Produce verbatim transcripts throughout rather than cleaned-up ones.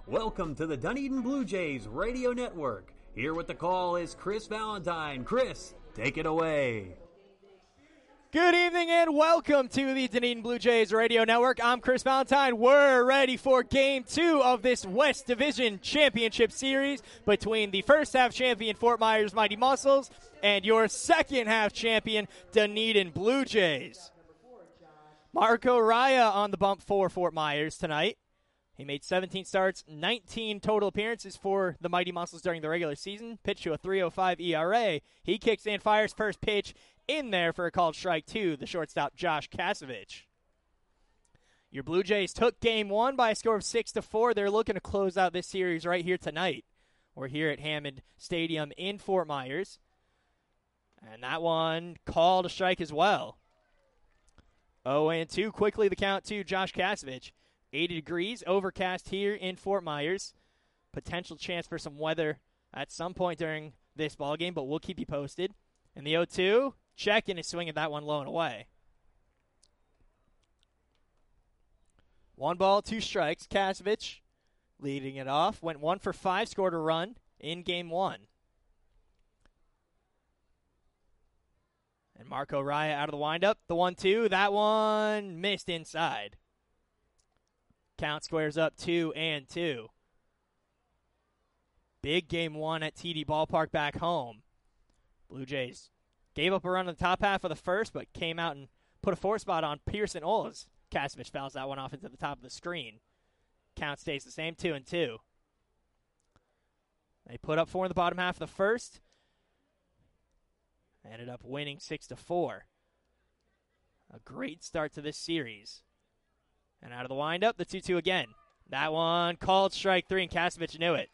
Welcome to the Dunedin Blue Jays Radio Network. Here with the call is Chris Valentine. Chris, take it away. Good evening and welcome to the Dunedin Blue Jays Radio Network. I'm Chris Valentine. We're ready for Game two of this West Division Championship Series between the first half champion Fort Myers Mighty Muscles and your second half champion Dunedin Blue Jays. Marco Raya on the bump for Fort Myers tonight. He made seventeen starts, nineteen total appearances for the Mighty Muscles during the regular season, pitched to a three oh five E R A. He kicks and fires first pitch in there for a called strike two, the shortstop Josh Kasevich. Your Blue Jays took game one by a score of six to four. They're looking to close out this series right here tonight. We're here at Hammond Stadium in Fort Myers. And that one called a strike as well. oh and two, quickly the count to Josh Kasevich. eighty degrees, overcast here in Fort Myers. Potential chance for some weather at some point during this ballgame, but we'll keep you posted. And the oh two, checking and swinging that one low and away. One ball, two strikes. Kasevich leading it off. Went one for five, scored a run in game one. And Marco Raya out of the windup. The one two, that one missed inside. Count squares up two and two. Big game one at T D Ballpark back home. Blue Jays gave up a run in the top half of the first, but came out and put a four spot on Pearson Olas. Kasevich fouls that one off into the top of the screen. Count stays the same, two and two. They put up four in the bottom half of the first. Ended up winning six to four. A great start to this series. And out of the windup, the two two again. That one called strike three, and Kasevich knew it.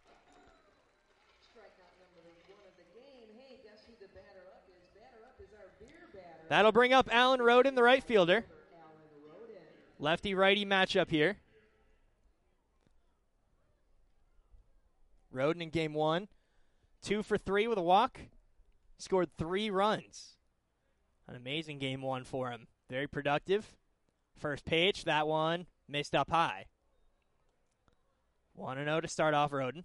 That'll bring up Alan Roden, the right fielder. Lefty-righty matchup here. Roden in game one. Two for three with a walk. Scored three runs. An amazing game one for him. Very productive. First pitch, that one missed up high. one and oh to start off Roden.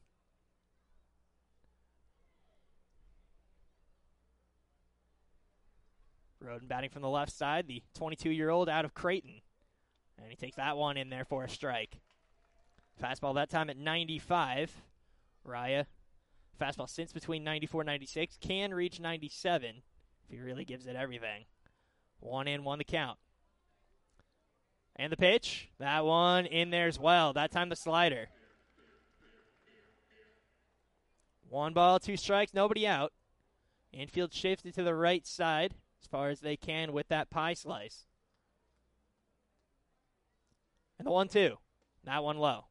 Roden batting from the left side, the twenty-two-year-old out of Creighton. And he takes that one in there for a strike. Fastball that time at ninety-five. Raya, fastball since between ninety-four and ninety-six, can reach ninety-seven if he really gives it everything. One in, one to count. And the pitch, that one in there as well. That time the slider. One ball, two strikes, nobody out. Infield shifted to the right side as far as they can with that pie slice. And the one two, that one low.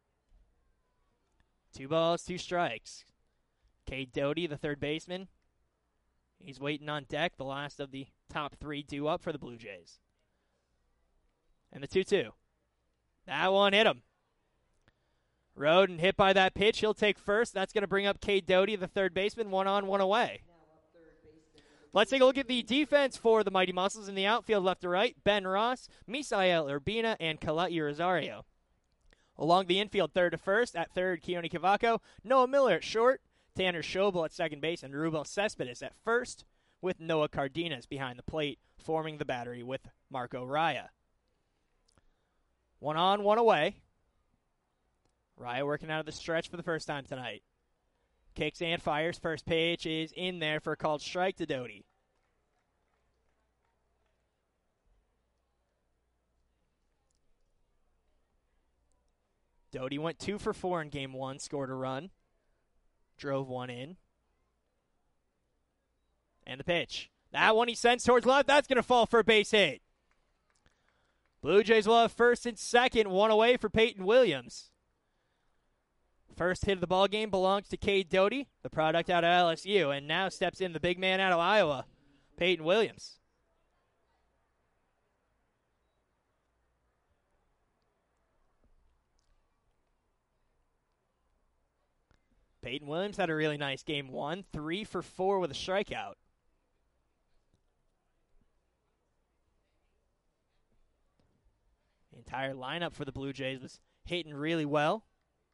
Two balls, two strikes. Cade Doty, the third baseman. He's waiting on deck, the last of the top three due up for the Blue Jays. And the two two. That one hit him. Roden hit by that pitch. He'll take first. That's going to bring up Cade Doty, the third baseman, one on, one away. Let's take a look at the defense for the Mighty Muscles in the outfield left to right. Ben Ross, Misael Urbina, and Kalai Rosario. Along the infield, third to first. At third, Keone Cavaco. Noah Miller at short. Tanner Schobel at second base. And Rubel Cespedes at first, with Noah Cardenas behind the plate, forming the battery with Marco Raya. One on, one away. Raya working out of the stretch for the first time tonight. Kicks and fires. First pitch is in there for a called strike to Doty. Doty went two for four in game one, scored a run, drove one in. And the pitch. That one he sends towards left. That's going to fall for a base hit. Blue Jays will have first and second, one away for Peyton Williams. First hit of the ball game belongs to Cade Doty, the product out of L S U, and now steps in the big man out of Iowa, Peyton Williams. Peyton Williams had a really nice game one, three for four with a strikeout. The entire lineup for the Blue Jays was hitting really well.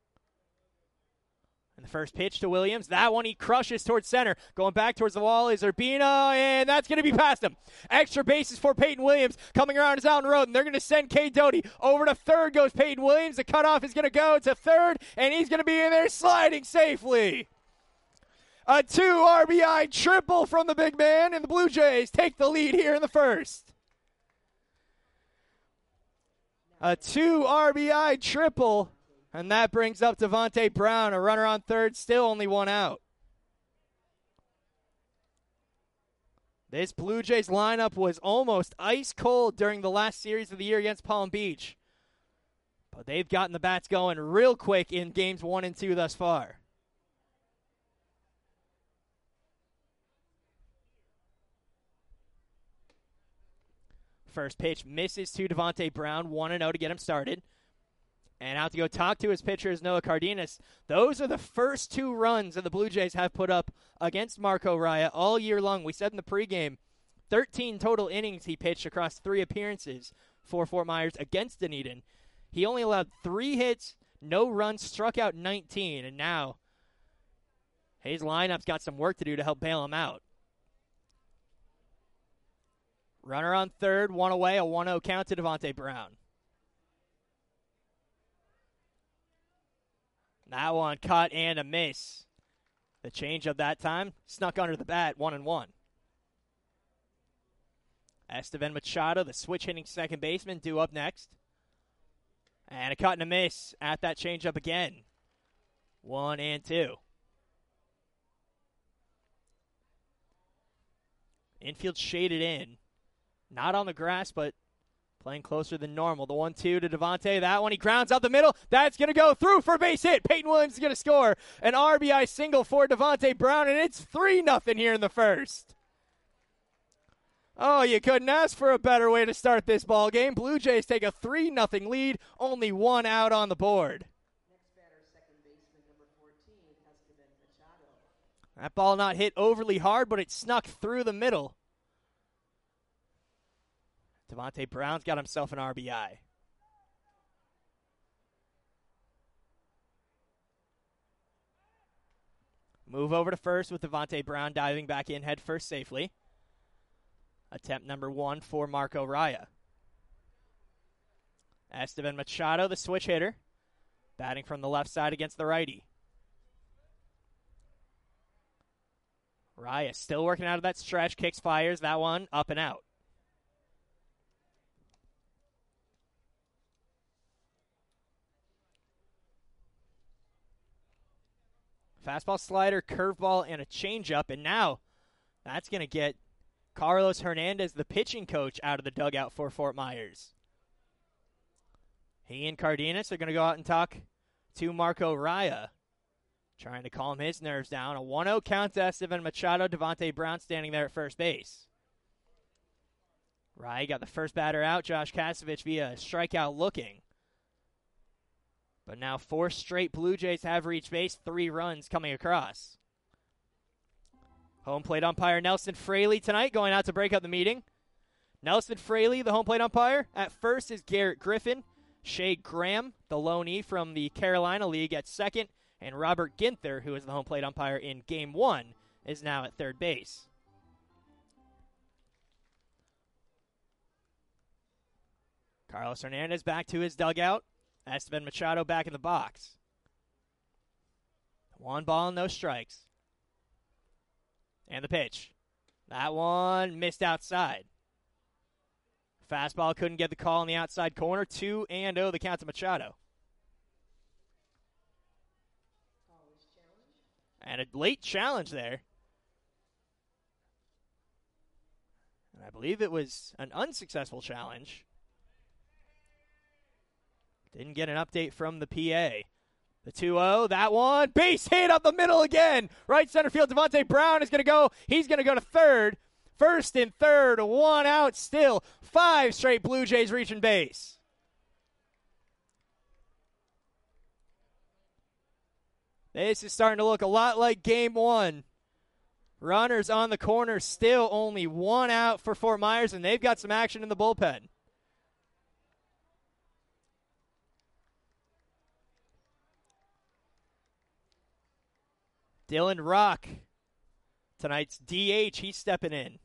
And the first pitch to Williams, that one he crushes towards center. Going back towards the wall is Urbina, and that's going to be past him. Extra bases for Peyton Williams. Coming around is Alton Roden. They're going to send Cade Doty. Over to third goes Peyton Williams. The cutoff is going to go to third, and he's going to be in there sliding safely. A two R B I triple from the big man, and the Blue Jays take the lead here in the first. A two R B I triple. And that brings up Devontae Brown, a runner on third, still only one out. This Blue Jays lineup was almost ice cold during the last series of the year against Palm Beach. But they've gotten the bats going real quick in games one and two thus far. First pitch misses to Devontae Brown, one and oh to get him started. And out to go talk to his pitcher is Noah Cardenas. Those are the first two runs that the Blue Jays have put up against Marco Raya all year long. We said in the pregame, thirteen total innings he pitched across three appearances for Fort Myers against Dunedin. He only allowed three hits, no runs, struck out nineteen, and now his lineup's got some work to do to help bail him out. Runner on third, one away, a one oh count to Devontae Brown. That one cut and a miss. The changeup that time snuck under the bat, one and one. Estevan Machado, the switch hitting second baseman, due up next. And a cut and a miss at that changeup again. One and two. Infield shaded in. Not on the grass, but playing closer than normal. The one two to Devontae. That one, he grounds out the middle. That's going to go through for a base hit. Peyton Williams is going to score an R B I single for Devontae Brown, and it's three nothing here in the first. Oh, you couldn't ask for a better way to start this ball game. Blue Jays take a three nothing lead, only one out on the board. Next batter, second baseman, number fourteen, Estevan Machado. That ball not hit overly hard, but it snuck through the middle. Devontae Brown's got himself an R B I. Move over to first with Devontae Brown diving back in head first safely. Attempt number one for Marco Raya. Estevan Machado, the switch hitter, batting from the left side against the righty. Raya still working out of that stretch, kicks, fires, that one up and out. Fastball, slider, curveball, and a changeup. And now that's going to get Carlos Hernandez, the pitching coach, out of the dugout for Fort Myers. He and Cardenas are going to go out and talk to Marco Raya, trying to calm his nerves down. A one oh count to Estevan Machado. Devontae Brown standing there at first base. Raya got the first batter out. Josh Kasevich via strikeout looking. But now four straight Blue Jays have reached base, three runs coming across. Home plate umpire Nelson Fraley tonight going out to break up the meeting. Nelson Fraley, the home plate umpire. At first is Garrett Griffin. Shea Graham, the loanee from the Carolina League, at second. And Robert Ginther, who is the home plate umpire in Game one, is now at third base. Carlos Hernandez back to his dugout. Estevan Machado back in the box. One ball, no strikes. And the pitch. That one missed outside. Fastball couldn't get the call in the outside corner. two and oh the count to Machado. And a late challenge there. And I believe it was an unsuccessful challenge. Didn't get an update from the P A. The two oh, that one, base hit up the middle again. Right center field, Devontae Brown is going to go. He's going to go to third. First and third, one out still. Five straight Blue Jays reaching base. This is starting to look a lot like game one. Runners on the corner, still only one out for Fort Myers, and they've got some action in the bullpen. Dylan Rock, tonight's D H, he's stepping in.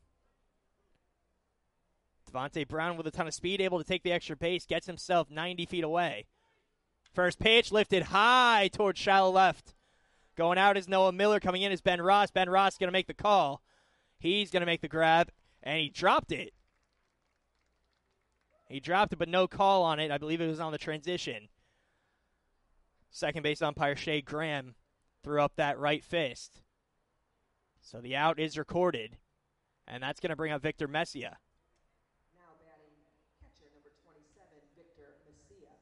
Devontae Brown with a ton of speed, able to take the extra base, gets himself ninety feet away. First pitch lifted high towards shallow left. Going out is Noah Miller. Coming in is Ben Ross. Ben Ross going to make the call. He's going to make the grab, and he dropped it. He dropped it, but no call on it. I believe it was on the transition. Second base umpire Shea Graham threw up that right fist. So the out is recorded, and that's going to bring up Victor Messia. Now batting catcher number twenty-seven, Victor Messia.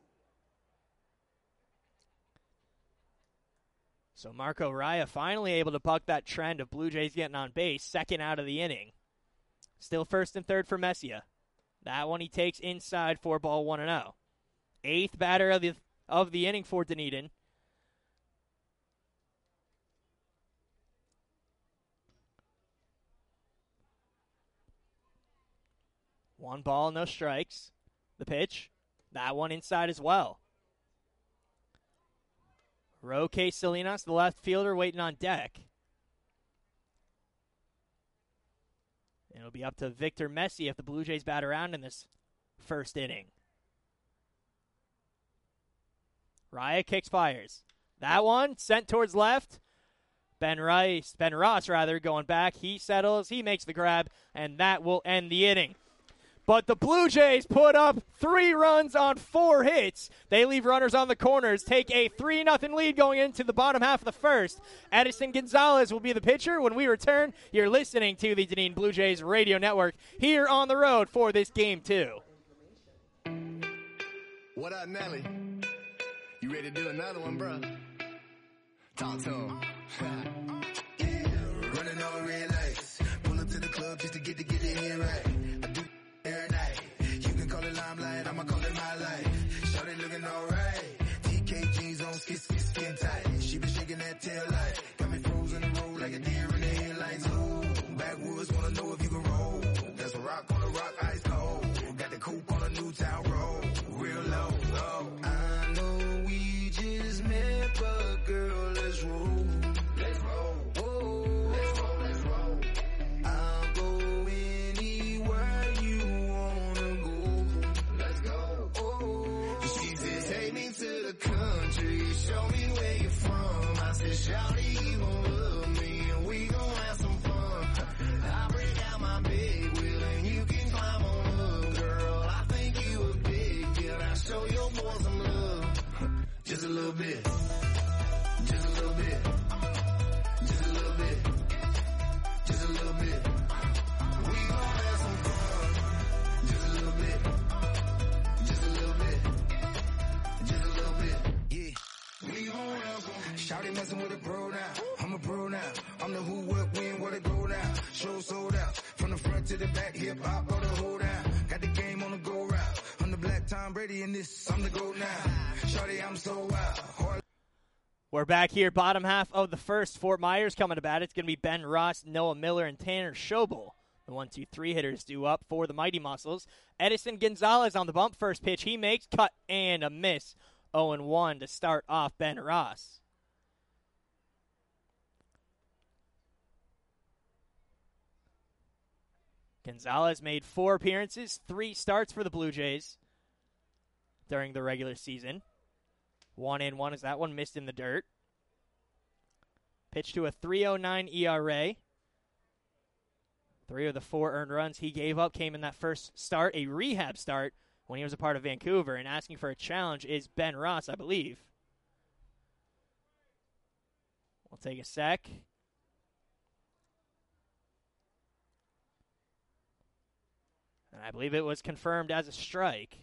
So Marco Raya finally able to buck that trend of Blue Jays getting on base, second out of the inning. Still first and third for Messia. That one he takes inside for ball one and oh. Eighth batter of the of the inning for Dunedin. One ball, no strikes. The pitch. That one inside as well. Roque Salinas, the left fielder, waiting on deck. It'll be up to Victor Messi if the Blue Jays bat around in this first inning. Raya kicks, fires. That one sent towards left. Ben Rice, Ben Ross rather, going back. He settles, he makes the grab, and that will end the inning. But the Blue Jays put up three runs on four hits. They leave runners on the corners, take a three nothing lead going into the bottom half of the first. Edison Gonzalez will be the pitcher. When we return, you're listening to the Dunedin Blue Jays Radio Network here on the road for this game two. What up, Nelly? You ready to do another one, bro? Talk to him. Yeah, running all red lights. Pull up to the club just to get to get it in right. I do every night. You can call it limelight, I'ma call it my life. Shorty looking alright. T K jeans on, skin, skin, skin tight. She been shaking that tail light. Got me frozen in the road like a deer in the headlights. Ooh, backwoods wanna know if you can roll. That's a rock on a rock, ice cold. Got the coupe on a new town road. Real low, low. I know we just met, but girl, let's roll. Let's roll. Oh, let's roll, let's roll. I'll go anywhere you wanna go. Let's go. Oh, she said, take me to the country. Show me where you're from. I said, shawty, you gon' love me, and we gon' have some fun. I break out my big wheel, and you can climb on up, girl. I think you a big deal. I'll show your boy some love. Just a little bit. Just a little bit. Just a little bit. Just a little bit. We gon' have some fun. Just a little bit. Just a little bit. Just a little bit. Yeah. We gon' have some fun. Shawty messing with a pro now. I'm a pro now. I'm the who, what, when, what it go now. Show sold out. From the front to the back, hip hop, all the hold down. Got the game on the go route. I'm the black Tom Brady in this. I'm the GOAT now. Shawty, I'm so wild. Hard. We're back here, bottom half of the first. Fort Myers coming to bat. It's going to be Ben Ross, Noah Miller, and Tanner Schobel. The one, two, three hitters due up for the Mighty Muscles. Edison Gonzalez on the bump. First pitch he makes, cut and a miss. oh and one to start off Ben Ross. Gonzalez made four appearances, three starts for the Blue Jays during the regular season. One and one as that one missed in the dirt. Pitched to a three oh nine E R A. Three of the four earned runs he gave up came in that first start, a rehab start when he was a part of Vancouver. And asking for a challenge is Ben Ross, I believe. We'll take a sec. And I believe it was confirmed as a strike.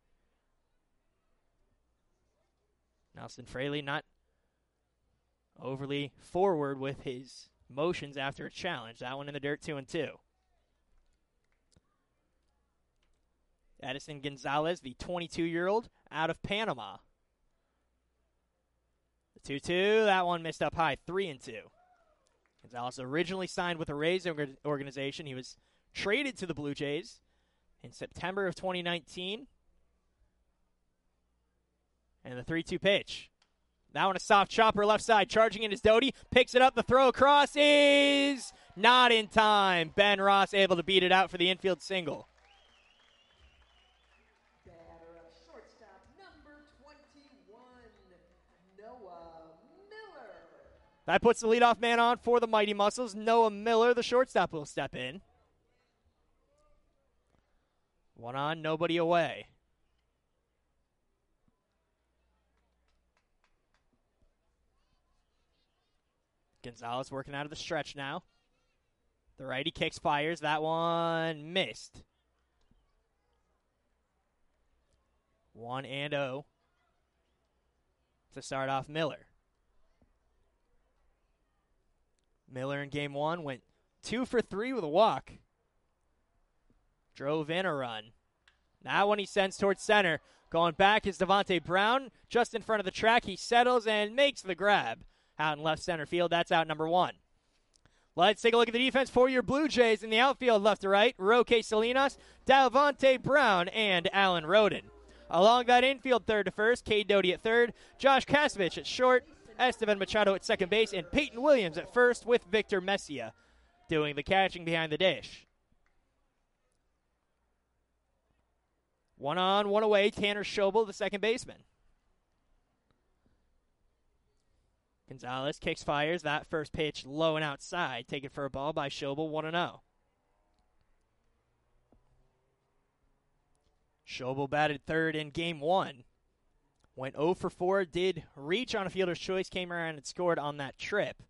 Nelson Fraley not overly forward with his motions after a challenge. That one in the dirt, two and two. Edison Gonzalez, the twenty-two-year-old, out of Panama. The two two, that one missed up high, three and two. Gonzalez originally signed with the Rays organization. He was traded to the Blue Jays in September of twenty nineteen. And the three two pitch. Now on a soft chopper left side, charging in is Doty, picks it up, the throw across is not in time. Ben Ross able to beat it out for the infield single. Batter up shortstop number twenty-one, Noah Miller. That puts the leadoff man on for the Mighty Muscles. Noah Miller, the shortstop, will step in. One on, nobody away. Gonzalez working out of the stretch now. The righty kicks, fires. That one missed. One and oh to start off Miller. Miller in game one went two for three with a walk. Drove in a run. Now when he sends towards center, going back is Devontae Brown. Just in front of the track, he settles and makes the grab. Out in left center field, that's out number one. Let's take a look at the defense for your Blue Jays in the outfield, left to right. Roque Salinas, Davonte Brown, and Alan Roden. Along that infield, third to first, Cade Doty at third, Josh Kasevich at short, Esteban Machado at second base, and Peyton Williams at first with Victor Messia doing the catching behind the dish. One on, one away, Tanner Schobel, the second baseman. Gonzalez kicks, fires. That first pitch low and outside. Taken for a ball by Schobel, one and oh. Schobel batted third in game one. Went oh for four, did reach on a fielder's choice, came around and scored on that trip.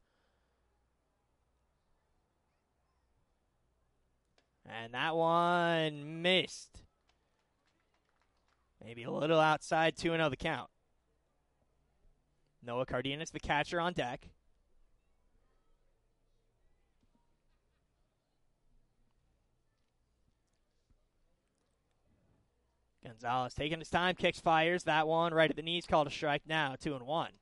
And that one missed. Maybe a little outside, two and oh the count. Noah Cardenas, the catcher, on deck. Gonzalez taking his time, kicks, fires. That one right at the knees, called a strike. Now two and one.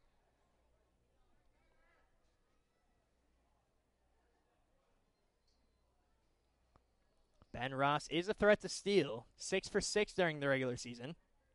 Ben Ross is a threat to steal. Six for six during the regular season.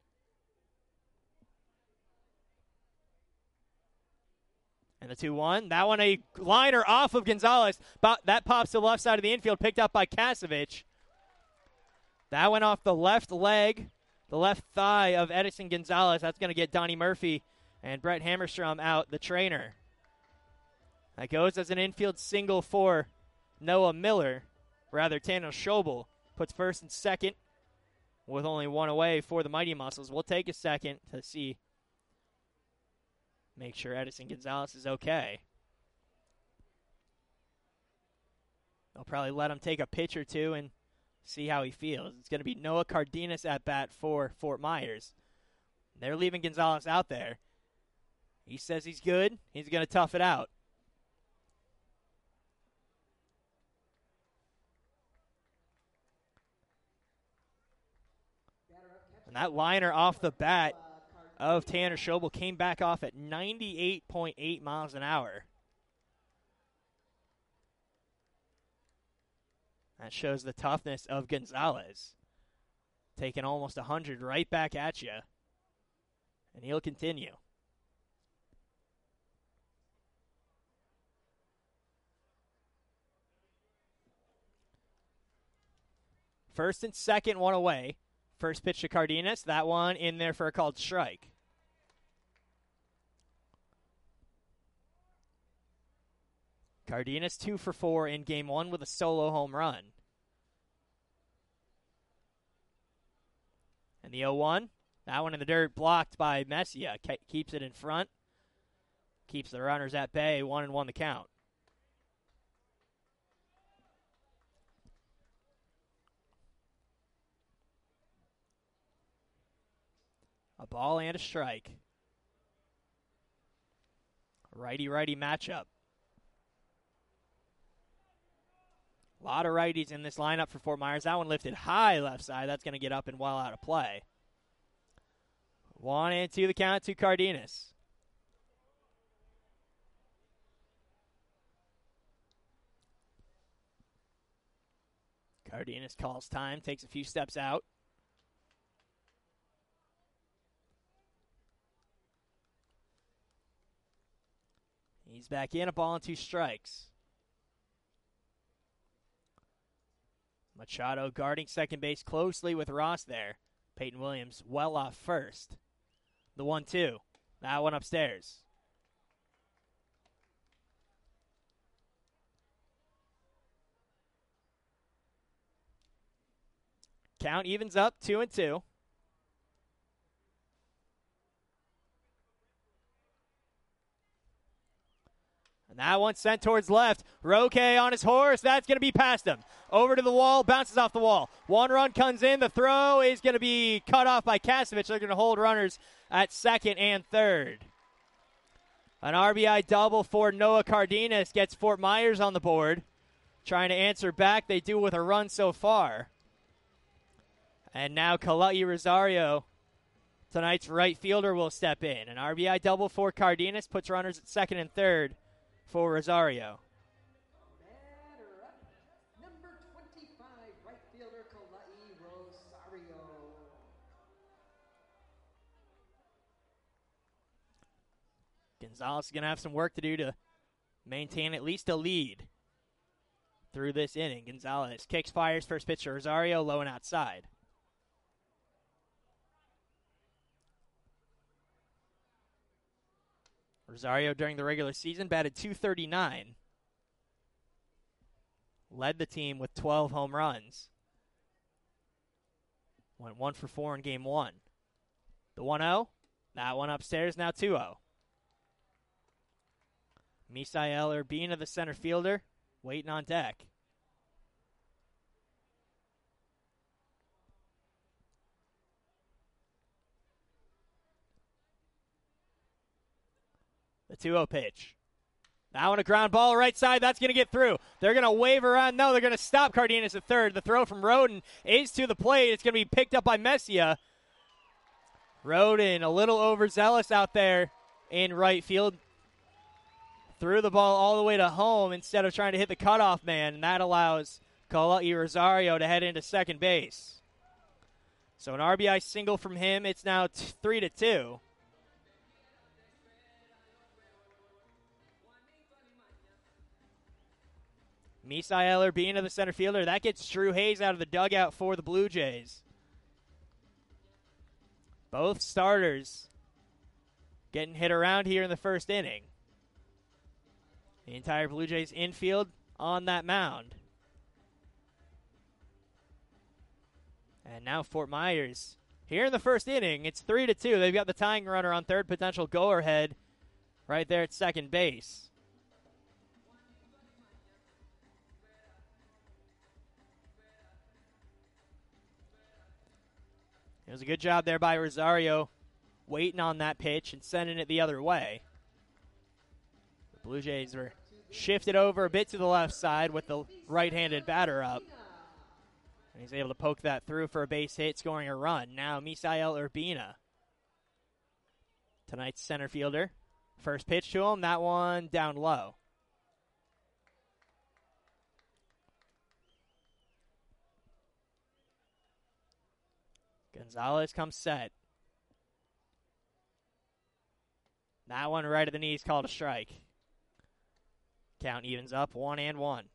And the two one. That one a liner off of Gonzalez. That pops to the left side of the infield, picked up by Kasevich. That went off the left leg, the left thigh of Edison Gonzalez. That's going to get Donnie Murphy and Brett Hammerstrom out, the trainer. That goes as an infield single for Noah Miller. Rather, Tanner Schobel puts first and second with only one away for the Mighty Muscles. We'll take a second to see. Make sure Edison Gonzalez is okay. They'll probably let him take a pitch or two and see how he feels. It's going to be Noah Cardenas at bat for Fort Myers. They're leaving Gonzalez out there. He says he's good. He's going to tough it out. And that liner off the bat of Tanner Schobel came back off at ninety-eight point eight miles an hour. That shows the toughness of Gonzalez. Taking almost one hundred right back at you. And he'll continue. First and second, one away. First pitch to Cardenas. That one in there for a called strike. Cardenas two for four in game one with a solo home run. And the oh one, that one in the dirt, blocked by Messia. Ke- keeps it in front. Keeps the runners at bay, one and one the count. A ball and a strike. Righty-righty matchup. A lot of righties in this lineup for Fort Myers. That one lifted high left side. That's going to get up and well out of play. One and two the count to Cardenas. Cardenas calls time, takes a few steps out. He's back in, a ball and two strikes. Machado guarding second base closely with Ross there. Peyton Williams well off first. The one two. That one upstairs. Count evens up, two and two. And that one sent towards left. Roque on his horse. That's going to be past him. Over to the wall, bounces off the wall. One run comes in. The throw is going to be cut off by Kasevich. They're going to hold runners at second and third. An R B I double for Noah Cardenas gets Fort Myers on the board. Trying to answer back. They do with a run so far. And now Kalai Rosario, tonight's right fielder, will step in. An R B I double for Cardenas puts runners at second and third for Rosario. Batter up, number twenty-five, right fielder Kalai Rosario. Gonzalez is going to have some work to do to maintain at least a lead through this inning. Gonzalez kicks, fires, first pitch to Rosario, low and outside. Rosario during the regular season batted two thirty-nine. Led the team with twelve home runs. Went one for four in game one. The one oh. That one upstairs, now two oh. Misael Urbina, the center fielder, waiting on deck. The two oh pitch. Now on a ground ball right side, that's going to get through. They're going to wave around. No, they're going to stop Cardenas at third. The throw from Roden is to the plate. It's going to be picked up by Messia. Roden a little overzealous out there in right field. Threw the ball all the way to home instead of trying to hit the cutoff man, and that allows Kalai Rosario to head into second base. So an R B I single from him. It's now t- three to two. Misael Urbina, the center fielder. That gets Drew Hayes out of the dugout for the Blue Jays. Both starters getting hit around here in the first inning. The entire Blue Jays infield on that mound. And now Fort Myers here in the first inning. It's three to two. They've got the tying runner on third, potential go-ahead right there at second base. It was a good job there by Rosario, waiting on that pitch and sending it the other way. The Blue Jays were shifted over a bit to the left side with the right-handed batter up. And he's able to poke that through for a base hit, scoring a run. Now Misael Urbina, tonight's center fielder. First pitch to him, that one down low. Gonzalez comes set. That one right at the knees, called a strike. Count evens up, one and one.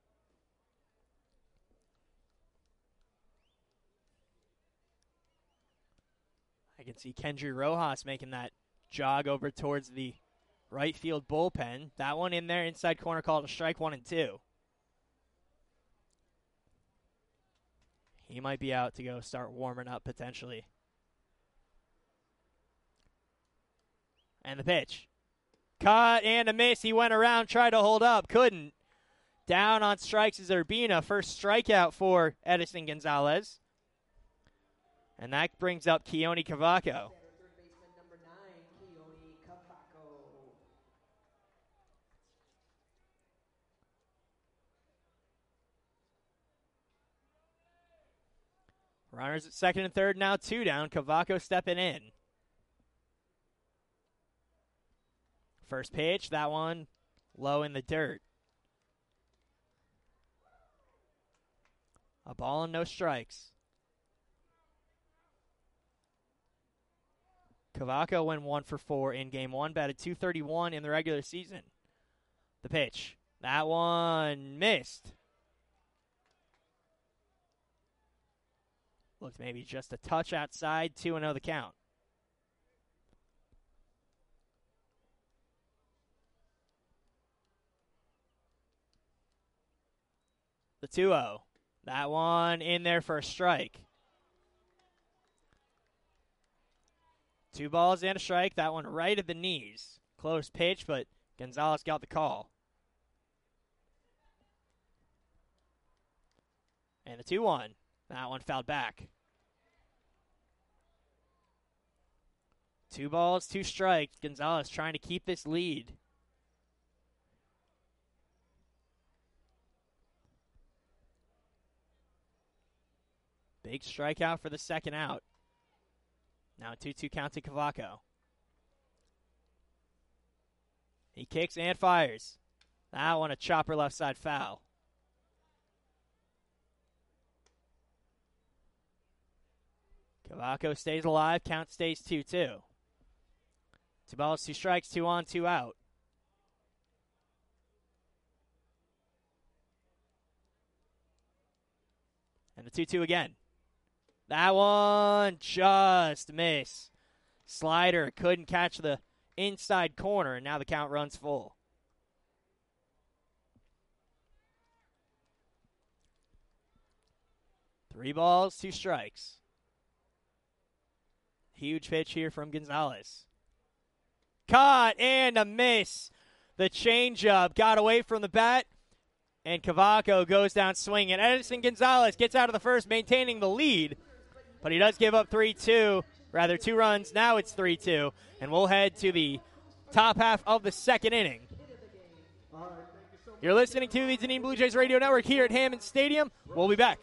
I can see Kendry Rojas making that jog over towards the right field bullpen. That one in there, inside corner, called a strike, one and two. He might be out to go start warming up potentially. And the pitch. Cut and a miss. He went around, tried to hold up, couldn't. Down on strikes is Urbina. First strikeout for Edison Gonzalez. And that brings up Keone Cavaco. Third baseman number nine, Keone Cavaco. Runners at second and third, now two down. Cavaco stepping in. First pitch, that one low in the dirt. A ball and no strikes. Cavaco went one for four in game one, batted two thirty-one in the regular season. The pitch. That one missed. Looked maybe just a touch outside, two and oh the count. The two oh. That one in there for a strike. Two balls and a strike. That one right at the knees. Close pitch, but Gonzalez got the call. And the two one. That one fouled back. Two balls, two strikes. Gonzalez trying to keep this lead. Big strikeout for the second out. Now a two two count to Cavaco. He kicks and fires. That one a chopper left side foul. Cavaco stays alive. Count stays two two. Two balls, two strikes, two on, two out. And the two two again. That one just missed. Slider couldn't catch the inside corner, and now the count runs full. Three balls, two strikes. Huge pitch here from Gonzalez. Caught and a miss. The changeup got away from the bat, and Cavaco goes down swinging. Edison Gonzalez gets out of the first, maintaining the lead, but he does give up three two, rather two runs. Now it's three two, and we'll head to the top half of the second inning. You're listening to the Dunedin Blue Jays Radio Network here at Hammond Stadium. We'll be back.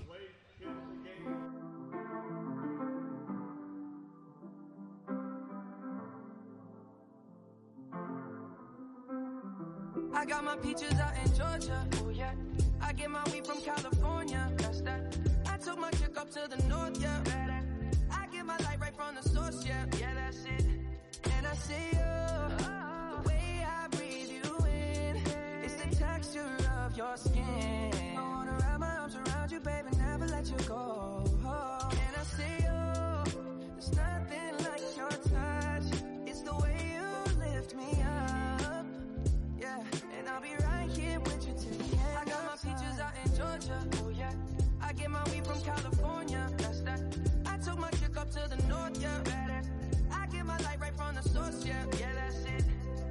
I got my peaches out in Georgia, oh yeah. I get my weed from California, that's that. I took my chick up to the north, yeah. I get my light right from the source, yeah. Yeah, that's it. And I see you, oh, the way I breathe you in, it's the texture of your skin. I wanna wrap my arms around you, baby, never let you go. Oh, and I see you, there's nothing like your touch. It's the way you lift me up, yeah. And I'll be right here with you till the end. I got my peaches out in Georgia, oh yeah. I get my weed from California, that's that. I took my chick up to the north, yeah. I get my light right from the source, yeah. Yeah, that's it.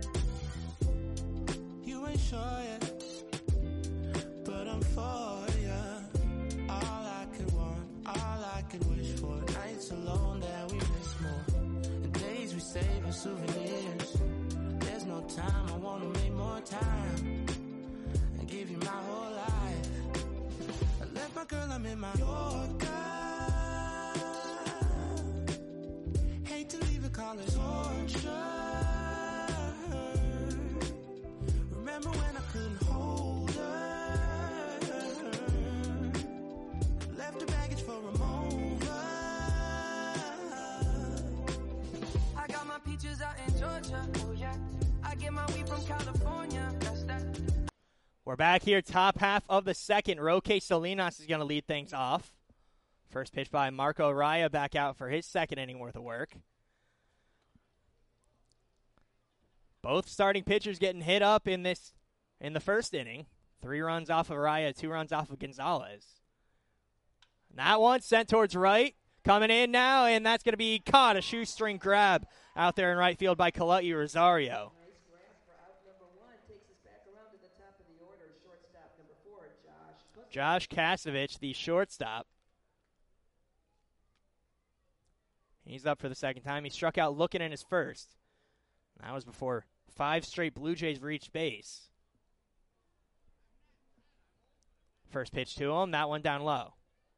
You ain't sure yet, but I'm for ya. All I could want, all I could wish for. Nights alone that we miss more. The days we save as souvenirs. There's no time, I wanna make more time and give you my whole life. I left my girl, I'm in my Yorker. Hate to leave it, call it torture. Remember when I couldn't hold her? Left her baggage for a moment. I got my peaches out in Georgia, oh yeah. I get my weed from California, that's that. We're back here, top half of the second. Roque Salinas is going to lead things off. First pitch by Marco Raya back out for his second inning worth of work. Both starting pitchers getting hit up in this in the first inning. Three runs off of Raya, two runs off of Gonzalez. And that one sent towards right. Coming in now, and that's going to be caught. A shoestring grab out there in right field by Kalai Rosario. Nice grab for out number one. Takes us back around to the top of the order. Shortstop number four, Josh. Josh Kasevich, the shortstop. He's up for the second time. He struck out looking in his first. That was before five straight Blue Jays reached base. First pitch to him. That one down low.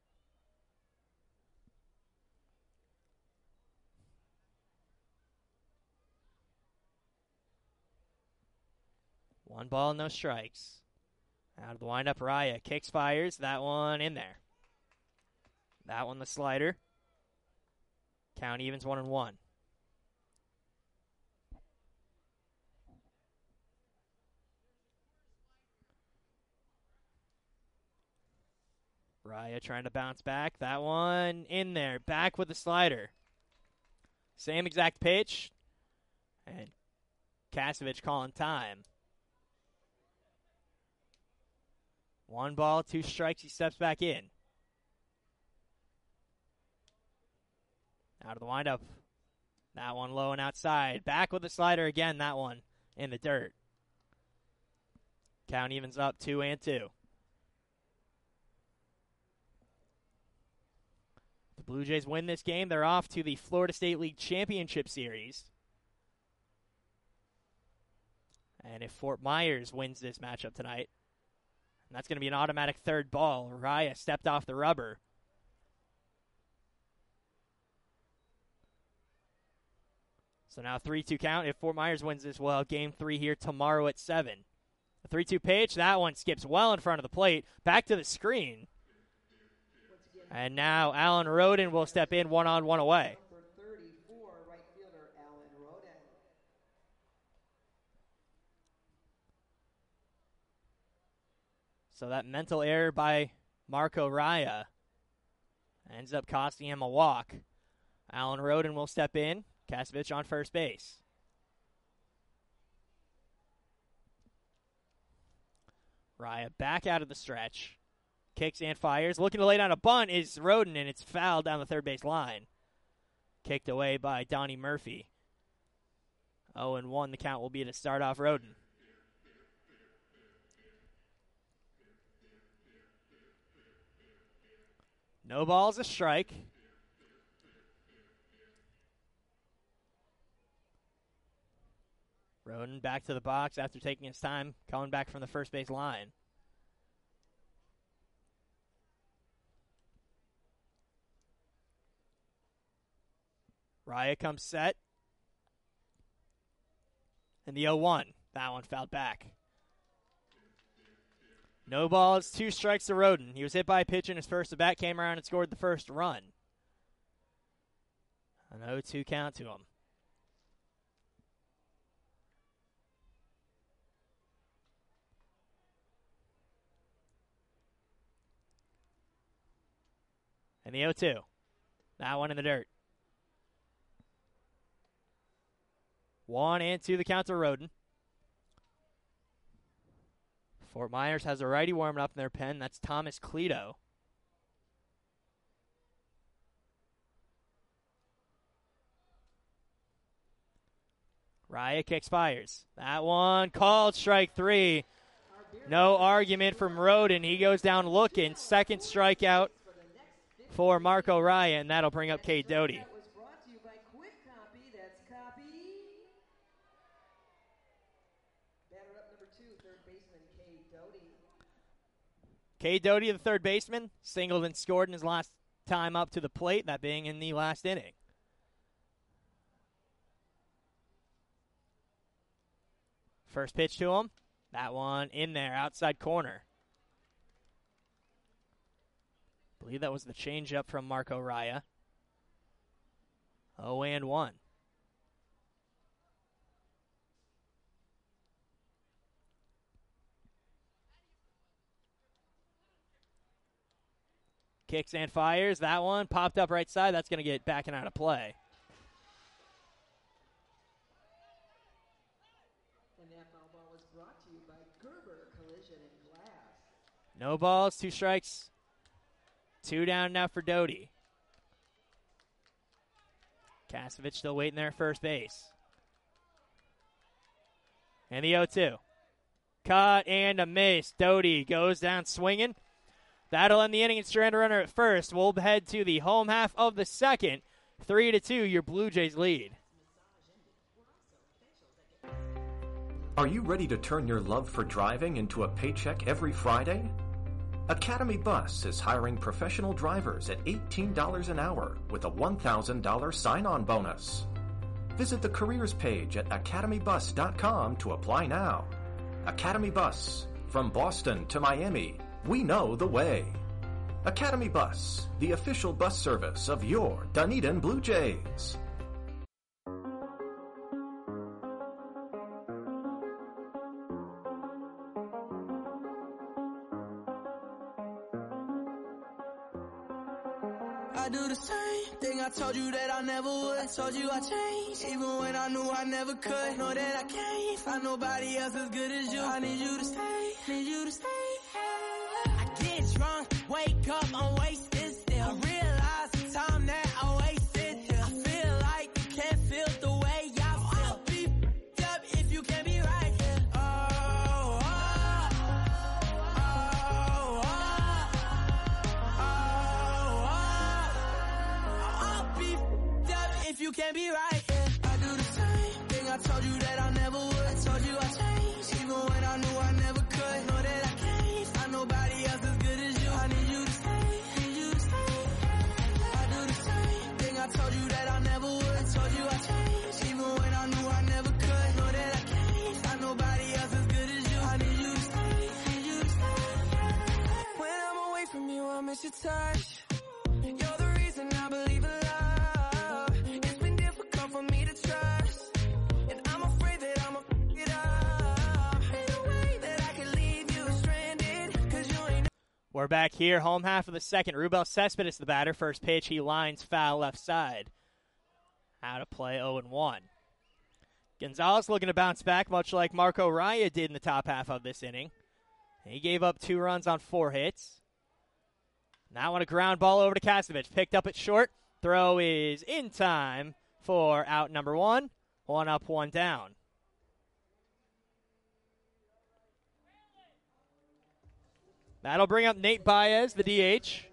One ball, no strikes. Out of the windup, Raya kicks, fires. That one in there. That one the slider. Count evens one and one. Raya trying to bounce back. That one in there. Back with the slider. Same exact pitch. And Kasevich calling time. One ball, two strikes. He steps back in. Out of the windup. That one low and outside. Back with the slider again. That one in the dirt. Count evens up two and two. The Blue Jays win this game. They're off to the Florida State League Championship Series. And if Fort Myers wins this matchup tonight, and that's going to be an automatic third ball. Raya stepped off the rubber. So now three two count. If Fort Myers wins this, well, game three here tomorrow at seven. The three two pitch, that one skips well in front of the plate. Back to the screen. And now Alan Roden will step in one on one away. Number thirty-four, right fielder Alan Roden. So that mental error by Marco Raya ends up costing him a walk. Alan Roden will step in. Kasevich on first base. Raya back out of the stretch. Kicks and fires. Looking to lay down a bunt is Roden, and it's fouled down the third base line. Kicked away by Donnie Murphy. oh and one the count will be to start off Roden. No balls, a strike. Roden back to the box after taking his time, coming back from the first base line. Raya comes set. And the oh one. That one fouled back. No balls, two strikes to Roden. He was hit by a pitch in his first at bat, came around and scored the first run. An oh two count to him. And the oh two. That one in the dirt. One and two the count to Roden. Fort Myers has a righty warming up in their pen. That's Thomas Cleto. Raya kicks, fires. That one called strike three. No argument from Roden. He goes down looking. Second strikeout for Marco Raya, and that'll bring up Cade Doty. That was brought to you by Quick Copy. That's Copy. Batter up number two, third baseman Cade Doty. Cade Doty, the third baseman, singled and scored in his last time up to the plate, that being in the last inning. First pitch to him. That one in there, outside corner. I believe that was the changeup from Marco Raya. oh and one. Kicks and fires. That one popped up right side. That's going to get back and out of play. And that foul ball was brought to you by Gerber Collision and Glass. No balls, two strikes. Two down now for Doty. Kasevich still waiting there at first base. And the oh two. Cut and a miss. Doty goes down swinging. That'll end the inning and strand a runner at first. We'll head to the home half of the second. Three to two, your Blue Jays lead. Are you ready to turn your love for driving into a paycheck every Friday? Academy Bus is hiring professional drivers at eighteen dollars an hour with a one thousand dollars sign-on bonus. Visit the careers page at academy bus dot com to apply now. Academy Bus, from Boston to Miami, we know the way. Academy Bus, the official bus service of your Dunedin Blue Jays. I do the same thing I told you that I never would. I told you I changed, even when I knew I never could. Know that I can't find nobody else as good as you. I need you to stay, need you to stay. I get drunk, wake up, I'm wasted still. I realize the time that I wasted here. I feel like you can't feel the way I feel. I'll be f***ed up if you can't be right here. Oh, oh, oh, oh, oh, oh. I'll be f***ed up if you can't be right here. I do the same thing I told you that I never would. I told you I changed, even when I knew I never could. Know that I can't find nobody else as good as you. I need you to stay, need you to stay. I do the same thing I told you that I never would. I told you I changed, even when I knew I never could. Know that I can't find nobody else as good as you. I need you to stay, need you to stay. When I'm away from you, I miss your touch. You're the reason I believe in love. It's been difficult for me to trust, and I'm afraid that I'ma f*** it up. Ain't no way that I can leave you stranded, 'cause you ain't. We're back here, home half of the second. Rubel Cespedes, the batter. First pitch, he lines foul left side. Out of play, oh and one. Gonzalez looking to bounce back, much like Marco Raya did in the top half of this inning. He gave up two runs on four hits. Now on a ground ball over to Kasevich. Picked up at short. Throw is in time for out number one. One up, one down. That'll bring up Nate Baez, the D H.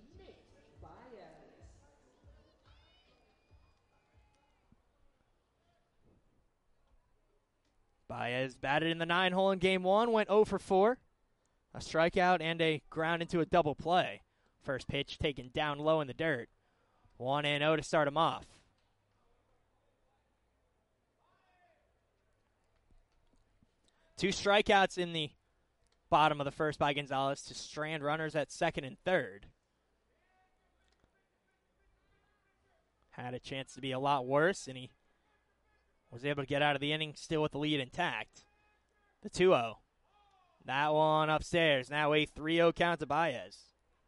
Baez batted in the nine hole in game one, went oh for four. A strikeout and a ground into a double play. First pitch taken down low in the dirt. one and oh to start him off. Two strikeouts in the bottom of the first by Gonzalez to strand runners at second and third. Had a chance to be a lot worse, and he was able to get out of the inning still with the lead intact. The two oh. That one upstairs. Now a three oh count to Baez.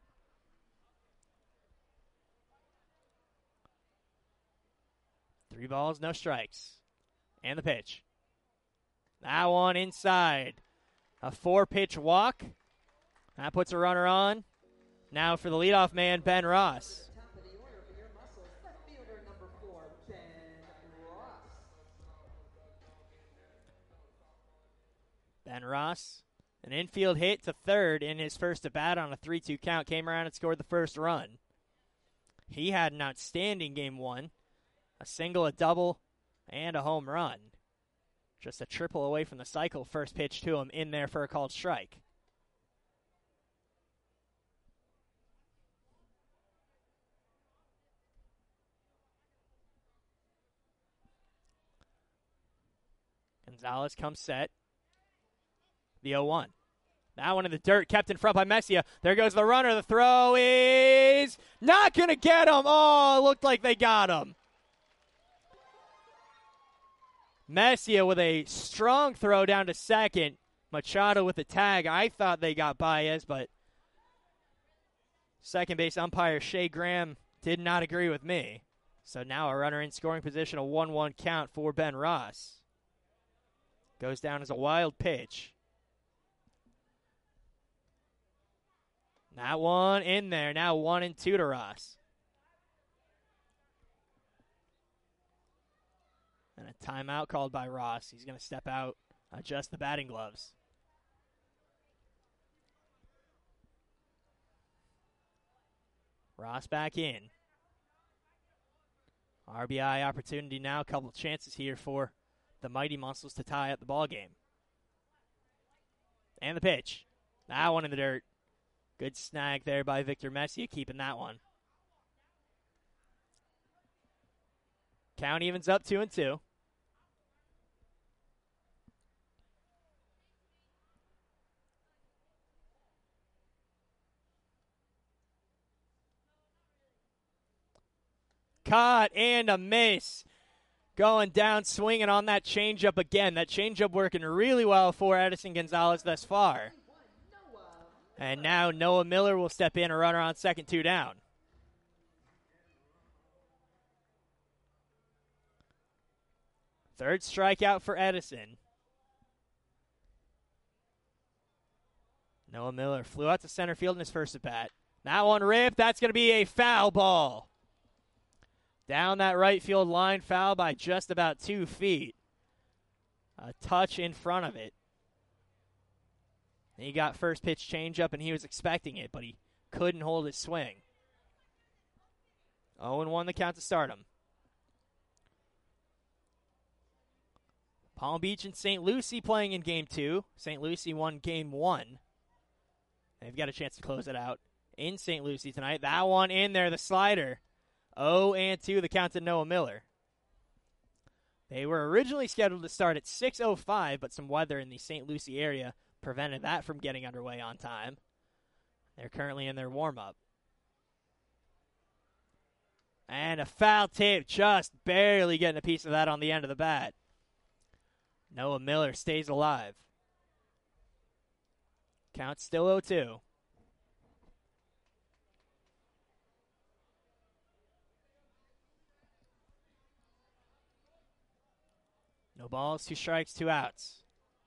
Three balls, no strikes. And the pitch. That one inside. A four-pitch walk. That puts a runner on. Now for the leadoff man, Ben Ross. Top of the order for your muscles, left fielder number four, Ben Ross. Ben Ross, an infield hit to third in his first at-bat on a three two count. Came around and scored the first run. He had an outstanding game one. A single, a double, and a home run. Just a triple away from the cycle. First pitch to him in there for a called strike. Gonzalez comes set. The oh one. That one in the dirt, kept in front by Messia. There goes the runner. The throw is not going to get him. Oh, it looked like they got him. Messia with a strong throw down to second. Machado with the tag. I thought they got Baez, but second base umpire Shea Graham did not agree with me. So now a runner in scoring position, a one one count for Ben Ross. Goes down as a wild pitch. That one in there. Now one and two to Ross. And a timeout called by Ross. He's going to step out, adjust the batting gloves. Ross back in. R B I opportunity now. A couple chances here for the Mighty Muscles to tie up the ball game. And the pitch. That one in the dirt. Good snag there by Victor Messia, keeping that one. Count evens up two and two. Caught and a miss. Going down, swinging on that changeup again. That changeup working really well for Edison Gonzalez thus far. And now Noah Miller will step in, a runner on second, two down. Third strikeout for Edison. Noah Miller flew out to center field in his first at bat. That one ripped. That's going to be a foul ball. Down that right field line, foul by just about two feet. A touch in front of it. He got first pitch changeup, and he was expecting it, but he couldn't hold his swing. oh and one the count to start him. Palm Beach and Saint Lucie playing in game two. Saint Lucie won game one. They've got a chance to close it out in Saint Lucie tonight. That one in there, the slider. oh and two the count to Noah Miller. They were originally scheduled to start at six oh five, but some weather in the Saint Lucie area prevented that from getting underway on time. They're currently in their warm-up. And a foul tip, just barely getting a piece of that on the end of the bat. Noah Miller stays alive. Count still oh two. No balls, two strikes, two outs.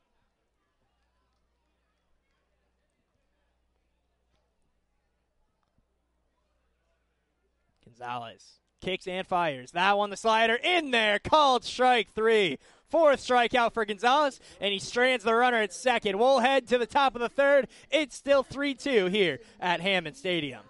Gonzalez kicks and fires. That one, the slider, in there, called strike three. Fourth strikeout for Gonzalez, and he strands the runner at second. We'll head to the top of the third. It's still three two here at Hammond Stadium.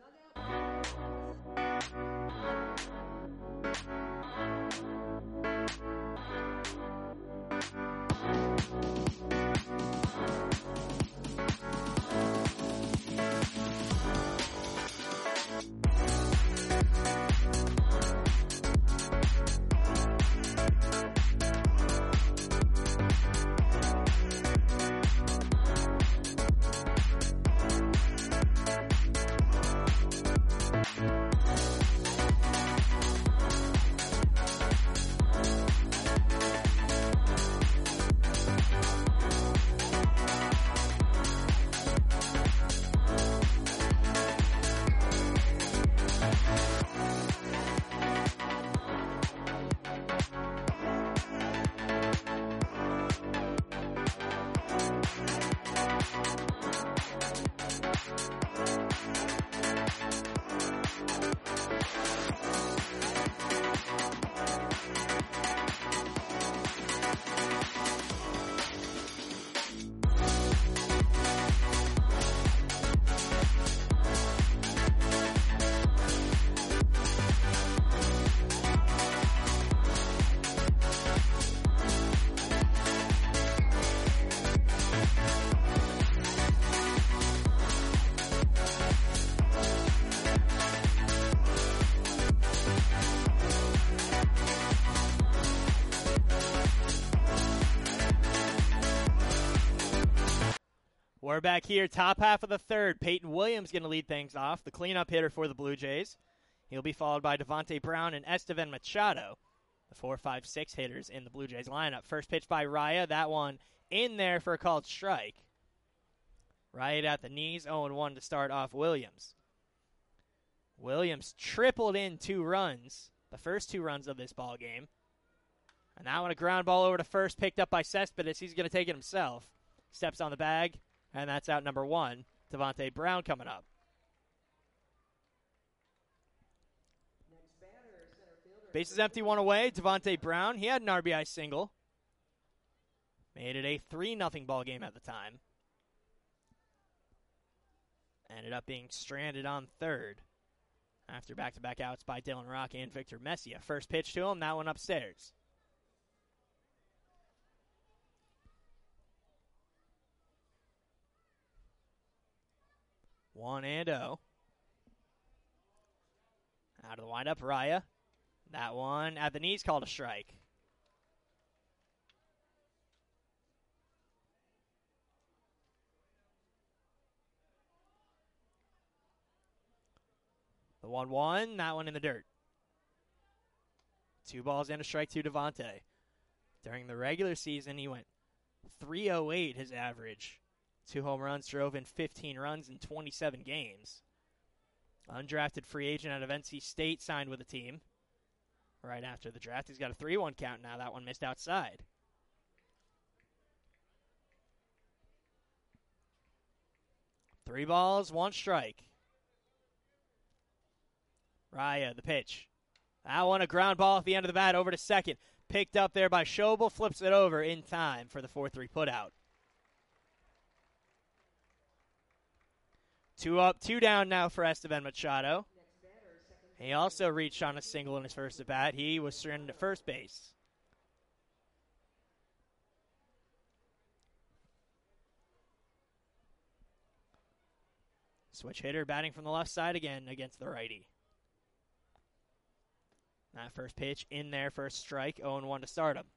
We're back here, top half of the third. Peyton Williams going to lead things off, the cleanup hitter for the Blue Jays. He'll be followed by Devontae Brown and Estevan Machado, the four, five, six hitters in the Blue Jays lineup. First pitch by Raya, that one in there for a called strike. Right at the knees, oh and one to start off Williams. Williams tripled in two runs, the first two runs of this ball game. And that one a ground ball over to first, picked up by Cespedes. He's going to take it himself. Steps on the bag. And that's out number one. Devontae Brown coming up. Bases empty, one away. Devontae Brown, he had an R B I single. Made it a three nothing ball game at the time. Ended up being stranded on third after back-to-back outs by Dylan Rock and Victor Messia. First pitch to him, that one upstairs. One and oh. Out of the windup, Raya. That one at the knees called a strike. The one one, that one in the dirt. Two balls and a strike to Devontae. During the regular season, he went three oh eight his average. Two home runs, drove in fifteen runs in twenty-seven games. Undrafted free agent out of N C State, signed with the team. right after the draft. He's got a three one count now. That one missed outside. Three balls, one strike. Raya, the pitch. That one a ground ball at the end of the bat over to second. Picked up there by Schobel, flips it over in time for the four three putout. Two up, two down now for Esteban Machado. He also reached on a single in his first at bat. He was surrendered to first base. Switch hitter batting from the left side again against the righty. That first pitch in there for a strike, oh and one to start him.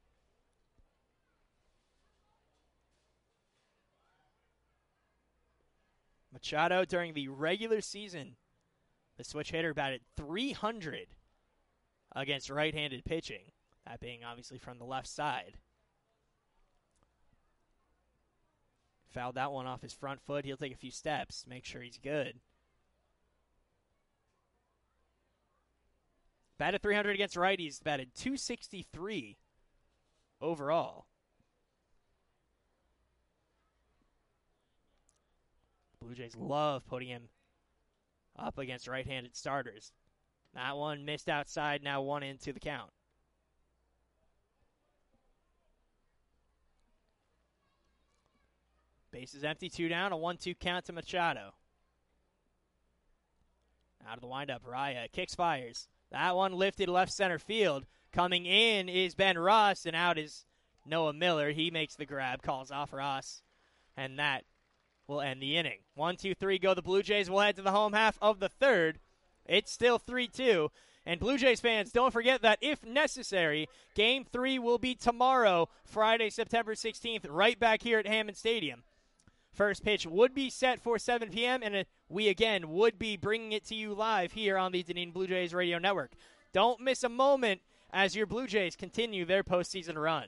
Machado during the regular season, the switch hitter batted three hundred against right-handed pitching, that being obviously from the left side. Fouled that one off his front foot. He'll take a few steps, make sure he's good. Batted three hundred against righties, batted two sixty-three overall. Blue Jays love putting him up against right-handed starters. That one missed outside, now one into the count. Bases empty, two down, a one two count to Machado. Out of the windup, Raya kicks, fires. That one lifted left center field. Coming in is Ben Ross, and out is Noah Miller. He makes the grab, calls off Ross, and that will end the inning. One, two, three, go the Blue Jays. We'll head to the home half of the third. It's still three two. And Blue Jays fans, don't forget that if necessary, Game three will be tomorrow, Friday, September sixteenth, right back here at Hammond Stadium. First pitch would be set for seven p.m., and we, again, would be bringing it to you live here on the Dunedin Blue Jays Radio Network. Don't miss a moment as your Blue Jays continue their postseason run.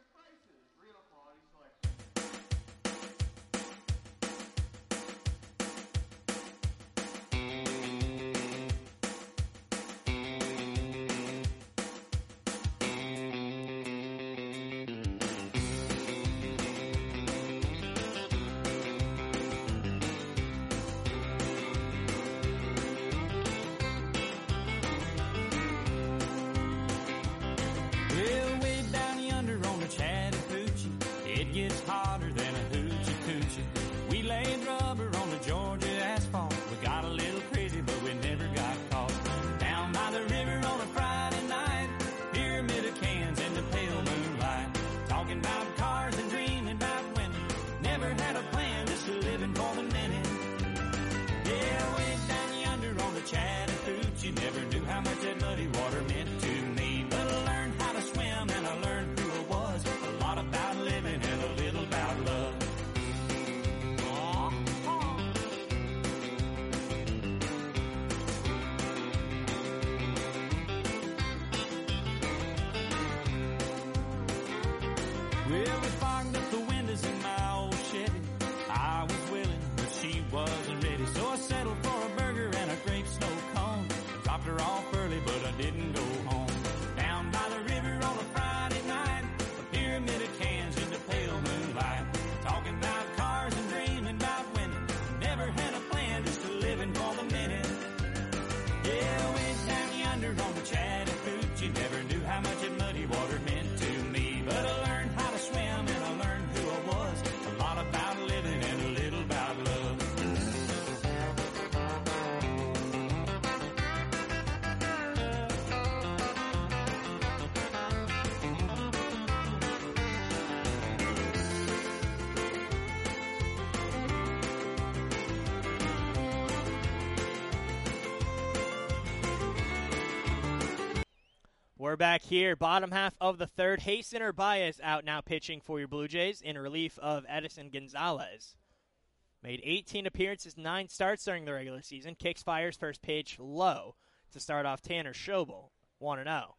We're back here, bottom half of the third. Hasten Urbaez out now pitching for your Blue Jays in relief of Edison Gonzalez. Made eighteen appearances, nine starts during the regular season. Kicks, fires, first pitch low to start off Tanner Schobel, one and oh.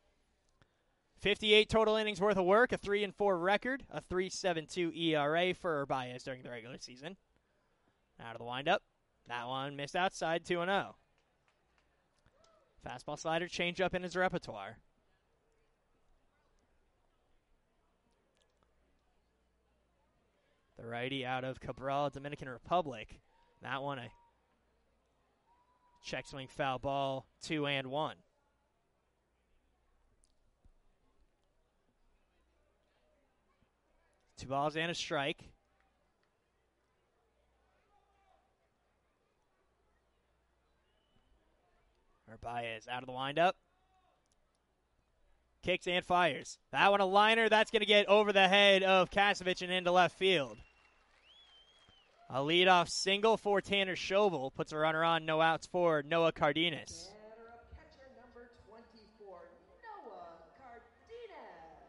fifty-eight total innings worth of work, a three and four record, a three point seven two E R A for Urbaez during the regular season. Out of the windup. That one missed outside, two and oh. Fastball, slider, changeup in his repertoire. The righty out of Cabral, Dominican Republic. That one a check swing foul ball, two and one. Two balls and a strike. Baez out of the windup. Kicks and fires. That one a liner. That's going to get over the head of Kasevich and into left field. A leadoff single for Tanner Schobel. Puts a runner on. No outs for Noah Cardenas. Batter up, catcher number twenty-four, Noah Cardenas.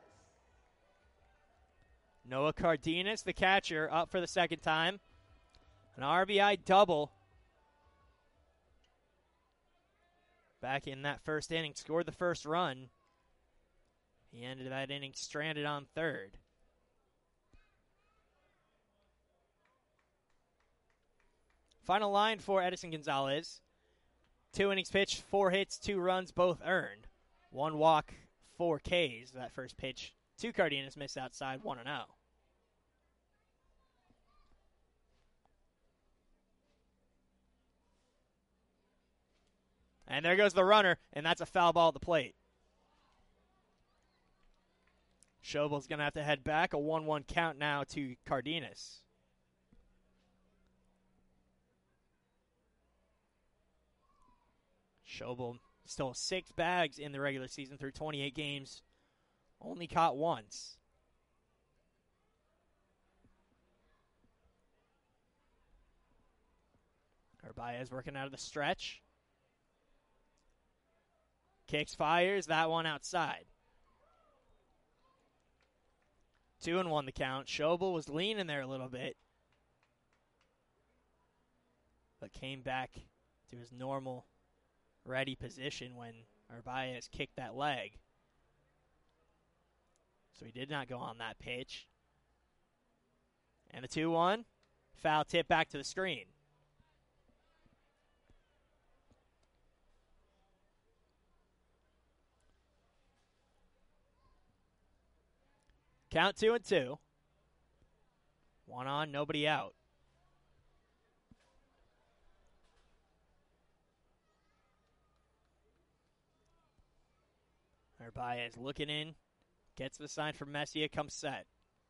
Noah Cardenas, the catcher, up for the second time. An R B I double. Back in that first inning, scored the first run. He ended that inning stranded on third. Final line for Edison Gonzalez. Two innings pitched, four hits, two runs, both earned. One walk, four Ks. That first pitch to Cardenas missed outside, one and oh. And there goes the runner, and that's a foul ball at the plate. Schobel's going to have to head back. A one one count now to Cardenas. Schobel stole six bags in the regular season through twenty-eight games. Only caught once. Baez working out of the stretch. Kicks, fires, that one outside. Two and one the count. Schobel was leaning there a little bit, but came back to his normal ready position when Baez kicked that leg. So he did not go on that pitch. And the two one, foul tip back to the screen. Count two and two. One on, nobody out. Baez looking in. Gets the sign from Messier, comes set.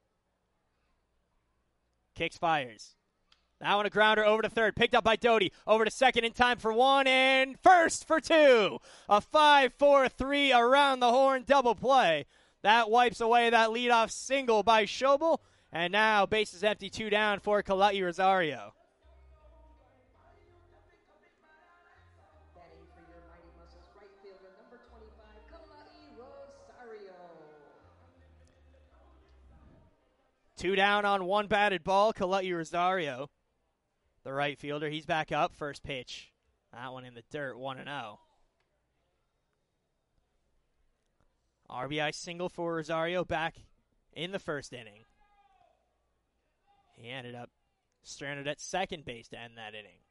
Kicks, fires. That one a grounder over to third. Picked up by Doty. Over to second in time for one and first for two. A five four three around the horn double play. That wipes away that leadoff single by Schobel. And now bases empty, two down for Kalai Rosario. Batting for your Mighty Muscles, right fielder number twenty-five, Kalai Rosario. Two down on one batted ball, Kalai Rosario. The right fielder, he's back up. First pitch. That one in the dirt, one and oh. R B I single for Rosario back in the first inning. He ended up stranded at second base to end that inning.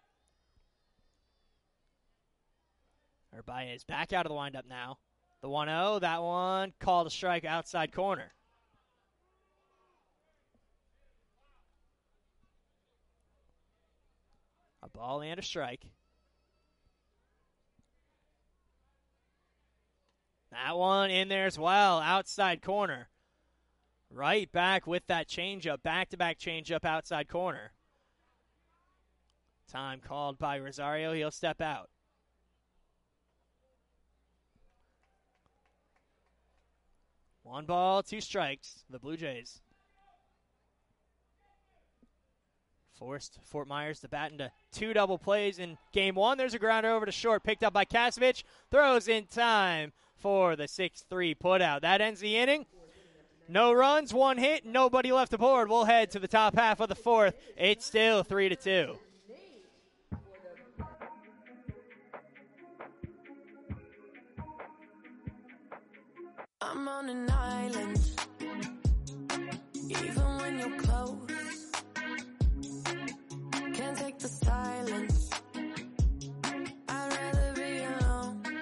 Baez back out of the windup now. The one oh, that one called a strike outside corner. A ball and a strike. That one in there as well, outside corner. Right back with that changeup, back-to-back changeup outside corner. Time called by Rosario, he'll step out. One ball, two strikes, the Blue Jays. Forced Fort Myers to bat into two double plays in game one. There's a grounder over to short, picked up by Kasevich. Throws in time for the six three putout. That ends the inning. No runs, one hit, nobody left aboard. We'll head to the top half of the fourth. It's still three to two. I'm on an island, even when you're close. Can't take the silence. I'd rather be alone.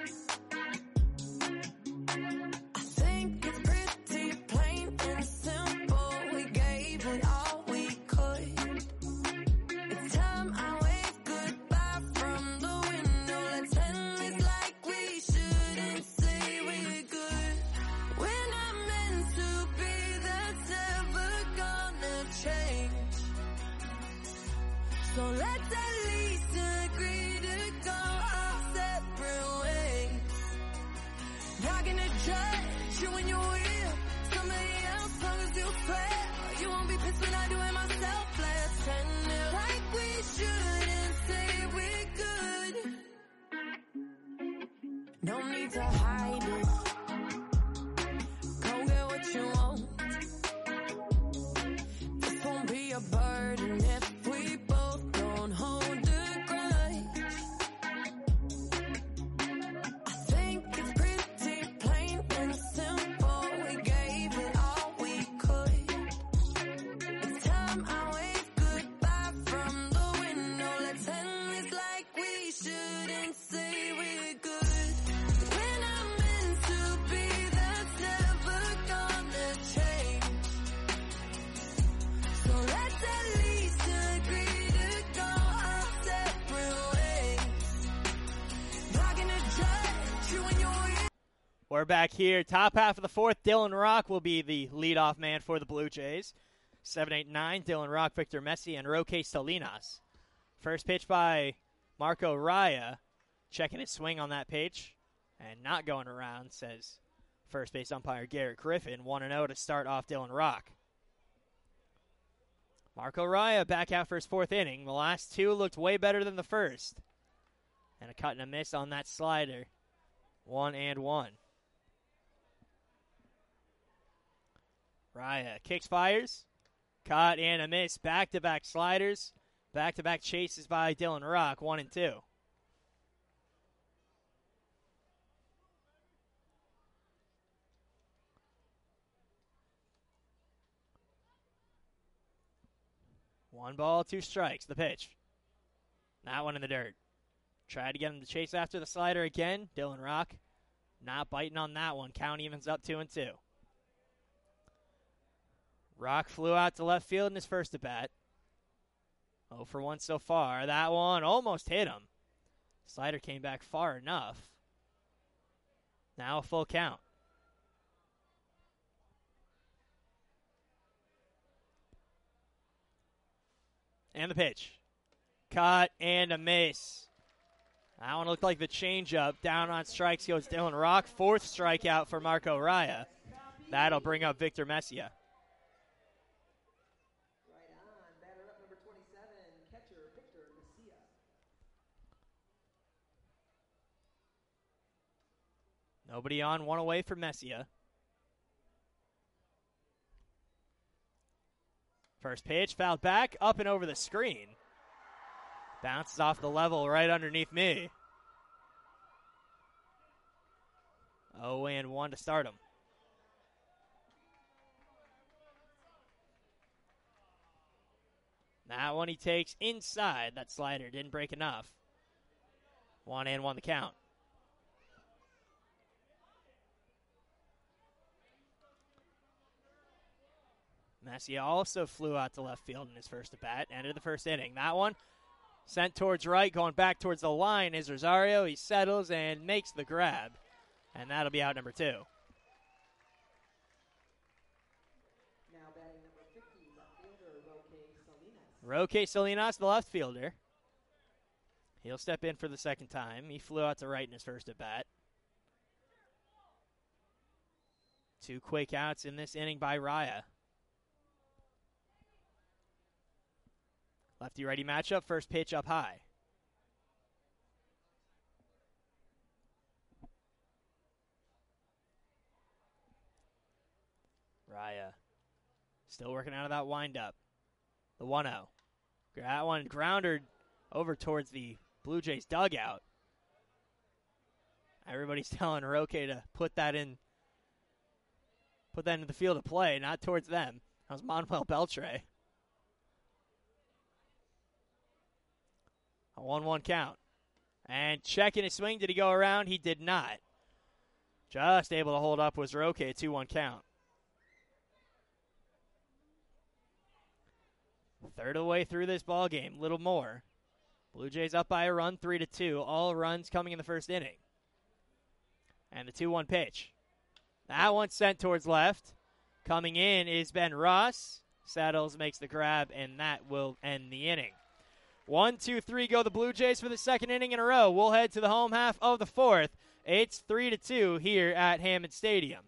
So let's at least agree to go our separate ways. Not gonna judge you when you're with somebody else, long as you swear. You won't be pissed when I do it myself. Let's end it like we should and say we're good. No need to hide it. Go get what you want. This won't be a burden if we both don't hold a grudge. I think it's pretty plain and simple. We gave it all we could. It's time I wave goodbye from the window. Let's end this like we should and say we're good. When I'm meant to be, that's never gonna change. So let's at least agree to go our separate ways. Not gonna judge you when you're. We're back here. Top half of the fourth, Dylan Rock will be the leadoff man for the Blue Jays. seven eight nine, Dylan Rock, Victor Messi, and Roque Salinas. First pitch by Marco Raya, checking his swing on that pitch, and not going around, says first base umpire Garrett Griffin. one and oh to start off Dylan Rock. Marco Raya back out for his fourth inning. The last two looked way better than the first. And a cut and a miss on that slider. One and one. Raya kicks, fires. Caught and a miss. Back-to-back sliders. Back-to-back chases by Dylan Rock. One and two. One ball, two strikes. The pitch. That one in the dirt. Tried to get him to chase after the slider again. Dylan Rock not biting on that one. Count evens up two and two. Rock flew out to left field in his first at-bat. oh for one so far. That one almost hit him. Slider came back far enough. Now a full count. And the pitch. Cut and a miss. That one looked like the changeup. Down on strikes goes Dylan Rock. Fourth strikeout for Marco Raya. That'll bring up Victor Messia. Right on. Batter up number twenty-seven, catcher Victor Messia. Nobody on, one away for Messia. First pitch, fouled back, up and over the screen. Bounces off the level right underneath me. oh and one to start him. That one he takes inside. That slider didn't break enough. One and one the count. Messia also flew out to left field in his first at-bat. Ended the first inning. That one sent towards right, going back towards the line is Rosario. He settles and makes the grab. And that'll be out number two. Now batting number fifty, left fielder Roque Salinas. Roque Salinas, the left fielder. He'll step in for the second time. He flew out to right in his first at-bat. Two quick outs in this inning by Raya. Lefty-righty matchup, first pitch up high. Raya still working out of that windup. The one oh. That one grounded over towards the Blue Jays dugout. Everybody's telling Roque to put that in, put that into the field of play, not towards them. That was Manuel Beltre. A one one count. And checking his swing. Did he go around? He did not. Just able to hold up was Roque. A two one count. Third of the way through this ball game. Little more. Blue Jays up by a run, three to two. All runs coming in the first inning. And the two one pitch. That one sent towards left. Coming in is Ben Ross. Saddles makes the grab, and that will end the inning. One, two, three go the Blue Jays for the second inning in a row. We'll head to the home half of the fourth. It's three to two here at Hammond Stadium.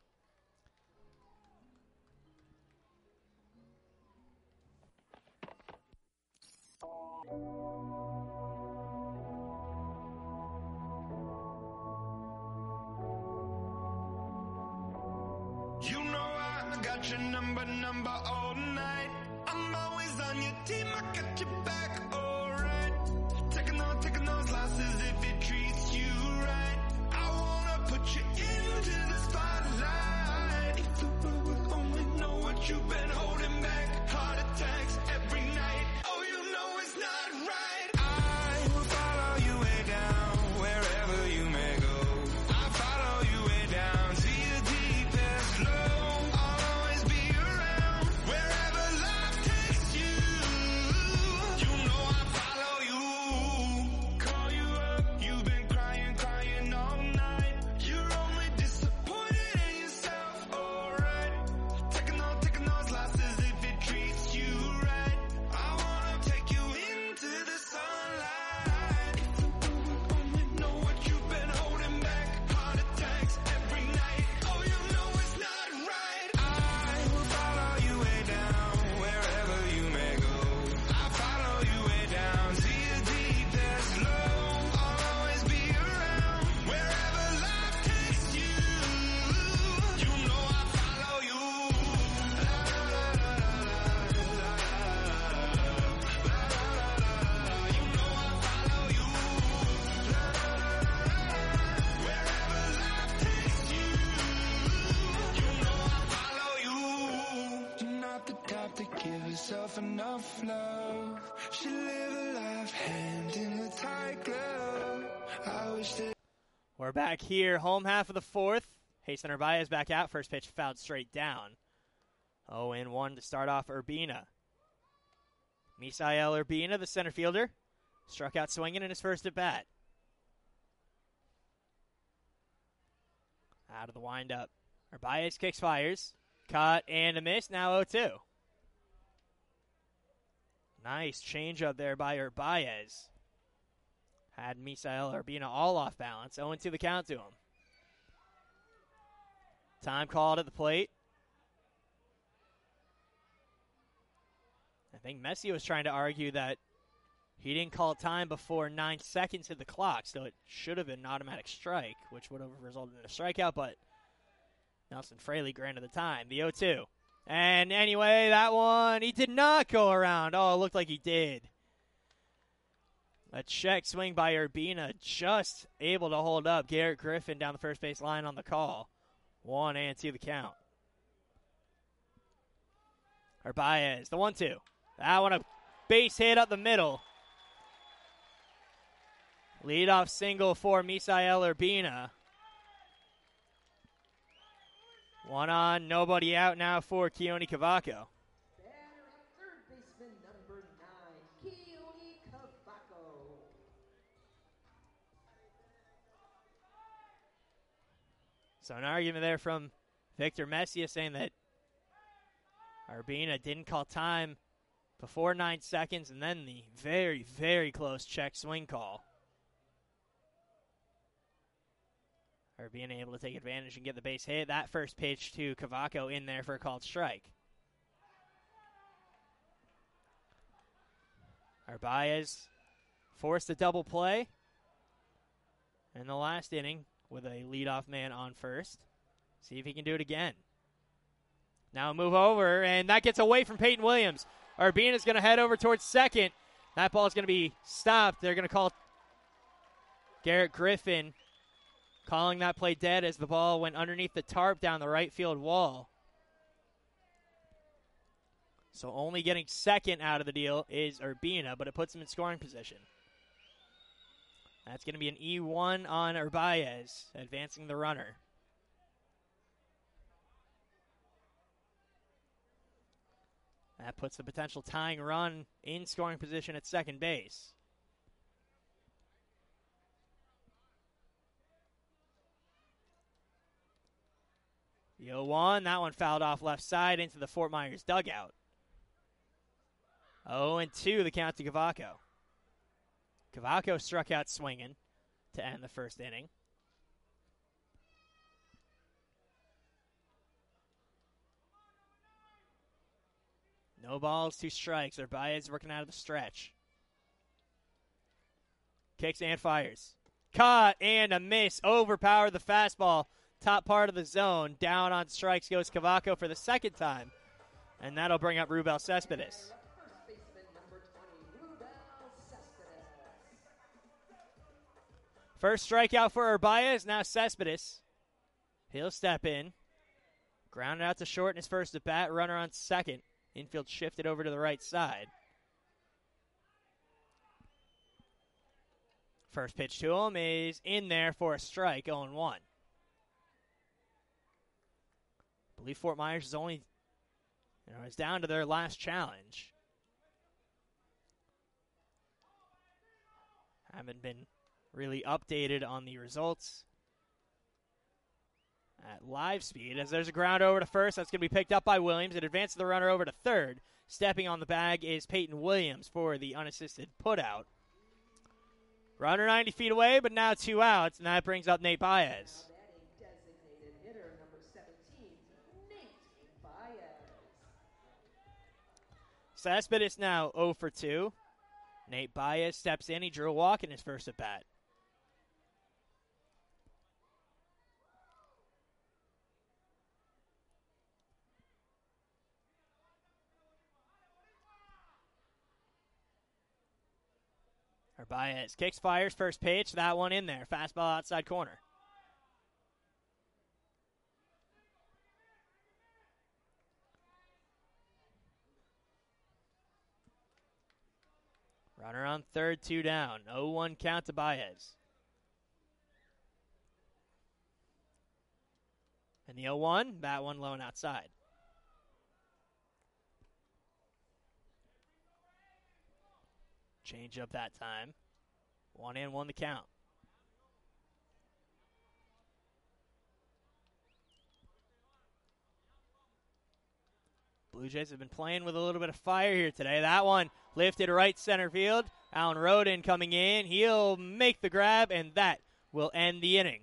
You know I got your number, number all night. I'm always on your team, I got your back, alright. Taking on, taking those losses if it treats you right. I wanna put you into the spotlight. If the world would only know what you've been holding back. Heart attacks every night. Oh, you know it's not right. I will follow you way down, wherever you may go. I'll follow you way down to your deepest low. I'll always be around, wherever life takes you. You know I follow you. Call you up, you've been crying, crying all night. You're only disappointed in yourself, alright. Taking on, taking those losses if it treats you right. I wanna take you into the sunlight. If the world would only know what you've been holding back. Heart attacks every night. Oh, you know it's not right. I will follow you way down, wherever you may go. I'll follow you way down to your deepest low. I'll always be around, wherever life takes you. You know I follow you. La, la, la, la, la, la, la. You know I follow you. La, la, la, la, la. Wherever life takes you. You know I follow you. You're not the type to give yourself enough love. Should live a life hand in the tight glove. I wish that We're back here, home half of the fourth. Hasten Narvaez back out. First pitch fouled straight down. oh and one to start off Urbina. Misael Urbina, the center fielder, struck out swinging in his first at bat. Out of the windup. Narvaez kicks, fires. Caught and a miss. Now oh two. Nice changeup there by Narvaez. Had Misael Urbina all off balance. oh and two the count to him. Time called at the plate. I think Messi was trying to argue that he didn't call time before nine seconds hit the clock, so it should have been an automatic strike, which would have resulted in a strikeout, but Nelson Fraley granted the time. The oh two. And anyway, that one, he did not go around. Oh, it looked like he did. A check swing by Urbina, just able to hold up Garrett Griffin down the first base line on the call. One and two the count. Narvaez, the one two. That one a base hit up the middle. Leadoff single for Misael Urbina. One on, nobody out now for Keone Cavaco. Batter up third baseman number nine, Keone Cavaco. So an argument there from Victor Messia saying that Urbina didn't call time before nine seconds, and then the very, very close check swing call. Urbina able to take advantage and get the base hit. That first pitch to Cavaco in there for a called strike. Narvaez forced a double play in the last inning with a leadoff man on first. See if he can do it again. Now move over, and that gets away from Peyton Williams. Urbina's going to head over towards second. That ball is going to be stopped. They're going to call Garrett Griffin, calling that play dead as the ball went underneath the tarp down the right field wall. So only getting second out of the deal is Urbina, but it puts him in scoring position. That's going to be an E one on Narvaez, advancing the runner. That puts the potential tying run in scoring position at second base. The oh one, that one fouled off left side into the Fort Myers dugout. oh and two the count to Cavaco. Cavaco struck out swinging to end the first inning. No balls, two strikes. Baez working out of the stretch. Kicks and fires. Caught and a miss. Overpowered the fastball. Top part of the zone. Down on strikes goes Cavaco for the second time. And that'll bring up Rubel Cespedes. First strikeout for Urbaez. Now Cespedes. He'll step in. Grounded out to short in his first at bat. Runner on second. Infield shifted over to the right side. First pitch to him is in there for a strike, oh one. I believe Fort Myers is only, you know, is down to their last challenge. Haven't been really updated on the results at live speed, as there's a ground over to first. That's going to be picked up by Williams. It advances the runner over to third. Stepping on the bag is Peyton Williams for the unassisted putout. Runner ninety feet away, but now two outs, and that brings up Nate Baez. Designated hitter number seventeen, Nate Baez. Cespedes now oh for two. Nate Baez steps in. He drew a walk in his first at bat. Baez kicks, fires, first pitch. That one in there. Fastball outside corner. Runner on third, two down. oh one count to Baez. And the oh one, that one low and outside. Change up that time. One in, one to count. Blue Jays have been playing with a little bit of fire here today. That one lifted right center field. Alan Rodin coming in. He'll make the grab, and that will end the inning.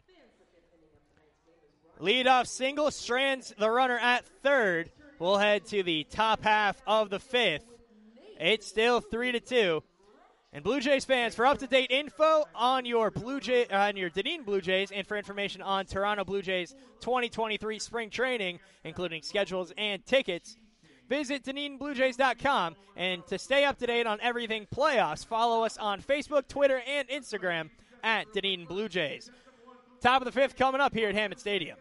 Leadoff single strands the runner at third. We'll head to the top half of the fifth. It's still three to two. And Blue Jays fans, for up-to-date info on your Blue Jay, uh, on your Dunedin Blue Jays, and for information on Toronto Blue Jays twenty twenty-three spring training, including schedules and tickets, visit Dunedin Blue Jays dot com. And to stay up-to-date on everything playoffs, follow us on Facebook, Twitter, and Instagram at Dunedin Blue Jays. Top of the fifth coming up here at Hammond Stadium.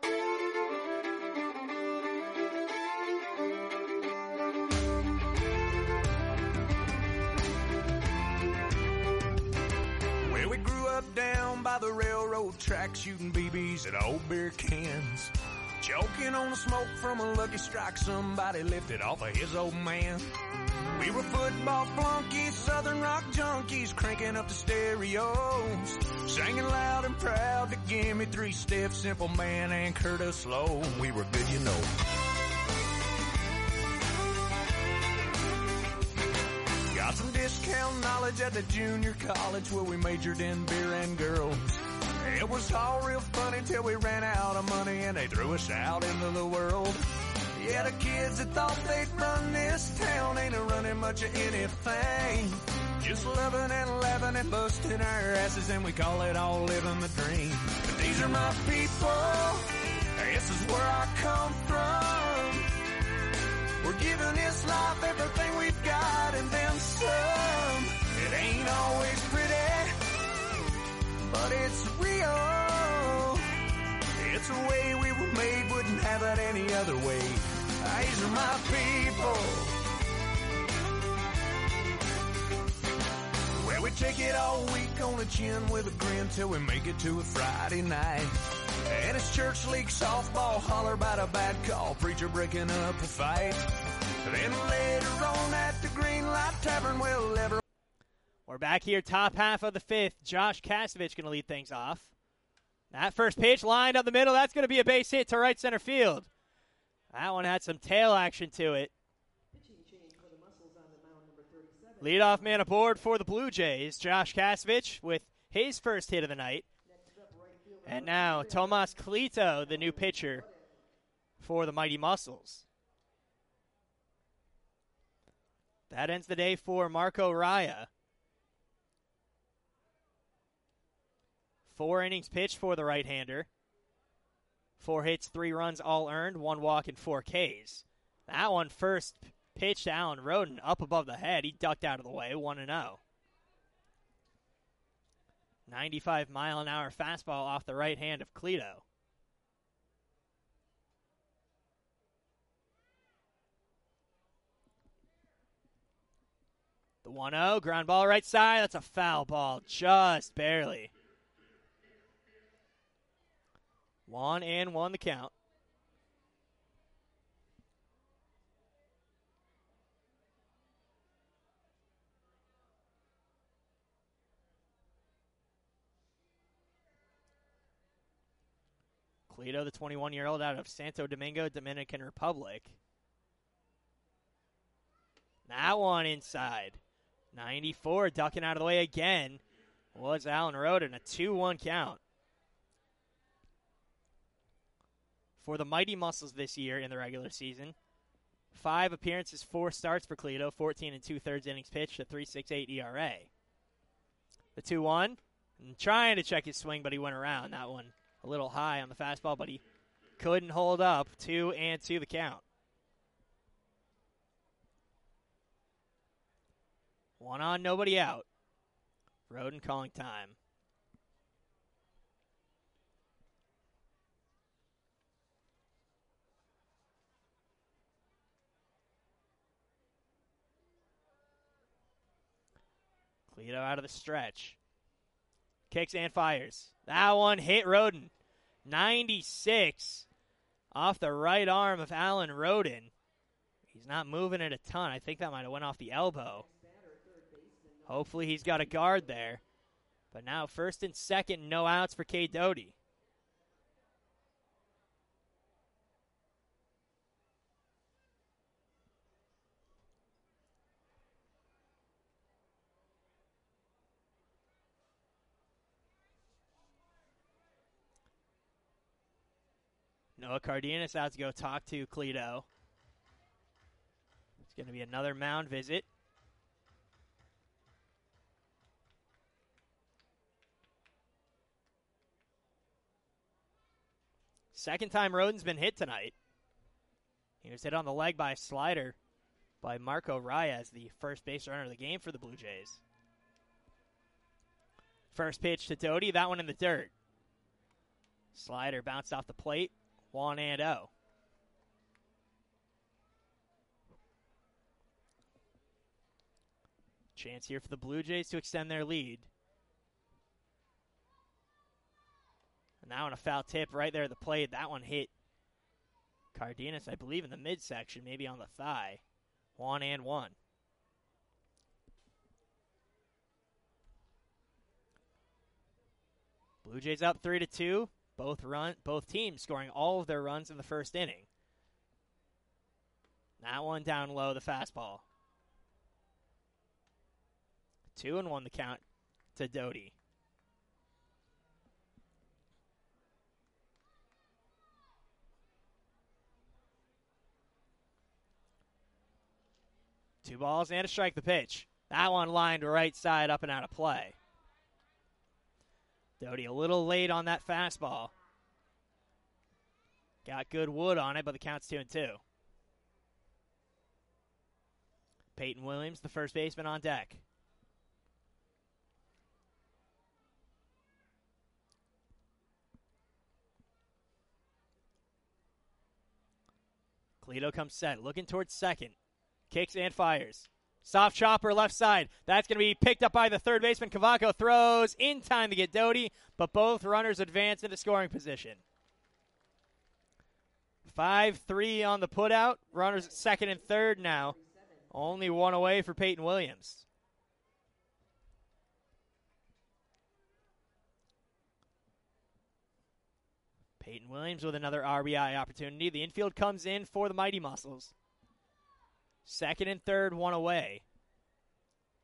Down by the railroad track, shooting B Bs at old beer cans, choking on the smoke from a Lucky Strike somebody lifted off of his old man. We were football flunkies, southern rock junkies, cranking up the stereos, singing loud and proud to give me three steps, Simple Man and Curtis Slow. We were good, you know. Got some discount knowledge at the junior college where we majored in beer and girls. It was all real funny till we ran out of money and they threw us out into the world. Yeah, the kids that thought they'd run this town ain't a running much of anything. Just loving and laughing and busting our asses, and we call it all living the dream. But these are my people, this is where I come from. We're giving this life everything we've got and then some. It ain't always pretty, but it's real. It's the way we were made, wouldn't have it any other way. These are my people. Well, we take it all week on the chin with a grin till we make it to a Friday night. And it's church league softball, holler about a bad call, preacher breaking up a fight. Then later on at the Green Light Tavern, we'll ever... We're back here, top half of the fifth. Josh Kasevich going to lead things off. That first pitch lined up the middle. That's going to be a base hit to right center field. That one had some tail action to it. Leadoff man aboard for the Blue Jays, Josh Kasvich with his first hit of the night. And now Tomas Cleto, the new pitcher for the Mighty Muscles. That ends the day for Marco Raya. Four innings pitched for the right-hander. Four hits, three runs, all earned, one walk, and four Ks. That one first pitched to Alan Roden up above the head. He ducked out of the way, one and oh. ninety-five mile an hour fastball off the right hand of Cleto. The one oh, ground ball right side. That's a foul ball, just barely. One and one the count. Cleto, the twenty-one-year-old out of Santo Domingo, Dominican Republic. That one inside. ninety-four, ducking out of the way again, was Alan Roden. A two one count. For the Mighty Muscles this year in the regular season, five appearances, four starts for Cleto, fourteen and two-thirds innings pitched, a three point six eight E R A. The two one, trying to check his swing, but he went around. That one a little high on the fastball, but he couldn't hold up. Two and two the count. One on, nobody out. Roden calling time. Cleto out of the stretch. Kicks and fires. That one hit Roden. ninety-six off the right arm of Alan Roden. He's not moving it a ton. I think that might have went off the elbow. Hopefully he's got a guard there. But now first and second, no outs for Cade Doughty. Noah Cardenas out to go talk to Cleto. It's going to be another mound visit. Second time Roden's been hit tonight. He was hit on the leg by a slider by Marco Raya as the first base runner of the game for the Blue Jays. First pitch to Doughty, that one in the dirt. Slider bounced off the plate, one and oh. Chance here for the Blue Jays to extend their lead. And now on a foul tip right there at the plate. That one hit Cardenas, I believe, in the midsection, maybe on the thigh. One and one. Blue Jays up three to two. Both run, both teams scoring all of their runs in the first inning. That one down low, the fastball. Two and one the count to Doughty. Two balls and a strike the pitch. That one lined right side up and out of play. Doughty a little late on that fastball. Got good wood on it, but the count's two and two. Peyton Williams, the first baseman, on deck. Cleto comes set, looking towards second. Kicks and fires. Soft chopper left side. That's going to be picked up by the third baseman. Cavaco throws in time to get Doughty, but both runners advance into scoring position. five three on the putout. Runners at second and third now. Only one away for Peyton Williams. Peyton Williams with another R B I opportunity. The infield comes in for the Mighty Muscles. Second and third, one away.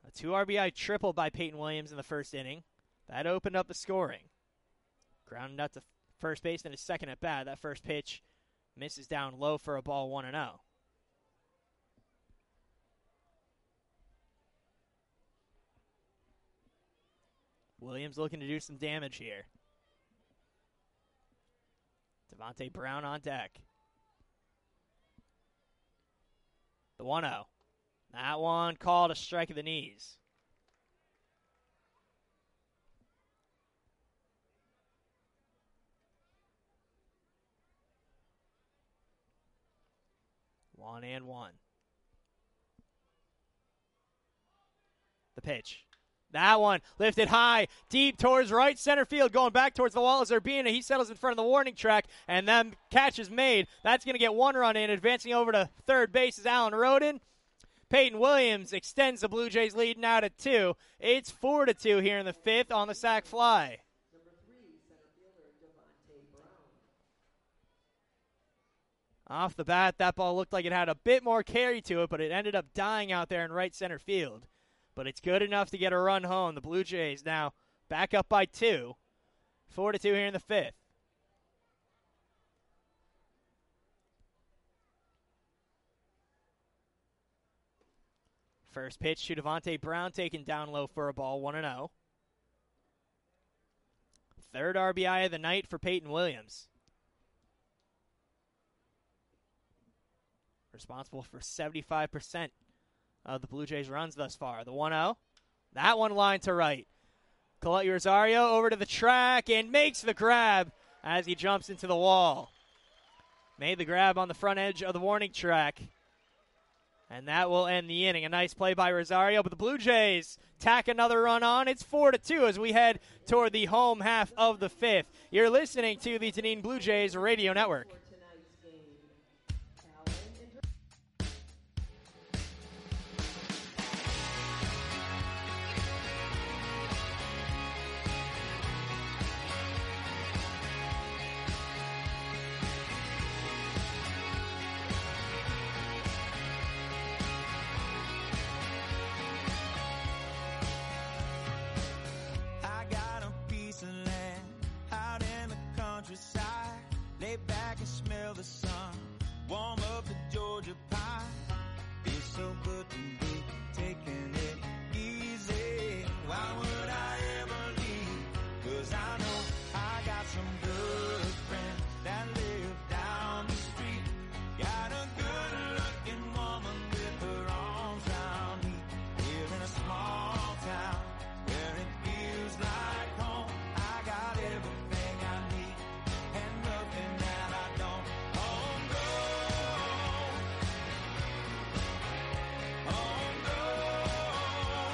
A two R B I triple by Peyton Williams in the first inning. That opened up the scoring. Grounded out to first base in his second at bat. That first pitch misses down low for a ball, one and oh. Williams looking to do some damage here. Devontae Brown on deck. The one oh. That one called a strike of the knees. One and one. The pitch. That one lifted high, deep towards right center field, going back towards the wall as Urbina. He settles in front of the warning track, and then catch is made. That's going to get one run in. Advancing over to third base is Alan Roden. Peyton Williams extends the Blue Jays lead now to two. It's four to two here in the fifth on the sac fly. Number three, center fielder Devontae Brown. Off the bat, that ball looked like it had a bit more carry to it, but it ended up dying out there in right center field. But it's good enough to get a run home. The Blue Jays now back up by two. Four to two here in the fifth. First pitch to Devontae Brown, taken down low for a ball, one and oh. Third R B I of the night for Peyton Williams. Responsible for seventy-five percent of the Blue Jays' runs thus far. The one oh. That one lined to right. Colette Rosario over to the track and makes the grab as he jumps into the wall. Made the grab on the front edge of the warning track. And that will end the inning. A nice play by Rosario, but the Blue Jays tack another run on. It's four to two as we head toward the home half of the fifth. You're listening to the Dunedin Blue Jays Radio Network. Lay back and smell the sun. Warm up the Georgia pie. Feels so good to be taking it easy. Why would I ever leave? Cause I know I got some good friends that live down the street. Got a good looking woman with her arms around me. Here in a small town where it feels like home. I got everything I need and nothing that I don't. Oh no, oh no.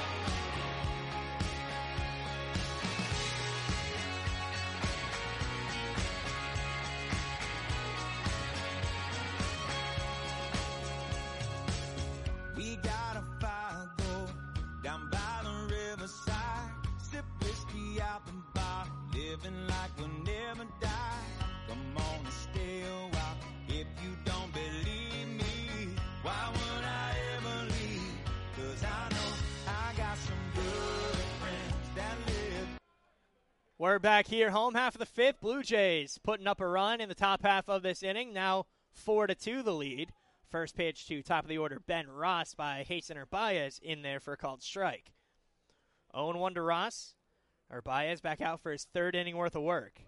We got a fire go down by the riverside. Sip whiskey out the bar, living like we'll never die. Come on and stay a while if you don't believe me. Why would I ever leave? Cause I know I got some good friends that live. We're back here, home half of the fifth. Blue Jays putting up a run in the top half of this inning. Now four to two the lead. First pitch to top of the order, Ben Ross by Hastener Baez in there for a called strike. oh and one to Ross. Or Baez back out for his third inning worth of work.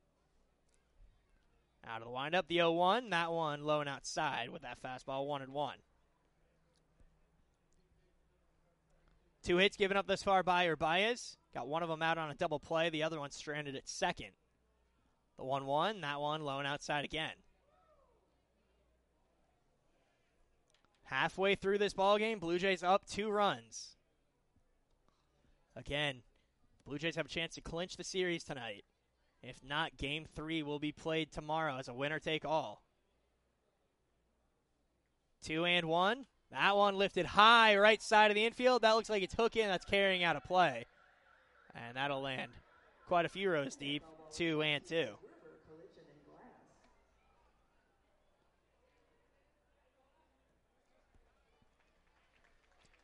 Out of the windup, the oh one. That one low and outside with that fastball, one and one. Two hits given up thus far by Baez. Got one of them out on a double play. The other one stranded at second. The one one, that one low and outside again. Halfway through this ballgame, Blue Jays up two runs. Again, Blue Jays have a chance to clinch the series tonight. If not, game three will be played tomorrow as a winner-take-all. Two and one. That one lifted high right side of the infield. That looks like it's hooking. That's carrying out a play. And that'll land quite a few rows deep. Two and two.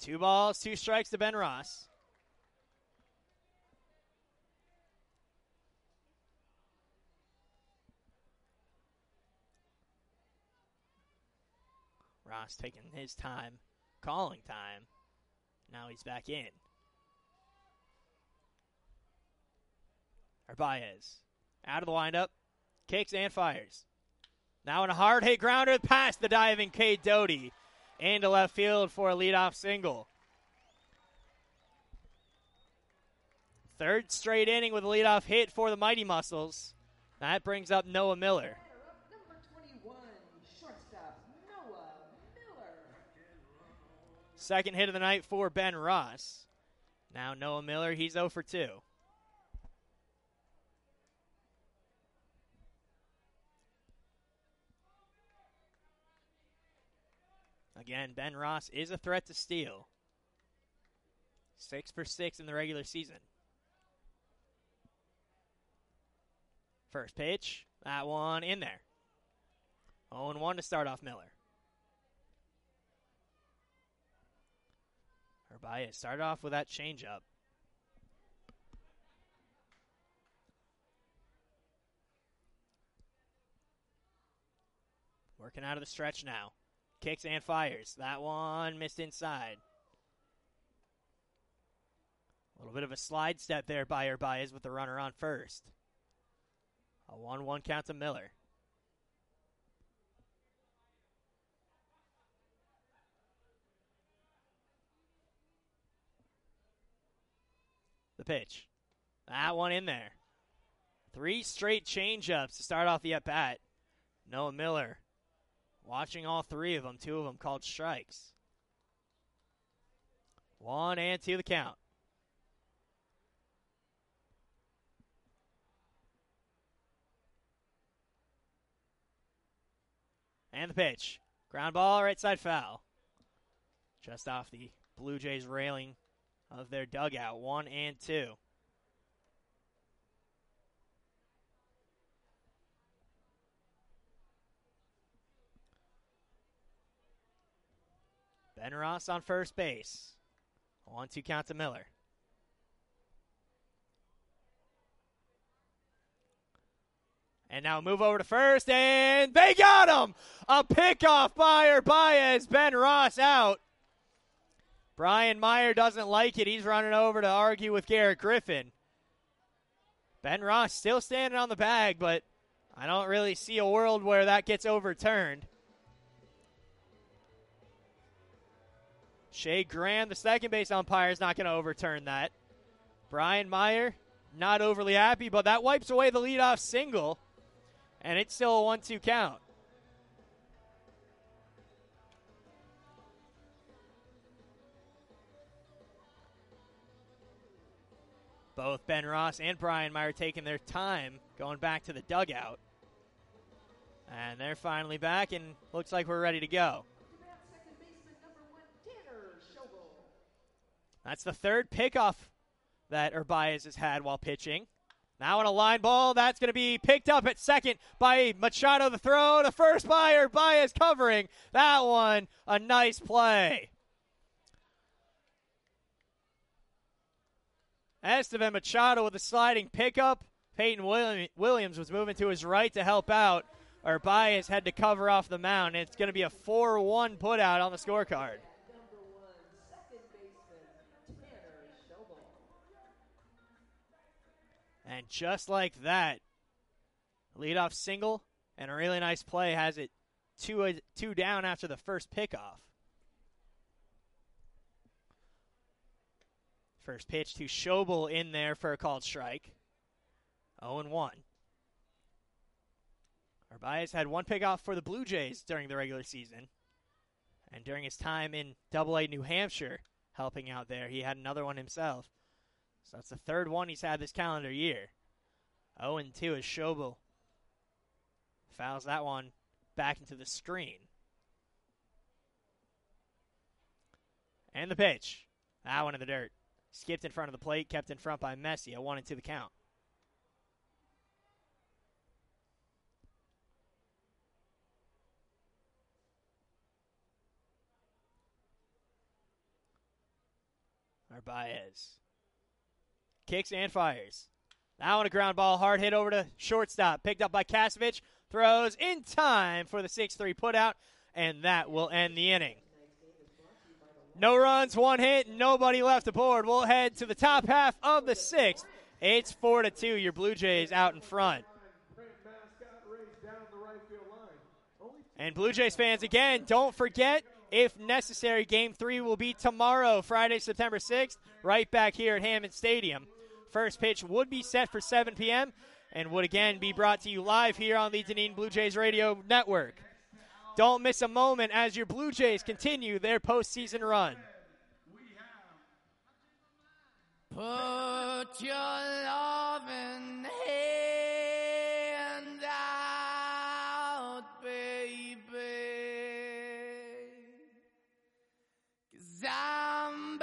Two balls, two strikes to Ben Ross. Ross taking his time, calling time. Now he's back in. Arbaez out of the windup, kicks and fires. Now in a hard hit grounder past the diving Cade Doty into left field for a leadoff single. Third straight inning with a leadoff hit for the Mighty Muscles. That brings up Noah Miller. Number twenty-one, shortstop, Noah Miller. Second hit of the night for Ben Ross. Now Noah Miller, he's oh for two. Again, Ben Ross is a threat to steal. Six for six in the regular season. First pitch, that one in there. oh and one to start off Miller. Arbaez started off with that changeup. Working out of the stretch now. Kicks and fires. That one missed inside. A little bit of a slide step there by Arbaez with the runner on first. A one one count to Miller. The pitch. That one in there. Three straight changeups to start off the at-bat. Noah Miller watching all three of them, two of them called strikes. One and two the count. And the pitch. Ground ball, right side foul. Just off the Blue Jays railing of their dugout. One and two. Ben Ross on first base. One two count to Miller. And now move over to first, and they got him! A pickoff by Arbaez. Ben Ross out. Brian Meyer doesn't like it. He's running over to argue with Garrett Griffin. Ben Ross still standing on the bag, but I don't really see a world where that gets overturned. Shea Graham, the second base umpire, is not going to overturn that. Brian Meyer, not overly happy, but that wipes away the leadoff single, and it's still a one two count. Both Ben Ross and Brian Meyer taking their time going back to the dugout. And they're finally back, and looks like we're ready to go. That's the third pickoff that Arbaez has had while pitching. Now on a line ball, that's going to be picked up at second by Machado. The throw to first by Arbaez covering. That one, a nice play. Estevan Machado with a sliding pickup. Peyton Williams was moving to his right to help out. Arbaez had to cover off the mound, and it's going to be a four one putout on the scorecard. And just like that, leadoff single and a really nice play has it two, uh, two down after the first pickoff. First pitch to Schobel in there for a called strike. oh and one. Arbaez had one pickoff for the Blue Jays during the regular season. And during his time in Double A New Hampshire, helping out there, he had another one himself. So that's the third one he's had this calendar year. oh and two as Schobel fouls that one back into the screen. And the pitch. That one in the dirt. Skipped in front of the plate, kept in front by Messi. A one and two the count. Narvaez kicks and fires. Now on a ground ball, hard hit over to shortstop. Picked up by Kasevich. Throws in time for the six three putout, and that will end the inning. No runs, one hit, nobody left aboard. We'll head to the top half of the sixth. It's four to two. Your Blue Jays out in front. And Blue Jays fans, again, don't forget, if necessary, Game three will be tomorrow, Friday, September sixth, right back here at Hammond Stadium. First pitch would be set for seven p.m. and would again be brought to you live here on the Dunedin Blue Jays Radio Network. Don't miss a moment as your Blue Jays continue their postseason run. Put your loving hand out, baby, 'cause I'm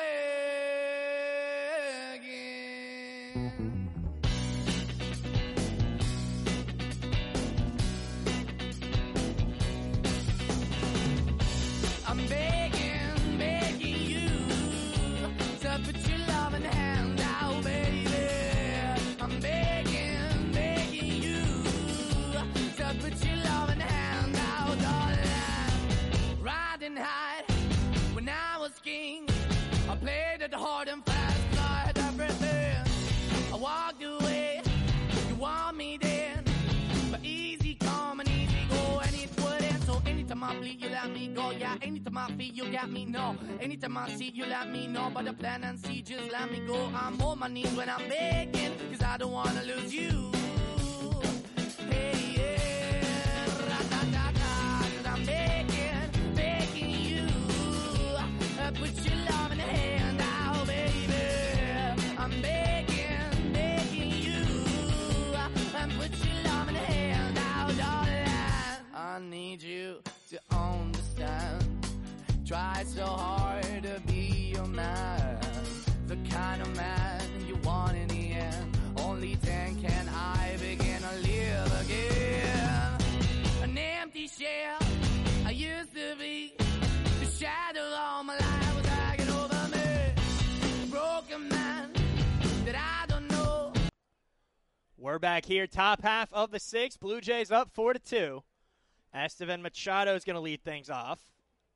I'm begging, begging you to put your loving hand out, baby. I'm begging, begging you to put your loving hand out, darling. Riding high when I was king, I played it hard and fast, I had everything. I walked away, you want me then, but easy come and easy go, and it wouldn't. So anytime I bleed, you let me go. Yeah, anytime I feel, you got me, no. Anytime I see, you let me know. But the plan and see, just let me go. I'm on my knees when I'm begging, 'cause I don't wanna lose you. Hey, yeah, ra-da-da-da, 'cause I'm begging, begging you. Uh, put your love in the hand out, baby. I'm begging, begging you. Uh, put your love in the hand out, darling. I need you to understand. Try so hard to be your man, the kind of man you want in the end. Only then can I begin to live again. An empty shell I used to be, the shadow all my life was hanging over me. A broken man that I don't know. We're back here, top half of the sixth. Blue Jays up four to two. Estevan Machado is going to lead things off.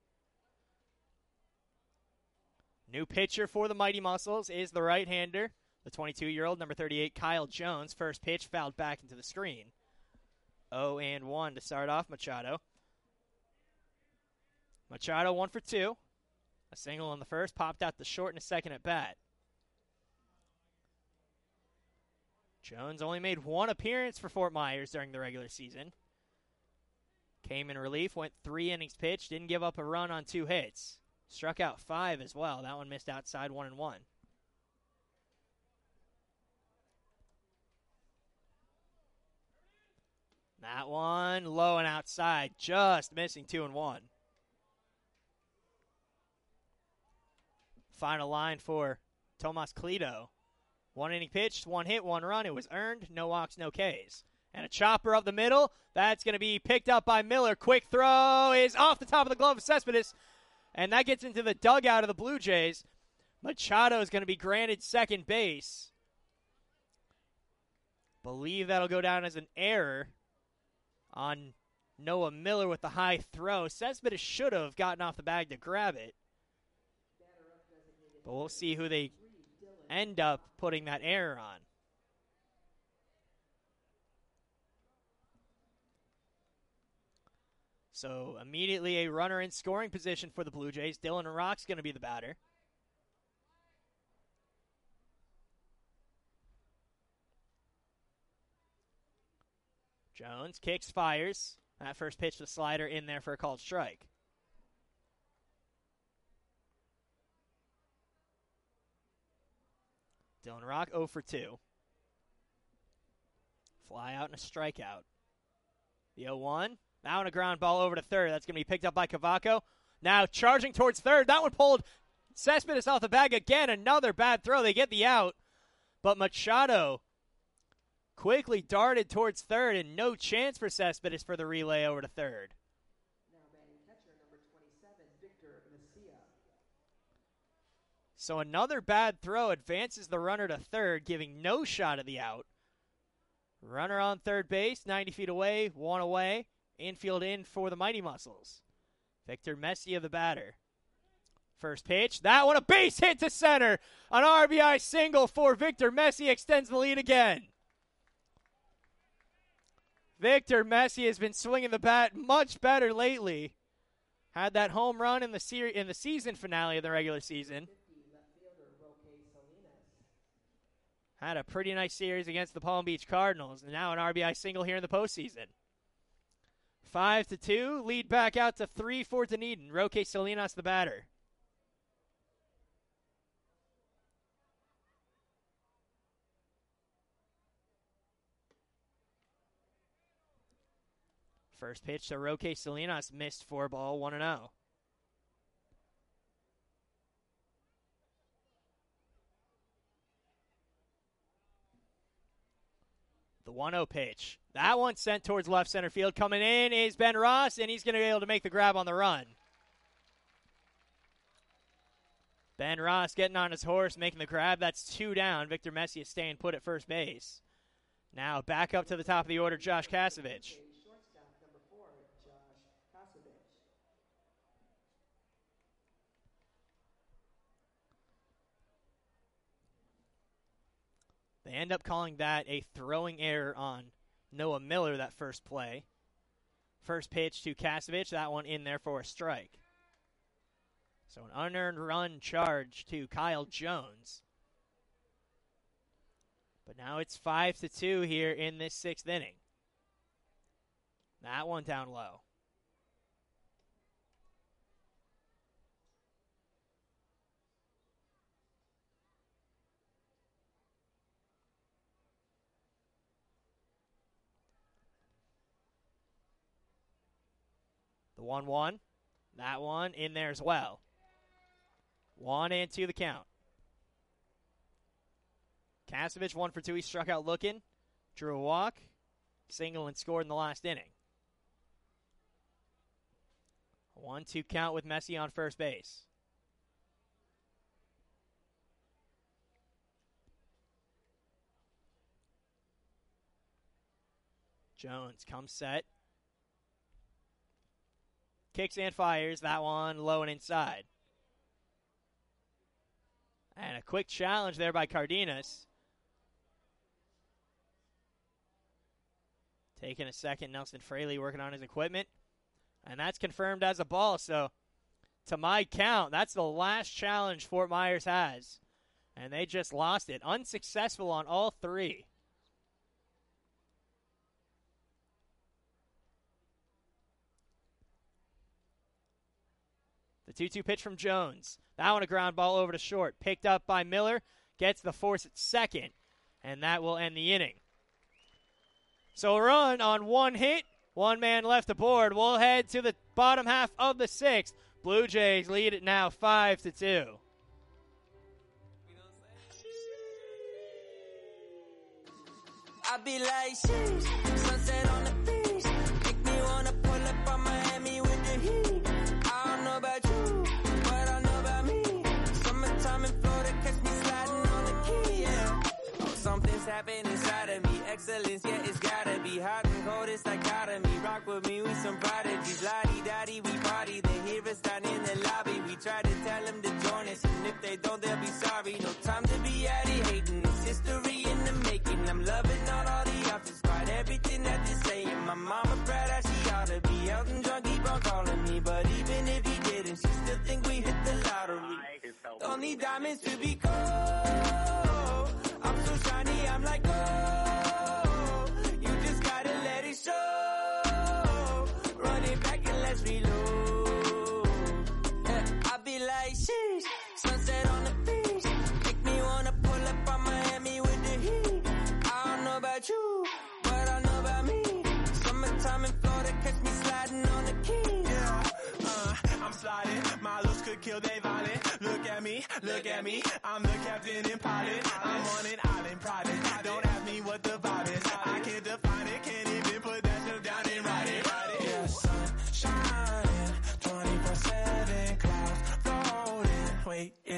New pitcher for the Mighty Muscles is the right-hander, the twenty-two-year-old, number thirty-eight, Kyle Jones. First pitch fouled back into the screen. oh and one to start off Machado. Machado one for two. A single on the first, popped out the short in the second at bat. Jones only made one appearance for Fort Myers during the regular season. Came in relief, went three innings pitched, didn't give up a run on two hits. Struck out five as well. That one missed outside, one and one. That one low and outside, just missing two and one. Final line for Tomas Cleto. One inning pitched, one hit, one run. It was earned, no walks, no Ks. And a chopper up the middle. That's going to be picked up by Miller. Quick throw is off the top of the glove of Cespedes. And that gets into the dugout of the Blue Jays. Machado is going to be granted second base. Believe that'll go down as an error on Noah Miller with the high throw. Cespedes should have gotten off the bag to grab it. But we'll see who they end up putting that error on. So immediately a runner in scoring position for the Blue Jays. Dylan Rock's going to be the batter. Jones kicks, fires. That first pitch, the slider in there for a called strike. Dylan Rock oh for two. Fly out and a strikeout. The oh one. Now on a ground ball over to third. That's going to be picked up by Cavaco. Now charging towards third. That one pulled Cespedes off the bag again. Another bad throw. They get the out. But Machado quickly darted towards third, and no chance for Cespedes for the relay over to third. Now batting catcher number twenty-seven, Victor Messia. So another bad throw advances the runner to third, giving no shot at the out. Runner on third base, ninety feet away, one away. Infield in for the Mighty Muscles. Victor Messier, the batter. First pitch, that one a base hit to center. An R B I single for Victor Messier extends the lead again. Victor Messier has been swinging the bat much better lately. Had that home run in the ser- in the season finale of the regular season. Had a pretty nice series against the Palm Beach Cardinals, and now an R B I single here in the postseason. Five to two, lead back out to three for Dunedin. Roque Salinas, the batter. First pitch to Roque Salinas, missed for ball, one and oh. The one oh pitch. That one sent towards left center field. Coming in is Ben Ross, and he's going to be able to make the grab on the run. Ben Ross getting on his horse, making the grab. That's two down. Victor Messier staying put at first base. Now back up to the top of the order, Josh Kasevich. They end up calling that a throwing error on Noah Miller, that first play. First pitch to Kasevich, that one in there for a strike. So an unearned run charge to Kyle Jones. But now it's five to two here in this sixth inning. That one down low. The one one. That one in there as well. One and two the count. Kasevich, one for two. He struck out looking. Drew a walk. Single and scored in the last inning. one two count with Messier on first base. Jones comes set. Kicks and fires. That one low and inside. And a quick challenge there by Cardenas. Taking a second, Nelson Fraley working on his equipment. And that's confirmed as a ball. So, to my count, that's the last challenge Fort Myers has. And they just lost it. Unsuccessful on all three. The two two pitch from Jones. That one a ground ball over to short. Picked up by Miller. Gets the force at second. And that will end the inning. So a run on one hit. One man left aboard. We'll head to the bottom half of the sixth. Blue Jays lead it now five to two. I be like, sheesh, sunset on the beach. Make me wanna pull up on Miami with the heat. I don't know about you, but I know about me. Summertime in Florida, catch me sliding on the key, yeah. Oh, something's happening inside of me. Excellence, yeah, it's gotta be hot and cold, it's dichotomy. Rock with me, we some prodigies. Lottie-dottie, we party. They hear us down in the lobby. We try to tell them to join us, and if they don't, they'll be sorry. No time to be addy hating. It's history in the making. I'm loving all, all the options, quite everything that they're saying. My mama proud as she ought to be. Elton John keep on calling me, but even if he didn't, she still think we hit the lottery. Don't need diamonds to be cold. I'm so shiny, I'm like gold. You just gotta let it show. Run it back and let's reload. Yeah, I be like, sheesh, sunset on the beach. Make me wanna pull up on Miami with the heat. I don't know about you, but I know about me. Summertime in Florida, catch me sliding on the key. Yeah, uh, I'm sliding. My looks could kill they violent. Look at me, look at me. I'm the captain and pilot. I'm on an island private. Don't ask me what the vibe is. I can't define it, can't even put that stuff down and write it. Yeah, sun shining, twenty-four seven clouds floating. Wait, is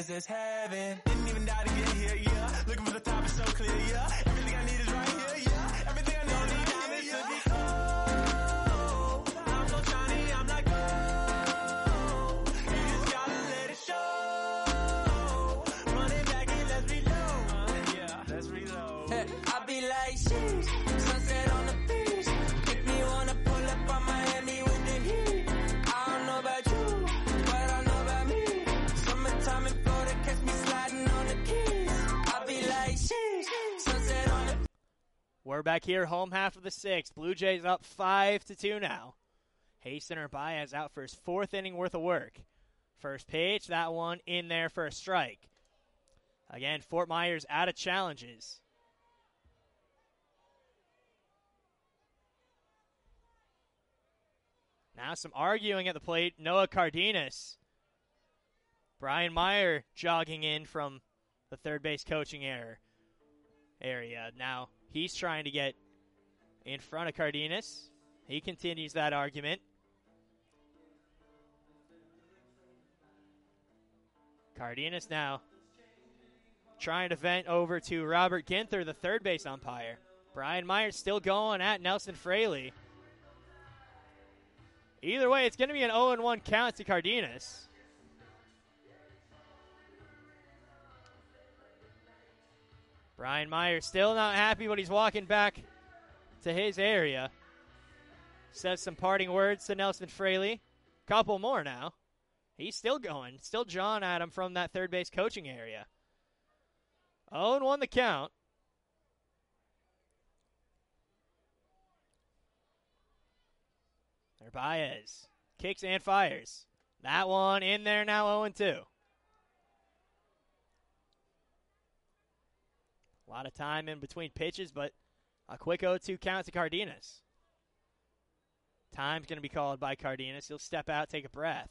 this is heaven. Didn't even die to get here, yeah. Looking for the top is so clear, yeah. Everything I need is right here, yeah. Everything I know need diamonds to be cold. I'm so shiny, I'm like gold. You just gotta let it show. Run it back and let's reload. Uh, yeah, let's reload. Hey, I be like, sheesh, sunset on the beach. If me wanna pull up on Miami with the heat. I don't know about you, but I know about me. Summertime in Florida, catch me sliding on the keys. I be like, sheesh, sunset on the. We're back here, home half of the sixth. Blue Jays up five to two now. Hasten Urbaez out for his fourth inning worth of work. First pitch, that one in there for a strike. Again, Fort Myers out of challenges. Now some arguing at the plate. Noah Cardenas. Brian Meyer jogging in from the third base coaching error area. Now he's trying to get in front of Cardenas. He continues that argument. Cardenas now trying to vent over to Robert Ginther, the third base umpire. Brian Meyer still going at Nelson Fraley. Either way, it's going to be an oh and one count to Cardenas. Brian Meyer still not happy, but he's walking back to his area. Says some parting words to Nelson Fraley. Couple more now. He's still going. Still jawing at him from that third base coaching area. oh and one the count. Baez kicks and fires. That one in there now, oh and two. A lot of time in between pitches, but a quick oh two count to Cardenas. Time's going to be called by Cardenas. He'll step out, take a breath.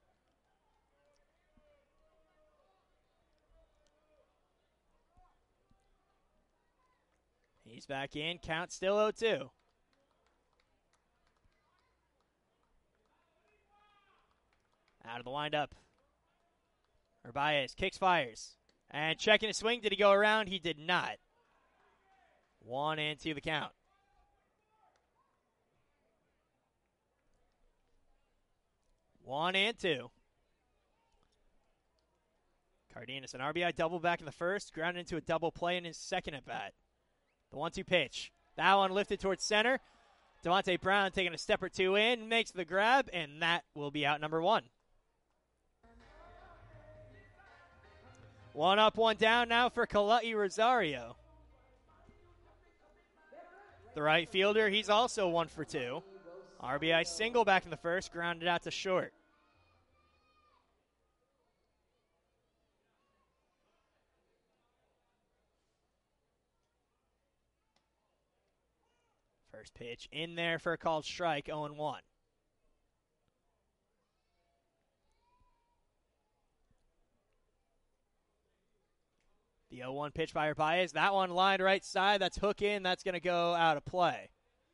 He's back in. Count still oh two. Out of the windup. Urbaez kicks, fires. And checking his swing. Did he go around? He did not. One and two the count. One and two. Cardenas, an R B I double back in the first. Grounded into a double play in his second at bat. The one two pitch. That one lifted towards center. Devontae Brown taking a step or two in. Makes the grab. And that will be out number one. One up, one down now for Kalai Rosario. The right fielder, he's also one for two. R B I single back in the first, grounded out to short. First pitch in there for a called strike, oh and one. The oh one pitch by Urbaez. That one lined right side. That's hook in. That's going to go out of play.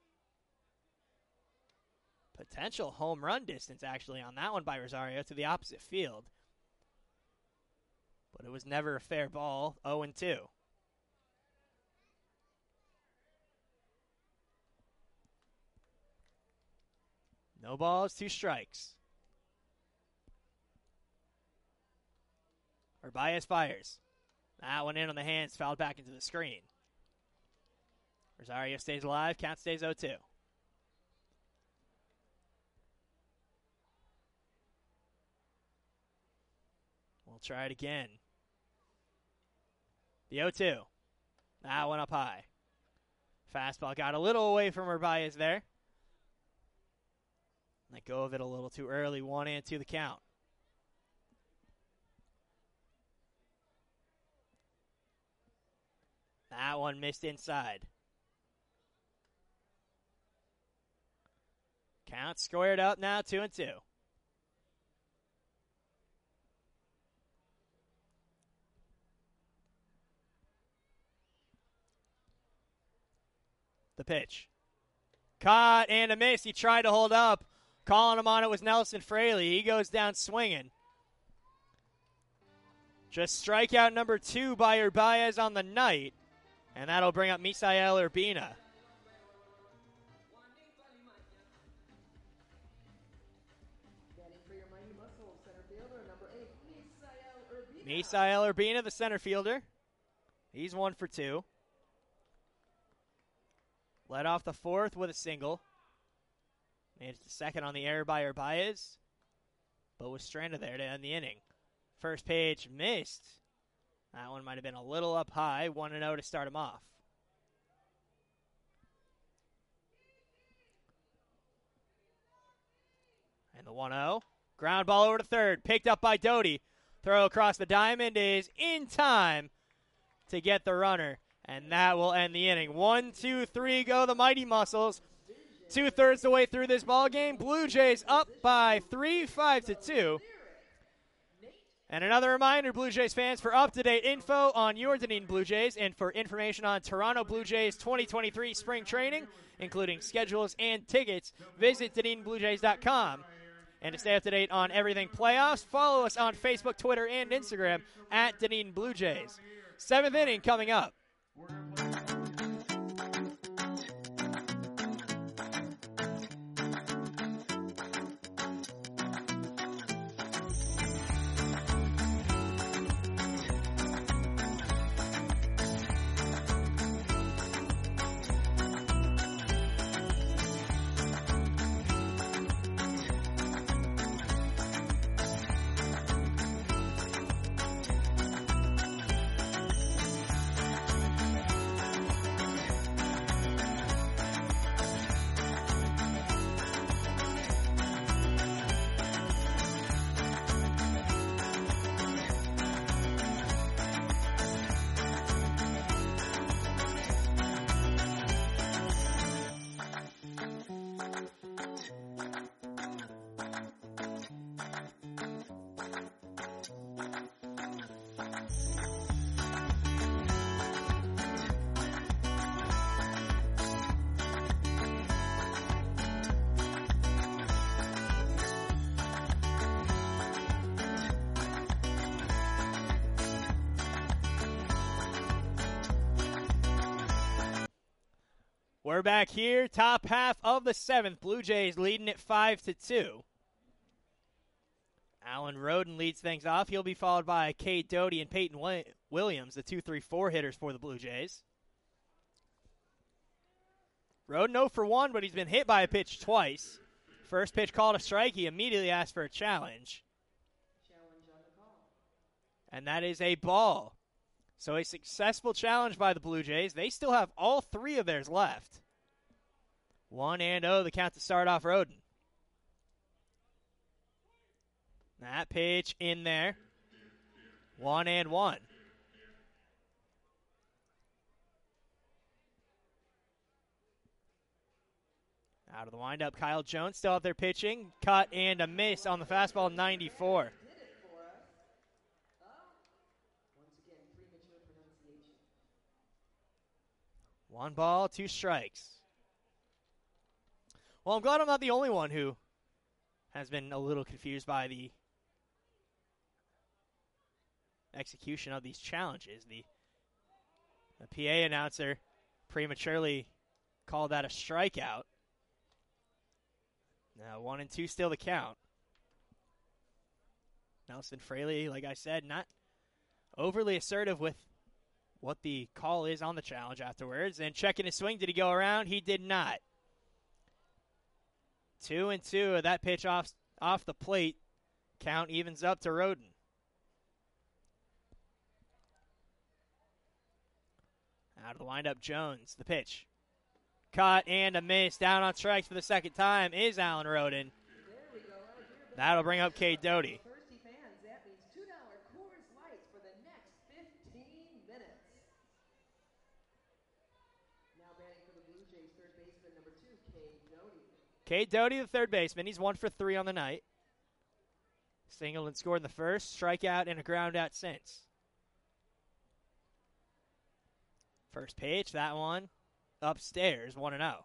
Potential home run distance, actually, on that one by Rosario to the opposite field. But it was never a fair ball. oh and two. No balls, two strikes. Urbaez fires. That one in on the hands, fouled back into the screen. Rosario stays alive, count stays oh two. We'll try it again. The oh two. That one up high. Fastball got a little away from Urbaez there. Let go of it a little too early. One and two the count. That one missed inside. Count squared up now, two and two. The pitch. Caught and a miss. He tried to hold up. Calling him on it was Nelson Fraley. He goes down swinging. Just strikeout number two by Urbaez on the night, and that'll bring up Misael Urbina. Batting for your Mighty Muscles, center fielder, number eight, Misael Urbina. Misael Urbina, the center fielder. He's one for two. Led off the fourth with a single. Made it to second on the error by Urbaez, but was stranded there to end the inning. First pitch missed. That one might have been a little up high. one and oh to start him off. And the one oh. Ground ball over to third. Picked up by Doty. Throw across the diamond is in time to get the runner. And that will end the inning. One, two, three, go the Mighty Muscles. Two-thirds the way through this ball game. Blue Jays up by three, five to two. And another reminder, Blue Jays fans, for up-to-date info on your Dunedin Blue Jays and for information on Toronto Blue Jays twenty twenty-three spring training, including schedules and tickets, visit Dunedin Blue Jays dot com. And to stay up to date on everything playoffs, follow us on Facebook, Twitter, and Instagram at Dunedin Blue Jays. Seventh inning coming up. We're back here, top half of the seventh. Blue Jays leading it five to two. Alan Roden leads things off. He'll be followed by Cade Doty and Peyton Williams, the two three four hitters for the Blue Jays. Roden oh for one, but he's been hit by a pitch twice. First pitch called a strike. He immediately asked for a challenge. Challenge on the call. And that is a ball. So a successful challenge by the Blue Jays. They still have all three of theirs left. One and oh, the count to start off Roden. That pitch in there. One and one. Out of the windup, Kyle Jones still out there pitching. Cut and a miss on the fastball, ninety-four. One ball, two strikes. Well, I'm glad I'm not the only one who has been a little confused by the execution of these challenges. The, the P A announcer prematurely called that a strikeout. Now, one and two still the count. Nelson Fraley, like I said, not overly assertive with what the call is on the challenge afterwards. And checking his swing, did he go around? He did not. Two and two, that pitch off, off the plate. Count evens up to Roden. Out of the windup, Jones, the pitch. Caught and a miss. Down on strikes for the second time is Alan Roden. That'll bring up Cade Doty. Thirsty fans, that means two dollar Coors Lights for the next fifteen minutes. Now batting for the Blue Jays, third baseman number two, Cade Doty. Cade Doty, the third baseman. He's one for three on the night. Singled and scored in the first. Strikeout and a ground out since. First pitch, that one. Upstairs, one and oh.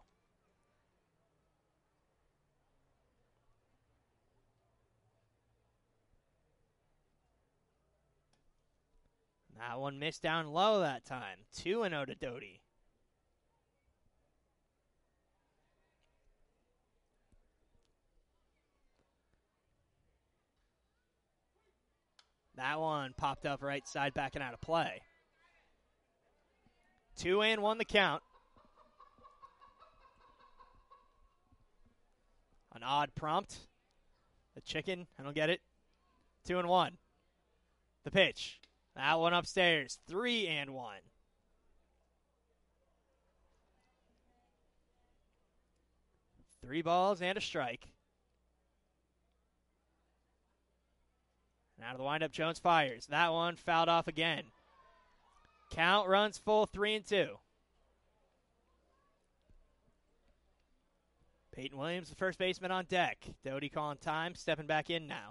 That one missed down low that time. two and oh to Doty. That one popped up right side, backing out of play. Two and one the count. An odd prompt. The chicken, I don't get it. Two and one. The pitch. That one upstairs. Three and one. Three balls and a strike. And out of the windup, Jones fires. That one fouled off again. Count runs full, three and two. Peyton Williams, the first baseman, on deck. Doty calling time, stepping back in now.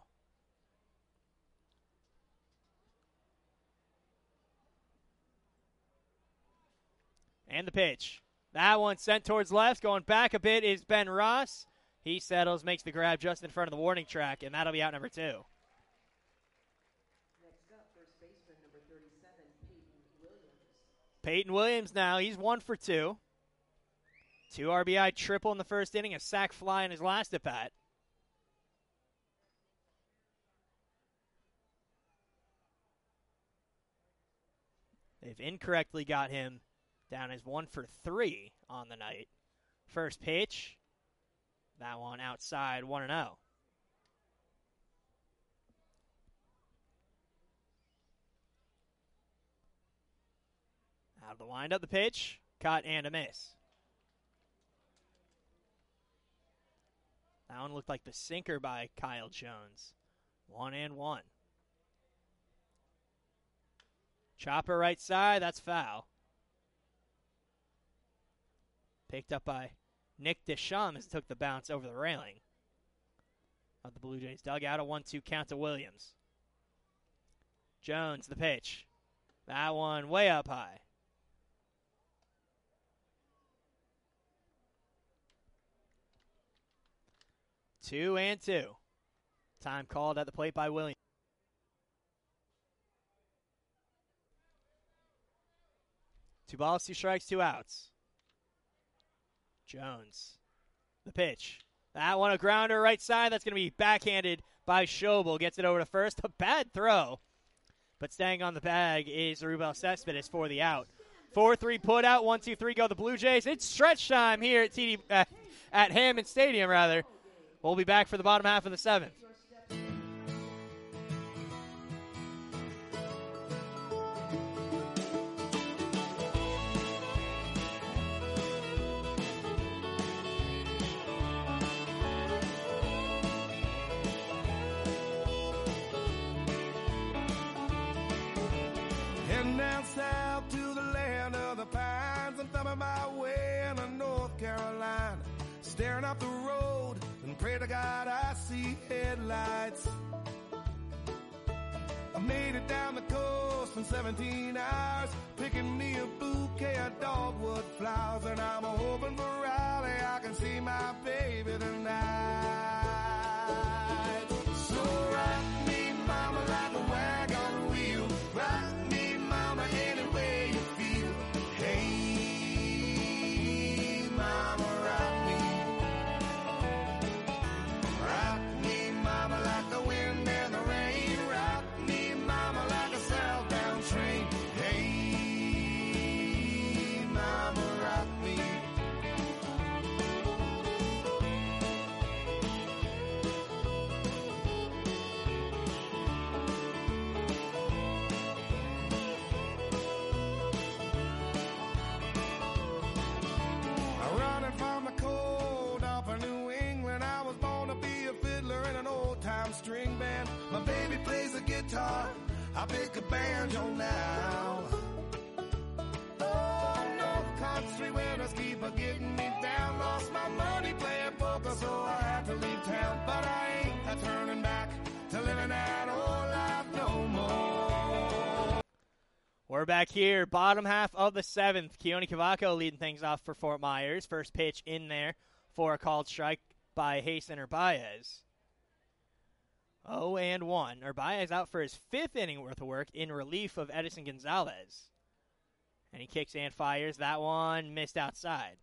And the pitch. That one sent towards left. Going back a bit is Ben Ross. He settles, makes the grab just in front of the warning track, and that'll be out number two. Next up, first baseman number thirty-seven, Peyton Williams. Peyton Williams now, he's one for two. Two R B I triple in the first inning, a sac fly in his last at bat. They've incorrectly got him down as one for three on the night. First pitch, that one outside, one and oh. Out of the windup, the pitch, cut and a miss. That one looked like the sinker by Kyle Jones. One and one. Chopper right side, that's foul. Picked up by Nick Deschamps as took the bounce over the railing of the Blue Jays dugout. A one two count to Williams. Jones, the pitch. That one way up high. Two and two. Time called at the plate by Williams. Two balls, two strikes, two outs. Jones, the pitch. That one a grounder right side. That's going to be backhanded by Schobel. Gets it over to first. A bad throw. But staying on the bag is Rubel Cespedes for the out. four three put out. one two three go the Blue Jays. It's stretch time here at T D uh, at Hammond Stadium, rather. We'll be back for the bottom half of the seventh. Heading down south to the land of the pines. I'm thumbing my way into North Carolina. Staring up the road and pray to God I see headlights. I made it down the coast in seventeen hours, picking me a bouquet of dogwood flowers. And I'm hoping for Raleigh I can see my baby tonight. So rock me, mama, like a wagon wheel. Rock me, mama, any way you feel. Hey, mama, rock me. Rock me, mama, like the wind and the rain. Rock me, mama, like a southbound train. Hey, mama, rock me. Running from the cold up in New England, I was born to be a fiddler in an old-time string band. My baby plays a guitar, I pick a banjo now. Oh, North Country winters keep a getting me down. Lost my money playing poker, so I had to leave town. But I ain't a turning back to living that old life no more. We're back here, bottom half of the seventh. Keone Cavaco leading things off for Fort Myers. First pitch in there for a called strike by Hastener Baez. oh and one. Urbaez out for his fifth inning worth of work in relief of Edison Gonzalez. And he kicks and fires. That one missed outside.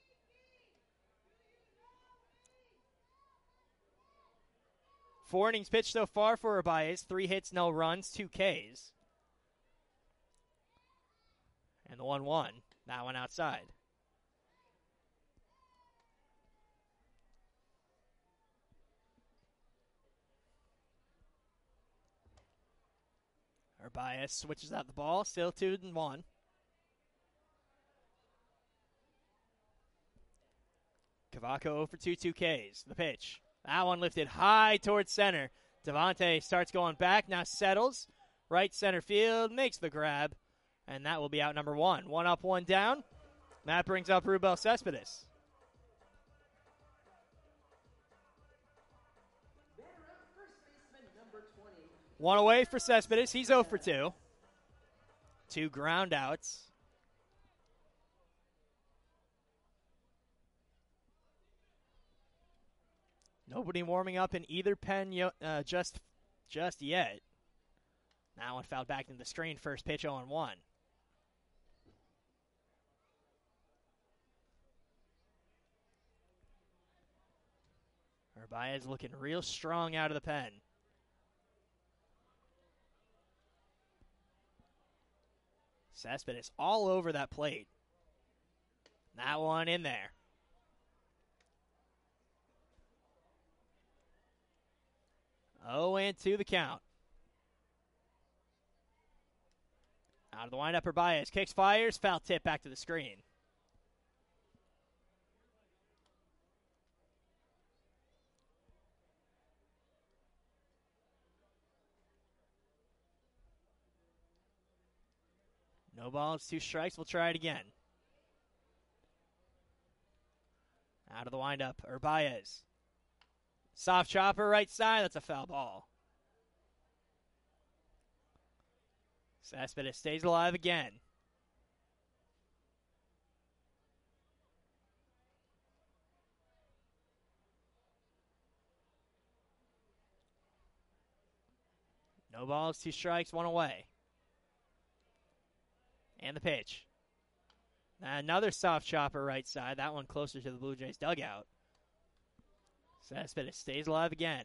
Four innings pitched so far for Urbaez. Three hits, no runs, two Ks. And the one one. That one outside. Urbaez switches out the ball. Still two and one. Cavaco oh for two, two Ks. The pitch. That one lifted high towards center. Devontae starts going back, now settles. Right center field, makes the grab. And that will be out number one. One up, one down. That brings up Rubel Cespedes. One away for Cespedes. He's oh for two. Two ground outs. Nobody warming up in either pen yo- uh, just just yet. That one fouled back into the screen. First pitch oh and one. Urbaez looking real strong out of the pen. Cespedes all over that plate. That one in there. oh and two the count. Out of the windup, Urbaez kicks, fires, foul tip back to the screen. No balls, two strikes. We'll try it again. Out of the windup, Urbaez. Soft chopper, right side. That's a foul ball. Cespedes stays alive again. No balls, two strikes, one away. And the pitch. Another soft chopper right side. That one closer to the Blue Jays dugout. Cespedes stays alive again.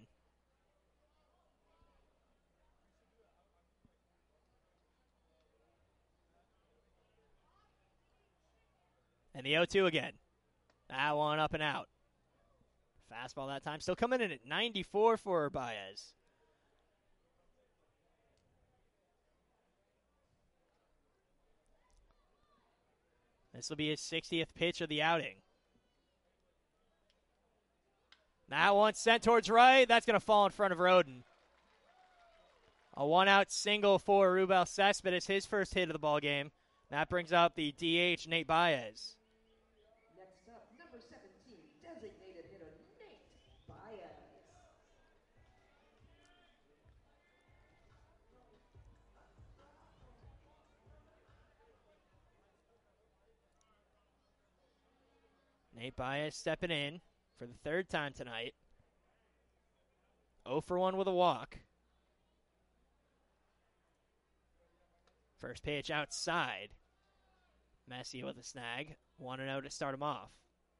And the oh two again. That one up and out. Fastball that time. Still coming in at ninety-four for Urbaez. This will be his sixtieth pitch of the outing. That one sent towards right. That's going to fall in front of Roden. A one-out single for Rubel Cespedes, his first hit of the ball game. That brings up the D H, Nate Baez. Next up, number seventeen, designated hitter Nate Baez. Nate Baez stepping in for the third time tonight. oh for one with a walk. First pitch outside. Messi with a snag. one and oh to start him off.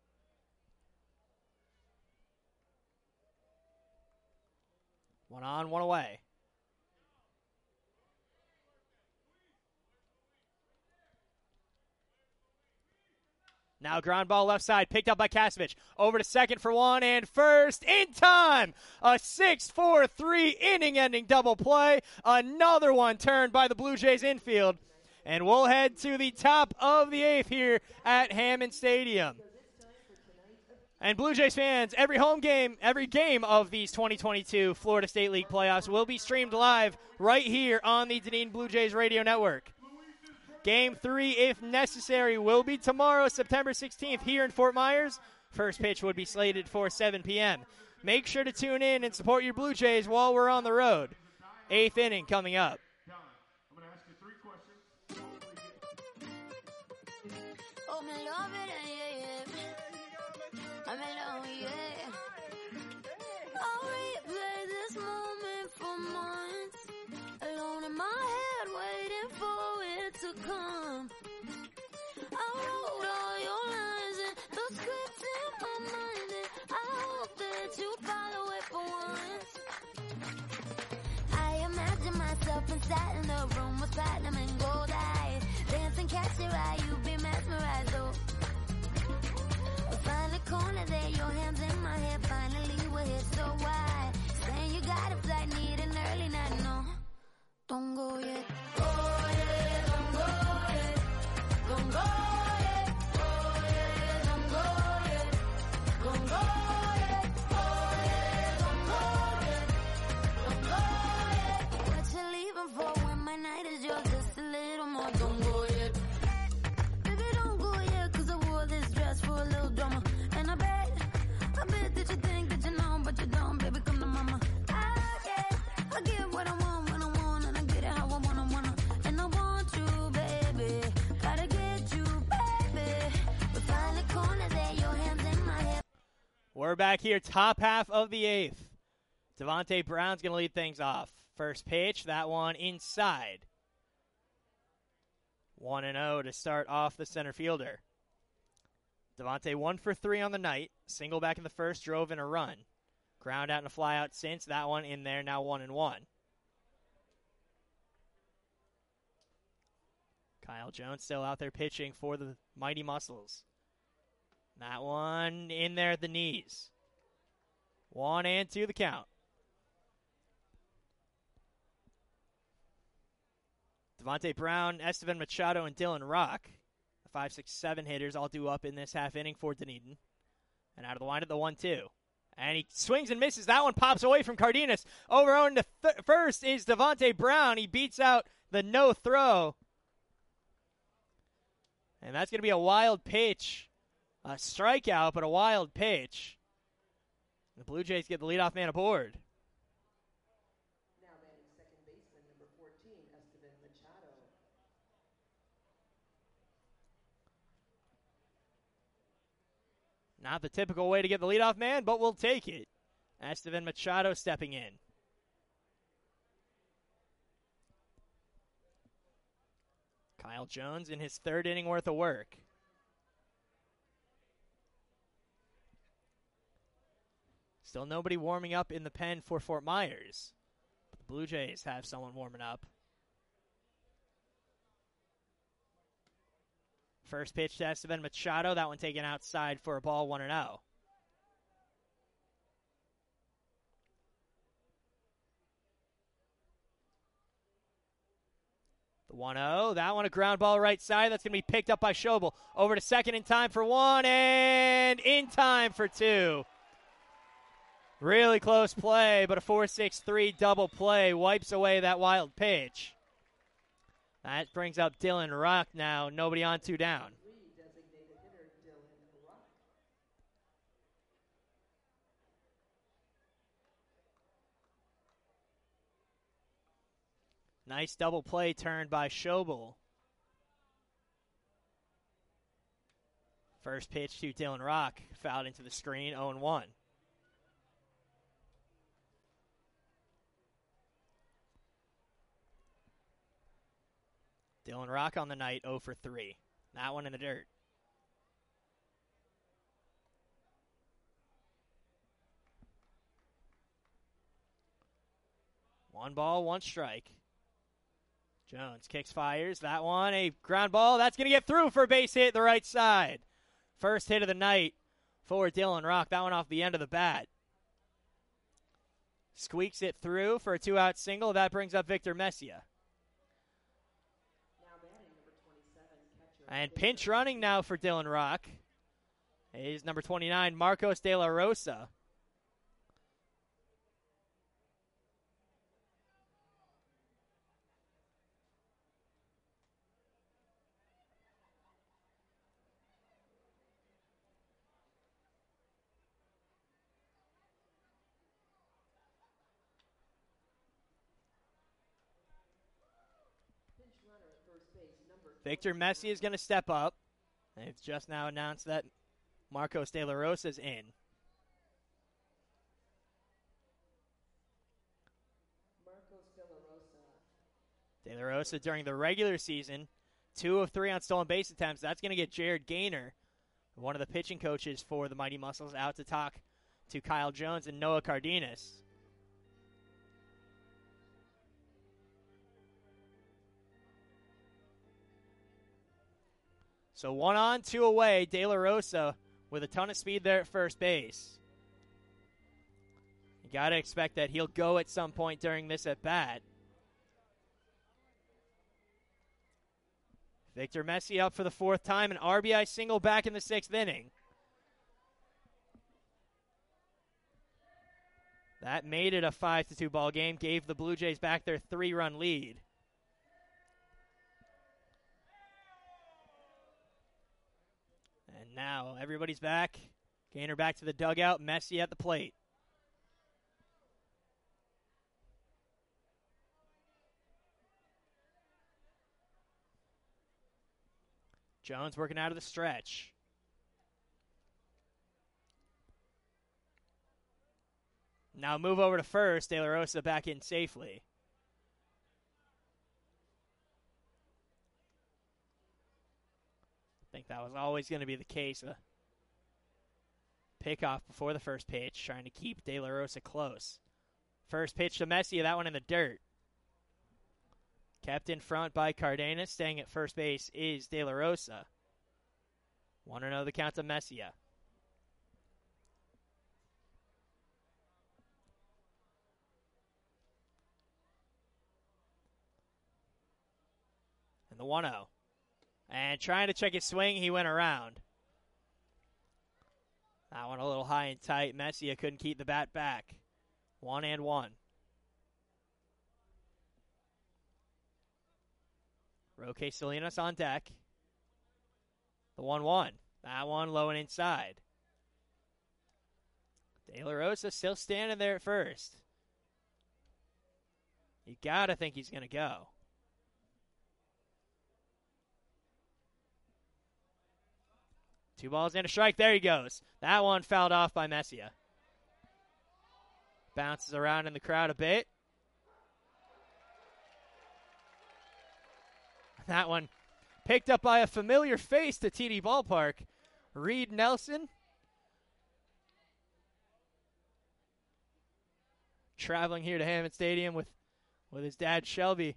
One on, one away. Now ground ball left side, picked up by Kasevich. Over to second for one and first in time. A six four three inning-ending double play. Another one turned by the Blue Jays infield. And we'll head to the top of the eighth here at Hammond Stadium. And Blue Jays fans, every home game, every game of these twenty twenty-two Florida State League playoffs will be streamed live right here on the Dunedin Blue Jays Radio Network. Game three, if necessary, will be tomorrow, September sixteenth, here in Fort Myers. First pitch would be slated for seven p.m. Make sure to tune in and support your Blue Jays while we're on the road. Eighth inning coming up. I'm going to ask you three questions. Oh, me love it, yeah, yeah. I'm alone, yeah. I'll replay this moment. to come. I wrote all your lines and the script in my mind, and I hope that you follow it for once. I imagine myself inside in the room with platinum and gold eyes, dancing, catch your eye, you be mesmerized, oh. Find a corner there, your hands in my hair, finally we're here, so why? Saying you got a flight, need an early night, no, don't go yet. Oh yeah, don't go yet, don't go yet. Oh yeah, don't go yet, don't go yet. Oh yeah, don't go yet, don't go yet. What you leaving for when my night is yours? Just a little more, don't go yet. Baby, don't go yet, cause I wore this dress for a little drama. And I bet, I bet that you think that you know, but you don't, baby, come to mama. I get, I get what I want when I want, and I get it how I wanna, wanna. And I want you, baby, gotta get you, baby. But find the corner there, your hands in my hair. We're back here, top half of the eighth. Devontae Brown's going to lead things off. First pitch, that one inside. one and oh to start off the center fielder. Devontae one for three on the night. Single back in the first, drove in a run. Ground out and a fly out since. That one in there, now one and one. Kyle Jones still out there pitching for the Mighty Muscles. That one in there at the knees. One and two the count. Devontae Brown, Esteban Machado, and Dylan Rock, the five, six, seven hitters, all due up in this half inning for Dunedin. And out of the windup, the one two. And he swings and misses. That one pops away from Cardenas. Over on to th- first is Devontae Brown. He beats out the no throw. And that's going to be a wild pitch. A strikeout, but a wild pitch. The Blue Jays get the leadoff man aboard. Now batting second baseman, number fourteen, Esteban Machado. Not the typical way to get the leadoff man, but we'll take it. Esteban Machado stepping in. Kyle Jones in his third inning worth of work. Still nobody warming up in the pen for Fort Myers. The Blue Jays have someone warming up. First pitch to Esteban Machado. That one taken outside for a ball, one and oh. The one oh. That one a ground ball right side. That's going to be picked up by Schobel. Over to second in time for one and in time for two. Really close play, but a four six three double play wipes away that wild pitch. That brings up Dylan Rock now. Nobody on, two down. Designated hitter Dylan Rock. Nice double play turned by Schobel. First pitch to Dylan Rock. Fouled into the screen, oh and one. Dylan Rock on the night, oh for three. That one in the dirt. One ball, one strike. Jones kicks, fires. That one, a ground ball. That's going to get through for a base hit the right side. First hit of the night for Dylan Rock. That one off the end of the bat. Squeaks it through for a two-out single. That brings up Victor Messia. And pinch running now for Dylan Rock is number twenty-nine, Marcos De La Rosa. Victor Messi is going to step up. It's just now announced that Marcos De La Rosa is in. Marcos De La Rosa. De La Rosa during the regular season two of three on stolen base attempts. That's going to get Jared Gaynor, one of the pitching coaches for the Mighty Muscles, out to talk to Kyle Jones and Noah Cardenas. So one on, two away. De La Rosa with a ton of speed there at first base. You got to expect that he'll go at some point during this at bat. Victor Messi up for the fourth time, an R B I single back in the sixth inning. That made it a five to two ball game, gave the Blue Jays back their three-run lead. And now everybody's back. Gaynor back to the dugout, Messi at the plate. Jones working out of the stretch. Now move over to first. De La Rosa back in safely. I think that was always going to be the case. A pickoff before the first pitch, trying to keep De La Rosa close. First pitch to Messi, that one in the dirt. Kept in front by Cardenas. Staying at first base is De La Rosa. one oh the count to Messia. And the one oh. And trying to check his swing, he went around. That one a little high and tight. Messia couldn't keep the bat back. One and one. Roque Salinas on deck. The one one. That one low and inside. De La Rosa still standing there at first. You got to think he's going to go. Two balls and a strike. There he goes. That one fouled off by Messia. Bounces around in the crowd a bit. That one picked up by a familiar face to T D Ballpark. Reed Nelson. Traveling here to Hammond Stadium with, with his dad, Shelby.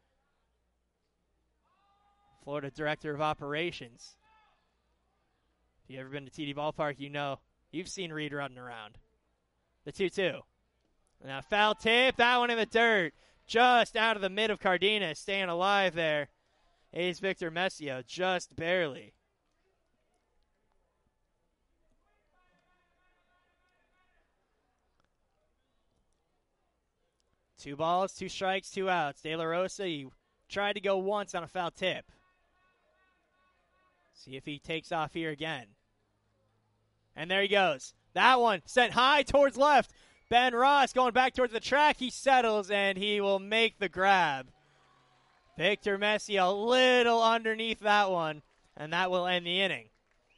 Florida Director of Operations. If you've ever been to T D Ballpark, you know you've seen Reed running around. The two two. Now foul tip. That one in the dirt. Just out of the mid of Cardenas. Staying alive there is Victor Messia, just barely. Two balls, two strikes, two outs. De La Rosa, he tried to go once on a foul tip. See if he takes off here again. And there he goes. That one sent high towards left. Ben Ross going back towards the track. He settles, and he will make the grab. Victor Messi a little underneath that one, and that will end the inning.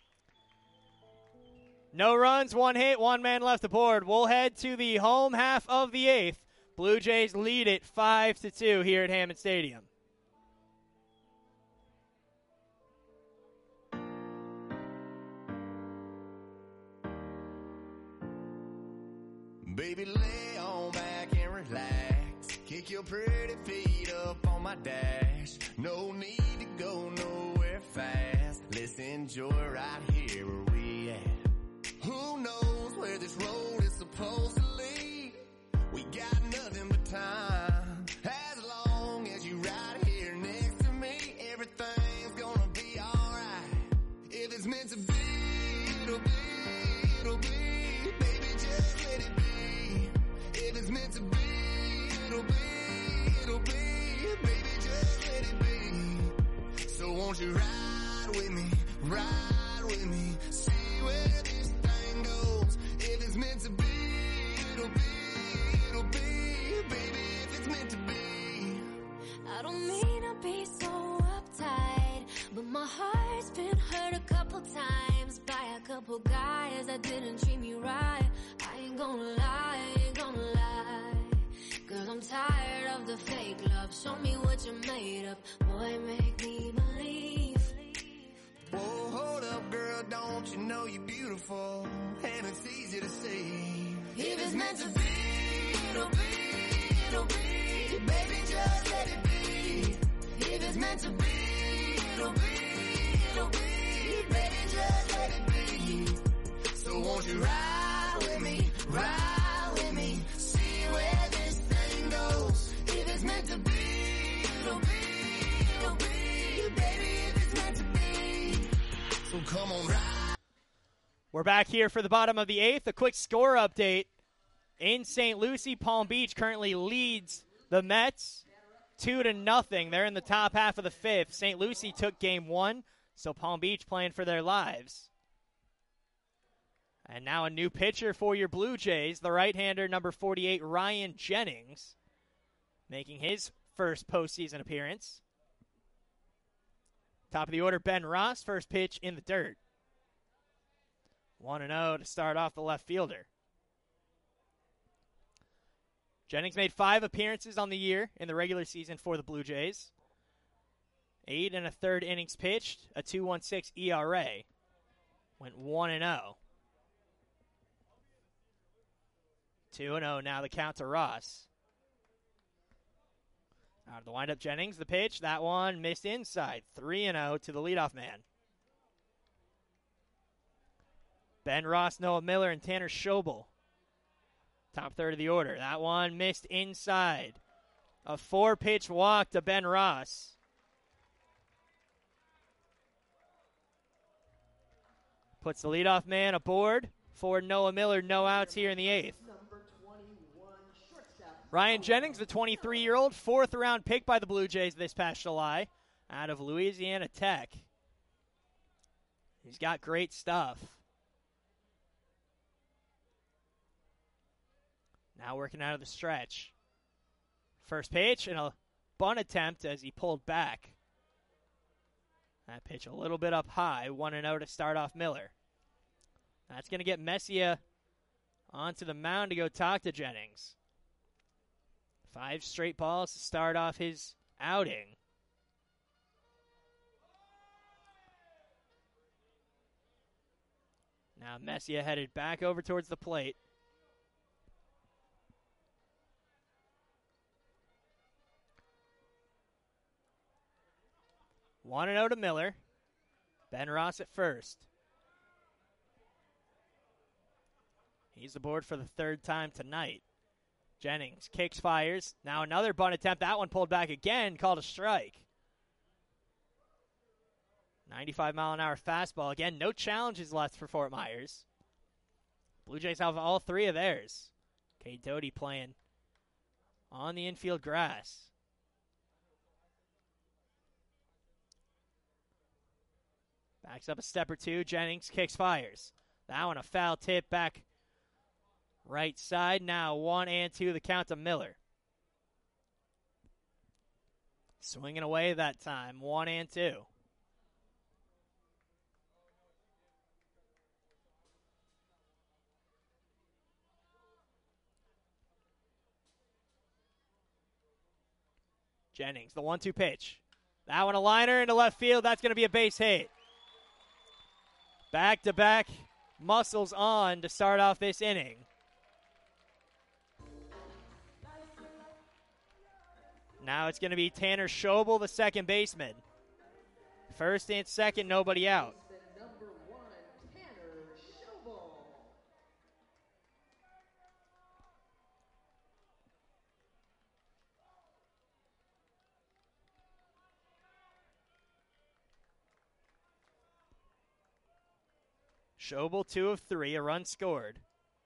No runs, one hit, one man left aboard. We'll head to the home half of the eighth. Blue Jays lead it five to two here at Hammond Stadium. Baby, lay on back and relax. Kick your pretty feet up on my dash. No need to go nowhere fast. Let's enjoy right here where we at. Who knows where this road is supposed to lead? We got nothing but time. As long as you right here next to me, everything's gonna be alright. If it's meant to be, it'll be, it'll be. Baby, just let it be. If it's meant to be, it'll be, it'll be. Baby, just let it be. So won't you ride with me, ride with me, see where this thing goes. If it's meant to be, it'll be, it'll be. Baby, if it's meant to be. I don't mean to be so uptight, but my heart's been hurt a couple times by a couple guys that didn't treat me right. I ain't gonna lie, I ain't gonna lie, cause I'm tired of the fake love. Show me what you're made of, boy, make me believe. it's meant to be, it'll be, it'll be. Baby, just let it be. If it's meant to be, it'll be, it'll be. Baby, just let it be. So won't you ride with me, ride with me, see where this thing goes. If it's meant to be, it'll be, it'll be. Baby, if it's meant to be. So come on, ride. We're back here for the bottom of the eighth. A quick score update. In Saint Lucie, Palm Beach currently leads the Mets two to nothing. They're in the top half of the fifth. Saint Lucie took game one, so Palm Beach playing for their lives. And now a new pitcher for your Blue Jays, the right-hander number forty-eight, Ryan Jennings, making his first postseason appearance. Top of the order, Ben Ross, first pitch in the dirt. one and oh to start off the left fielder. Jennings made five appearances on the year in the regular season for the Blue Jays. Eight and a third innings pitched, a two point one six E R A. Went one and oh. two and oh now the count to Ross. Out of the windup, Jennings, the pitch. That one missed inside. three and oh to the leadoff man. Ben Ross, Noah Miller, and Tanner Schobel. Top third of the order. That one missed inside. A four-pitch walk to Ben Ross. Puts the leadoff man aboard for Noah Miller. No outs here in the eighth. Ryan Jennings, the twenty-three-year-old, fourth-round pick by the Blue Jays this past July out of Louisiana Tech. He's got great stuff. Now working out of the stretch. First pitch and a bunt attempt as he pulled back. That pitch a little bit up high. one and oh to start off Miller. That's going to get Messier onto the mound to go talk to Jennings. Five straight balls to start off his outing. Now Messier headed back over towards the plate. one and oh to Miller. Ben Ross at first. He's aboard for the third time tonight. Jennings kicks, fires. Now another bunt attempt. That one pulled back again, called a strike. ninety-five mile an hour fastball. Again, no challenges left for Fort Myers. Blue Jays have all three of theirs. Cade Doty playing on the infield grass. Backs up a step or two. Jennings kicks, fires. That one a foul tip back right side. Now one and two the count to Miller. Swinging away that time. One and two. Jennings, the one two pitch. That one a liner into left field. That's going to be a base hit. Back-to-back muscles on to start off this inning. Now it's going to be Tanner Schobel, the second baseman. First and second, nobody out. Number one, Tanner Schobel. Schobel, two of three, a run scored.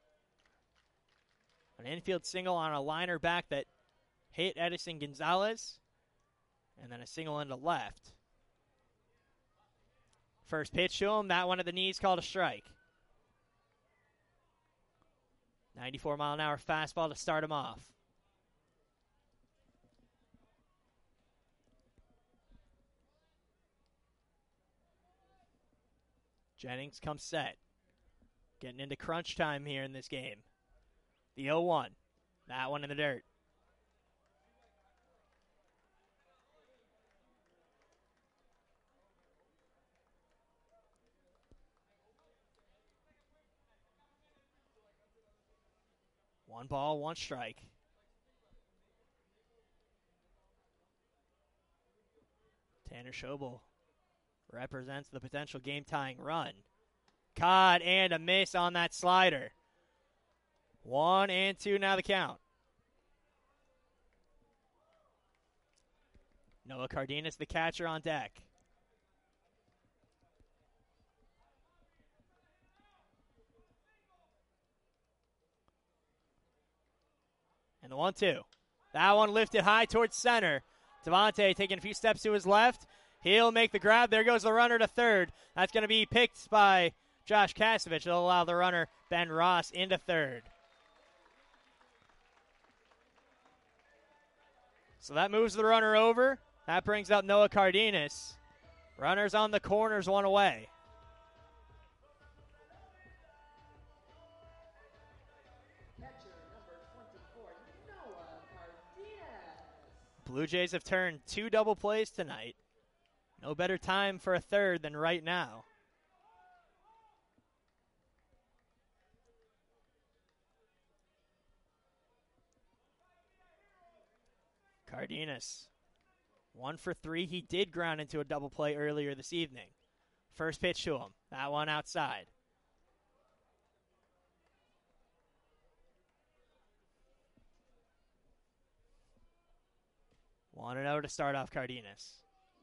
An infield single on a liner back that hit Edison Gonzalez, and then a single into left. First pitch to him, that one at the knees, called a strike. ninety-four mile an hour fastball to start him off. Jennings comes set. Getting into crunch time here in this game. The oh one. That one in the dirt. One ball, one strike. Tanner Schobel represents the potential game-tying run. Caught and a miss on that slider. One and two now the count. Noah Cardenas, the catcher, on deck. And the one two. That one lifted high towards center. Devontae taking a few steps to his left. He'll make the grab. There goes the runner to third. That's going to be picked by Josh Kasevich. It'll allow the runner, Ben Ross, into third. So that moves the runner over. That brings up Noah Cardenas. Runners on the corners, one away. Blue Jays have turned two double plays tonight. No better time for a third than right now. Cardenas, one for three. He did ground into a double play earlier this evening. First pitch to him. That one outside. one and oh to start off Cardenas.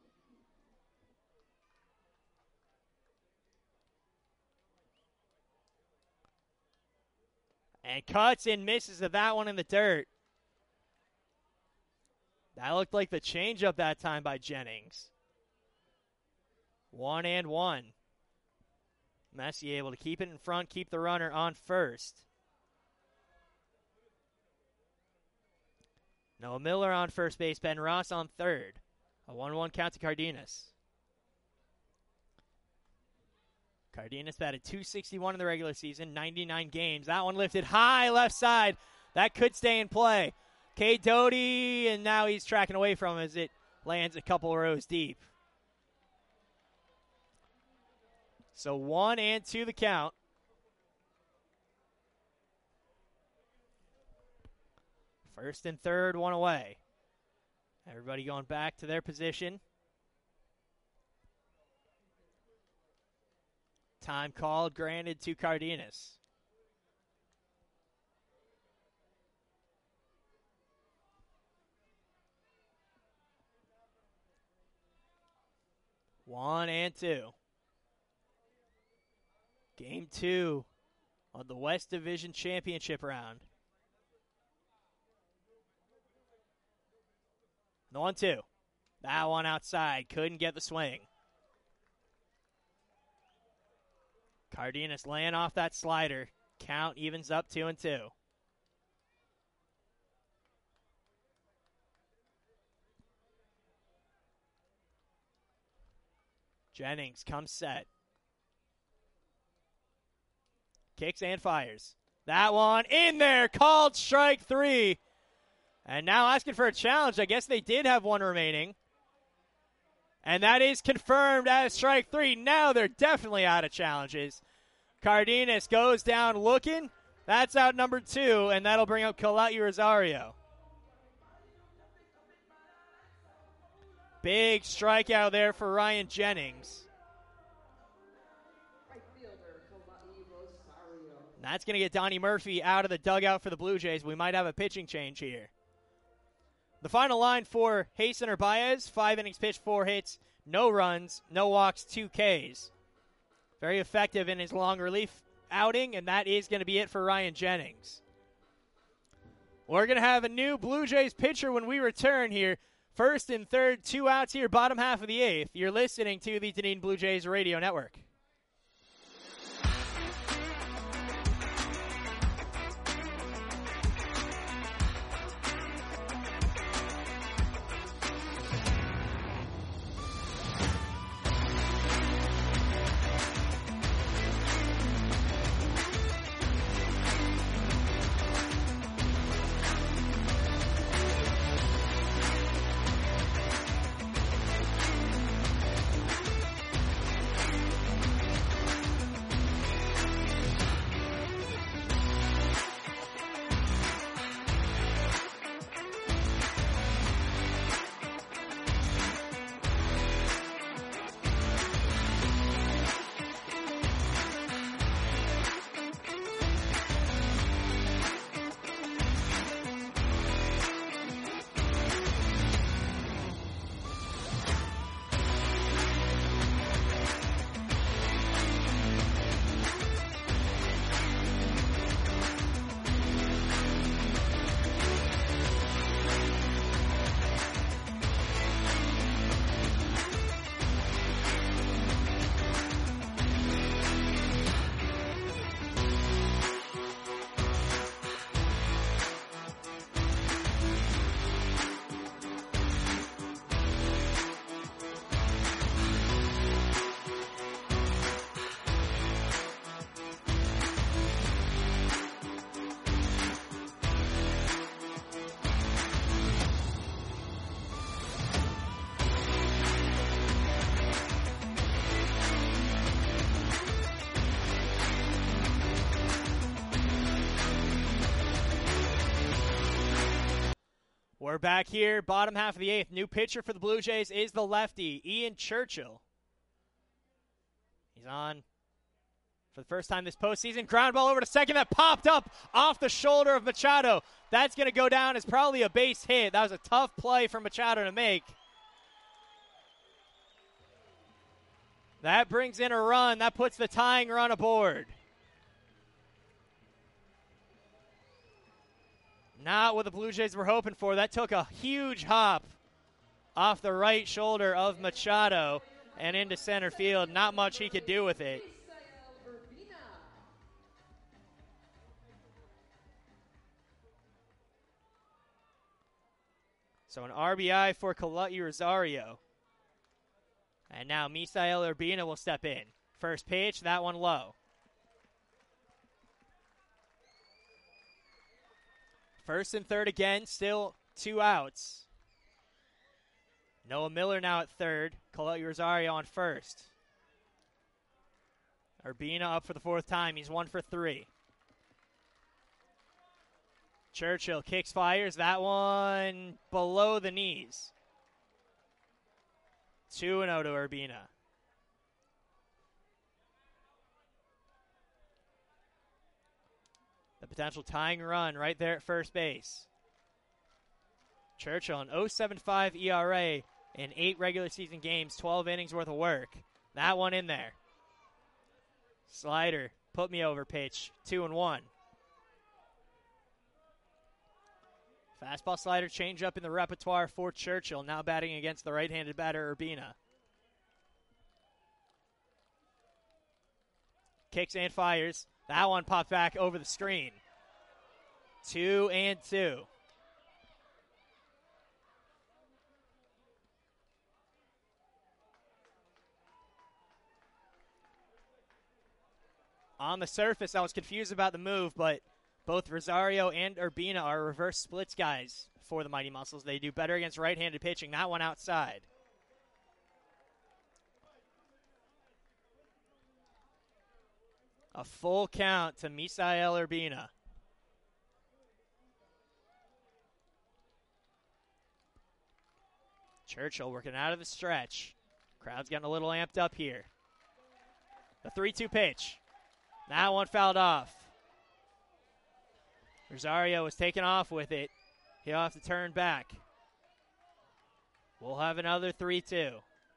And cuts and misses of that one in the dirt. That looked like the changeup that time by Jennings. One and one. Messi able to keep it in front, keep the runner on first. Noah Miller on first base, Ben Ross on third. A one one count to Cardenas. Cardenas batted two sixty-one in the regular season, ninety-nine games. That one lifted high left side. That could stay in play. Cade Doty, and now he's tracking away from him as it lands a couple rows deep. So one and two the count. First and third, one away. Everybody going back to their position. Time called, granted to Cardenas. One and two. Game two of the West Division Championship round. The one two. That one outside. Couldn't get the swing. Cardenas laying off that slider. Count evens up two and two. Jennings comes set. Kicks and fires. That one in there. Called strike three. And now asking for a challenge. I guess they did have one remaining. And that is confirmed as strike three. Now they're definitely out of challenges. Cardenas goes down looking. That's out number two, and that'll bring up Kalai Rosario. Big strikeout there for Ryan Jennings. And that's going to get Donnie Murphy out of the dugout for the Blue Jays. We might have a pitching change here. The final line for Hasten Baez, five innings pitched, four hits, no runs, no walks, two Ks. Very effective in his long relief outing, and that is going to be it for Ryan Jennings. We're going to have a new Blue Jays pitcher when we return here. First and third, two outs here, bottom half of the eighth. You're listening to the Dunedin Blue Jays Radio Network. We're back here, bottom half of the eighth. New pitcher for the Blue Jays is the lefty, Ian Churchill. He's on for the first time this postseason. Ground ball over to second that popped up off the shoulder of Machado. That's going to go down as probably a base hit. That was a tough play for Machado to make. That brings in a run. That puts the tying run aboard. Not what the Blue Jays were hoping for. That took a huge hop off the right shoulder of Machado and into center field. Not much he could do with it. So an R B I for Kalutgy Rosario. And now Misael Urbina will step in. First pitch, that one low. First and third again, still two outs. Noah Miller now at third. Kalutgy Rosario on first. Urbina up for the fourth time. He's one for three. Churchill kicks, fires. That one below the knees. two and oh to Urbina. The potential tying run right there at first base. Churchill, an oh point seven five E R A in eight regular season games, twelve innings worth of work. That one in there. Slider, put me over pitch, two and one. Fastball, slider, change up in the repertoire for Churchill, now batting against the right-handed batter Urbina. Kicks and fires. That one popped back over the screen. Two and two. On the surface, I was confused about the move, but both Rosario and Urbina are reverse splits guys for the Mighty Muscles. They do better against right-handed pitching. That one outside. A full count to Misael Urbina. Churchill working out of the stretch. Crowd's getting a little amped up here. The three two pitch. That one fouled off. Rosario was taken off with it. He'll have to turn back. We'll have another three two.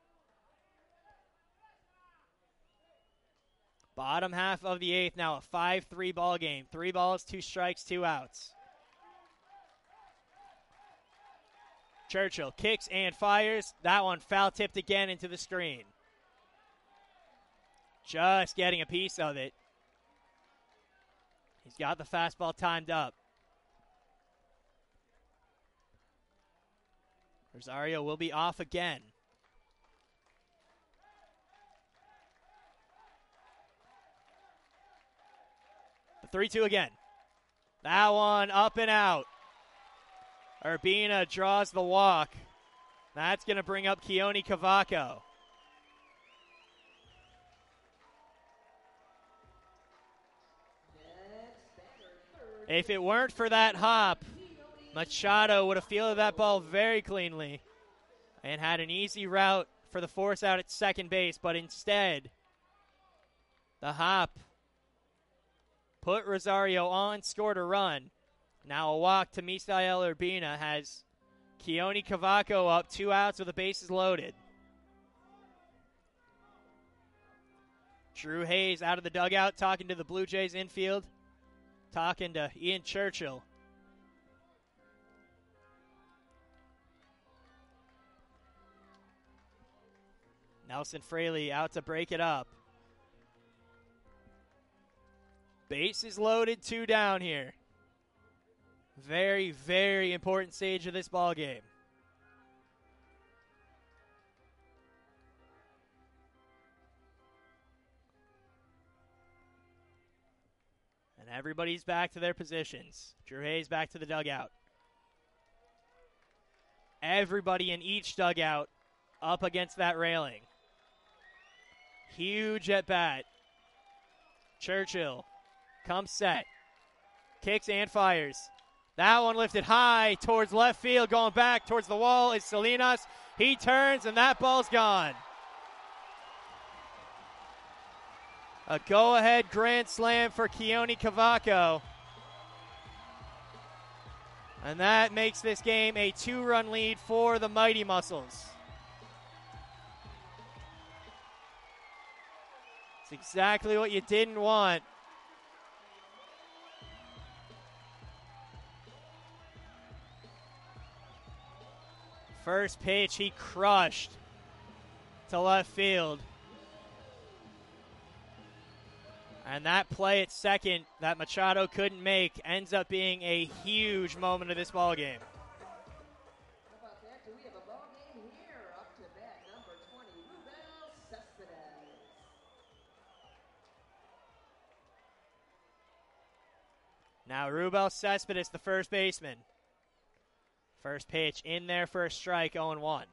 Bottom half of the eighth, now a five three ball game. Three balls, two strikes, two outs. Churchill kicks and fires. That one foul tipped again into the screen. Just getting a piece of it. He's got the fastball timed up. Rosario will be off again. The three two again. That one up and out. Urbina draws the walk. That's going to bring up Keone Cavaco. If it weren't for that hop, Machado would have fielded that ball very cleanly and had an easy route for the force out at second base, but instead, the hop put Rosario on, scored a run. Now a walk to Misael Urbina has Keone Cavaco up, two outs with the bases loaded. Drew Hayes out of the dugout talking to the Blue Jays infield, talking to Ian Churchill. Nelson Fraley out to break it up. Bases loaded, two down here. Very, very important stage of this ball game. And everybody's back to their positions. Drew Hayes back to the dugout. Everybody in each dugout up against that railing. Huge at bat. Churchill comes set. Kicks and fires. That one lifted high towards left field, going back towards the wall is Salinas. He turns, and that ball's gone. A go-ahead grand slam for Keone Cavaco. And that makes this game a two-run lead for the Mighty Muscles. It's exactly what you didn't want. First pitch, he crushed to left field. And that play at second that Machado couldn't make ends up being a huge moment of this ball game. How about that? Do we have a ball game here? Up to bat number twenty, Rubel Cespedes. Now Rubel Cespedes, the first baseman. First pitch in there for a strike, oh and one.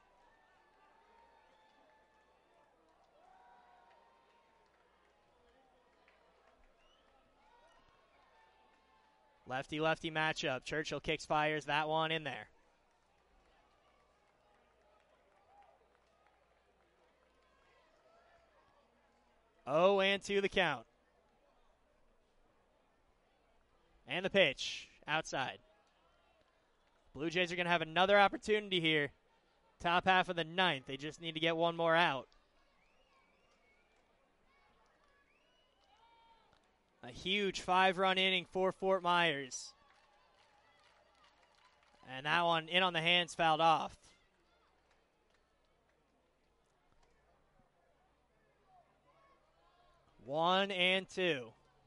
Lefty-lefty matchup. Churchill kicks, fires that one in there. oh and two the count. And the pitch outside. Blue Jays are going to have another opportunity here. Top half of the ninth. They just need to get one more out. A huge five-run inning for Fort Myers. And that one in on the hands, fouled off. One and two.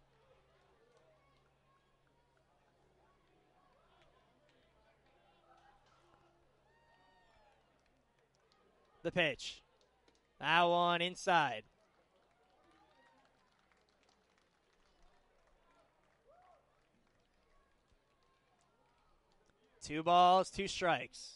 The pitch. That one inside. Two balls, two strikes.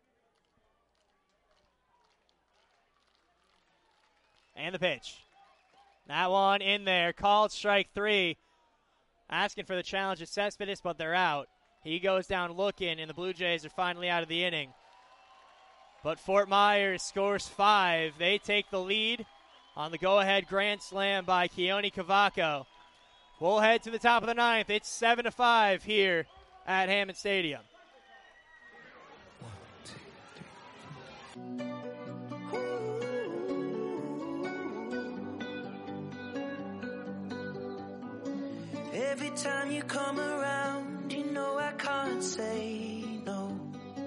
And the pitch. That one in there. Called strike three. Asking for the challenge at Cespedes, but they're out. He goes down looking, and the Blue Jays are finally out of the inning. But Fort Myers scores five. They take the lead on the go-ahead grand slam by Keone Cavaco. We'll head to the top of the ninth. It's seven to five here at Hammond Stadium. Every time you come around, you know I can't say no.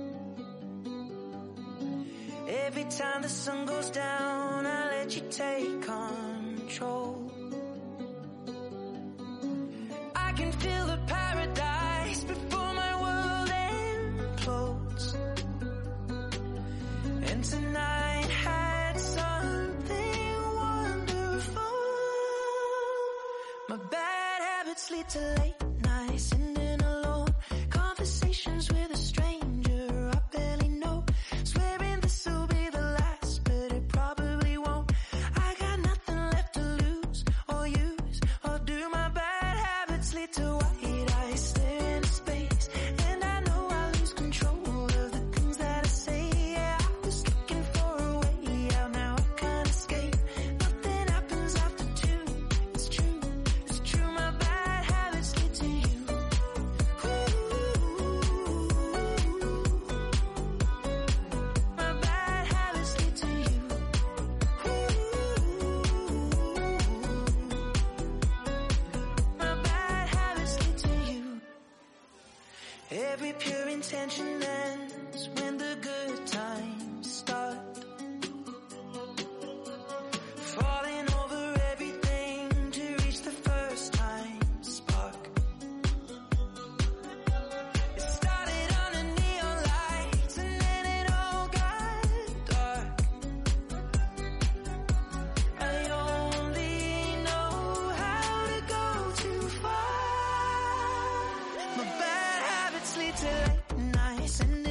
Every time the sun goes down, I let you take control. I can feel the paradise before my world implodes. And tonight had something wonderful. My bad habits lead to late nights, sitting alone. Conversations with a stranger I barely know. Swearing this will be the last, but it probably won't. I got nothing left to lose or use or do. My bad habits lead to white eyes staring into space, and I know I lose control of the things that I say. Yeah, I was looking for a way out, now I can't escape. Nothing happens after two. It's true, it's true. My bad habits lead to you. My bad habits lead to you. My bad habits lead to you. Every pure intention ends when the good times start. Falling over everything to reach the first time spark. It started under neon lights and then it all got dark. I only know how to go too far. My bad habits lead to late nights and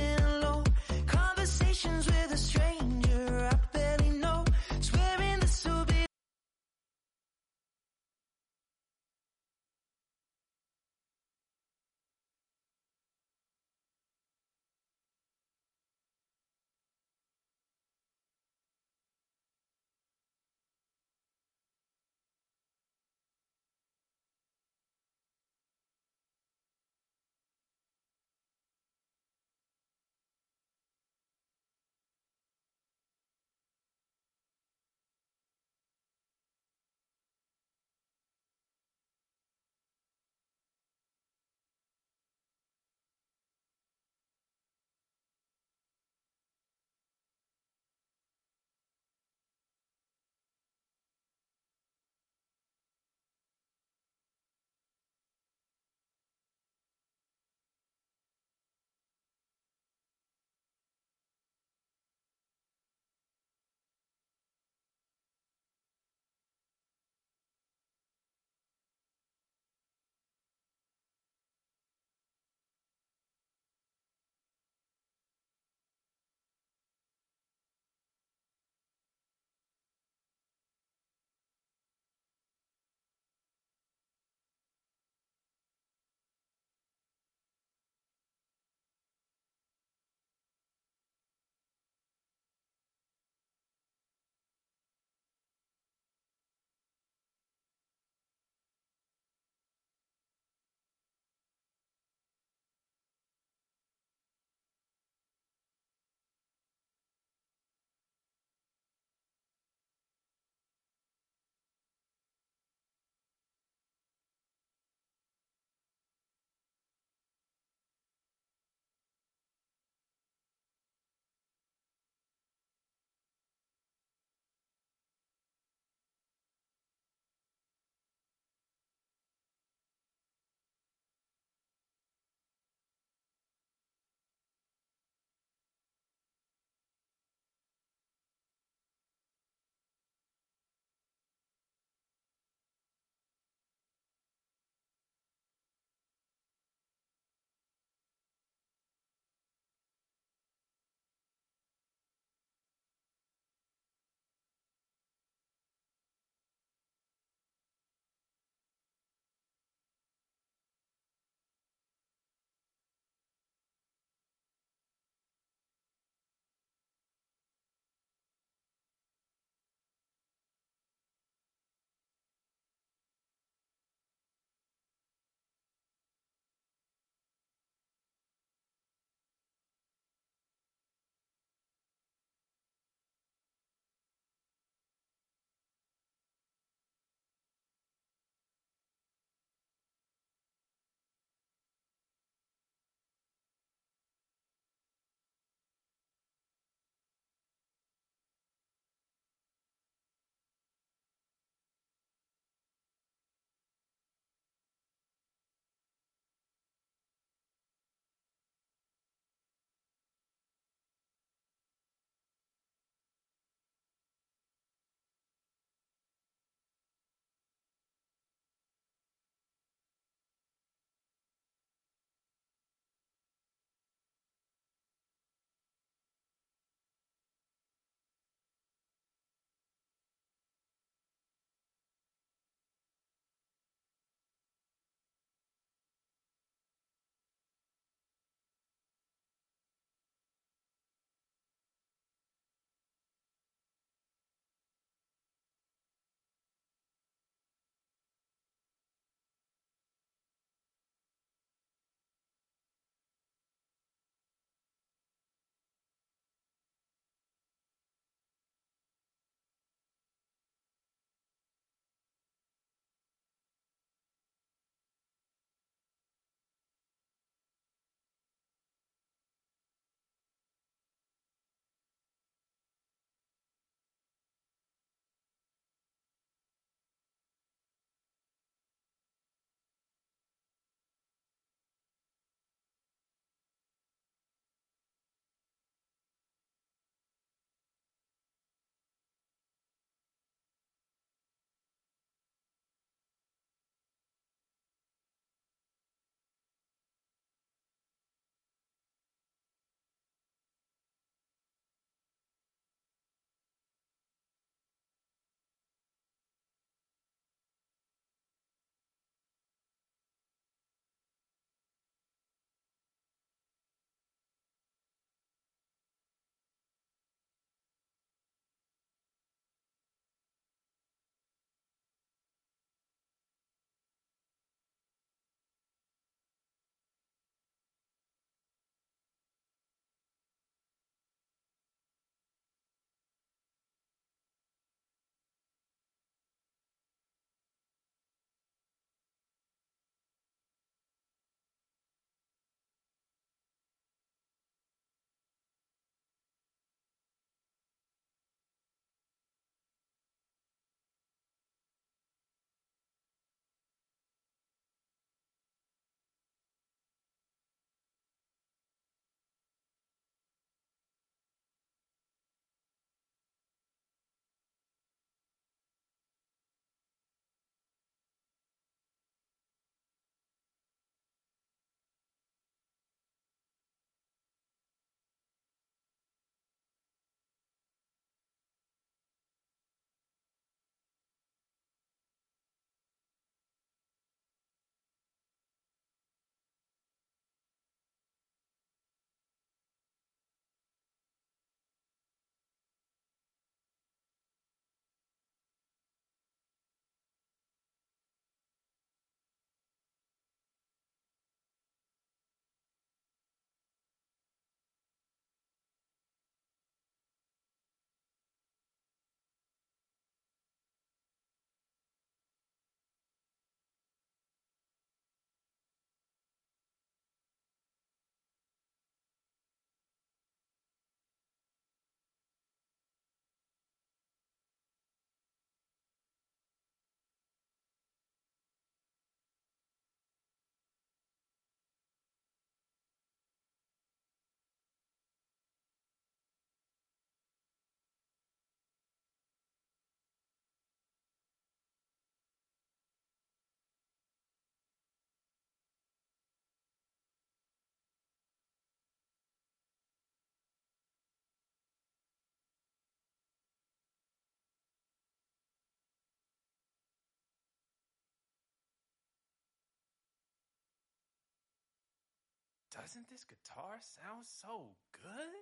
Doesn't this guitar sound so good?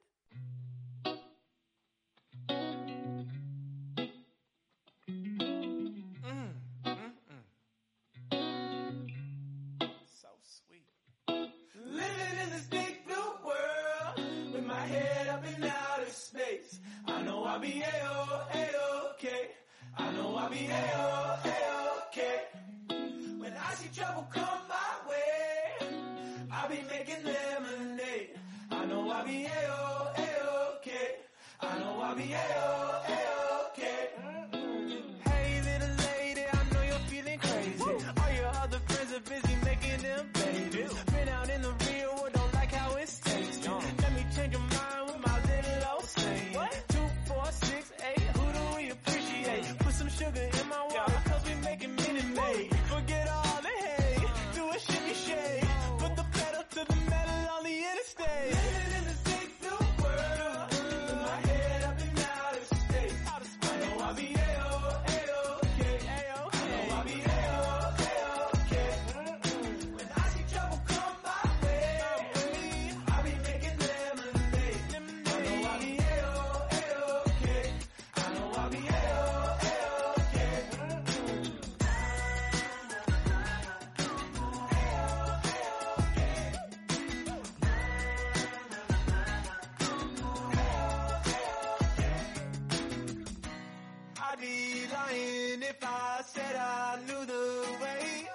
Mm, mm, mm. So sweet. Living in this big blue world with my head up in outer space. I know I'll be A-O, A-OK. I know I'll be A-O, A-OK. When I see trouble come my way, I'll be making lemonade. I know I'll be A-O, A-OK. I know I'll be A-O, A-OK. Hey little lady, I know you're feeling crazy. All your other friends are busy making them babies. Been out in the real world, don't like how it's tasting. Let me change your mind with my little old saying. Two, four, six, eight, who do we appreciate? Put some sugar in my water, cause we making Minute Maid. Forget all the hate, do a shimmy shake. Put the pedal to the metal on the interstate. Living in this big blue world with my head up in outer space. I know I'll be A-O, A-OK. I know I'll be A-O, A-OK. When I see trouble come my way, I'll be making lemonade. I know I'll be A-O, A-OK. I know I'll be A-O, A-OK. I'd be lying if I said I knew the way.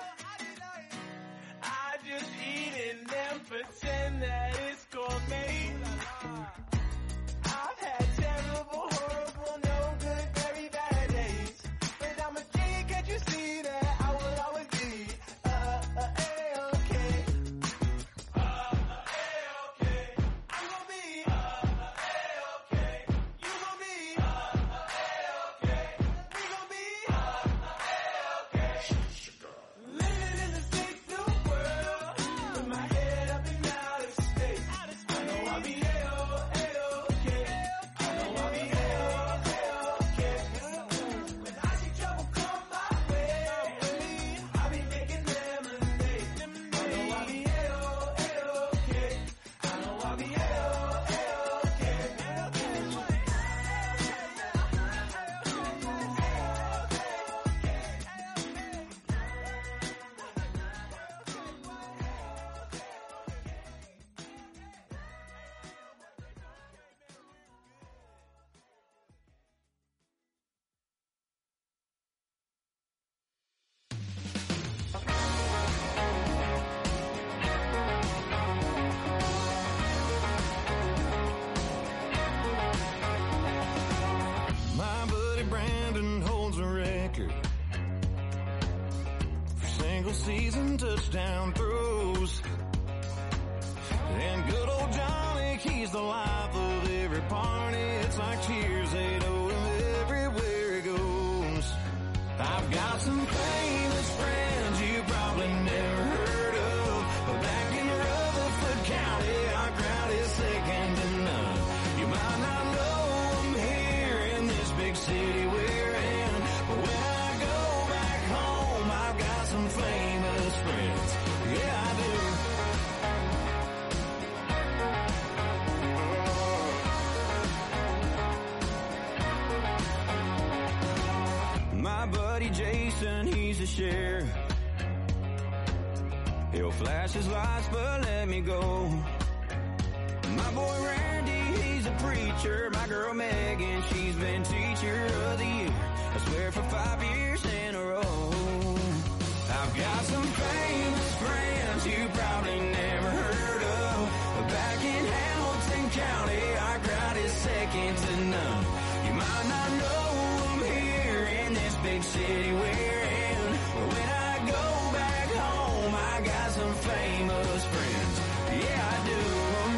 I just eat it and pretend that it's gourmet. I've had terrible, horrible, no good, very bad days. But I'm a G, can't you see that I will always be uh, uh, A-OK. Uh, uh, A-OK. I'm gonna be uh, uh, A-OK. You gonna be uh, uh, A-OK. We gonna be uh, uh, A-OK. Living in this big blue world with my head up in outer space. I know I'll be A-O, A-OK. I know I'll be A-O, A-OK. When I see trouble come my way, I'll be making lemonade. I know I'll be A-O, A-OK. I know I'll be A-O, A-OK. My buddy Brandon holds a record for single season touchdown throws. And good old Johnny, he's the life of every party. It's like Cheers, they know him everywhere he goes. I've got some famous friends you probably never heard of. Back in Rutherford County, our crowd is second to none. You might not know them here in this big city we're in, but when I go back home, I've got some famous friends. Yeah, I do. My buddy Jason, he's a sheriff. He'll flash his lights, but let me go. My boy Randy, he's a preacher. My girl Megan, she's been teacher of the year, I swear for five years in a row. I've got some famous friends you probably never heard of. Back in Hamilton County, our crowd is second to none. You might not know them here in this big city we're in, but when I go back home, I got some famous friends. Yeah, I do.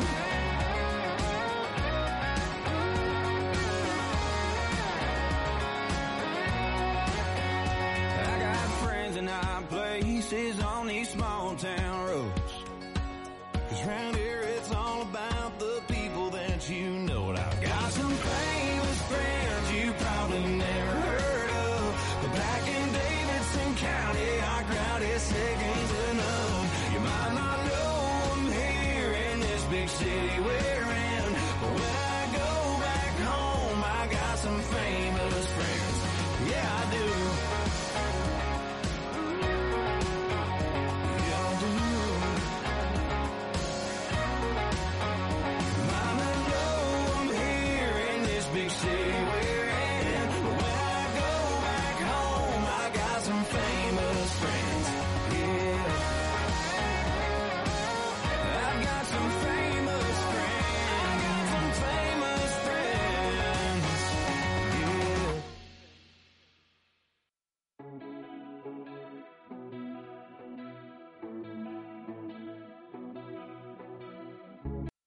I got friends in high places on these small town roads. 'Cause round here it's all about the people that you know. And I've got some famous friends you probably never heard of. But back in Davidson County, our crowd is second to none. You might not know them here big city where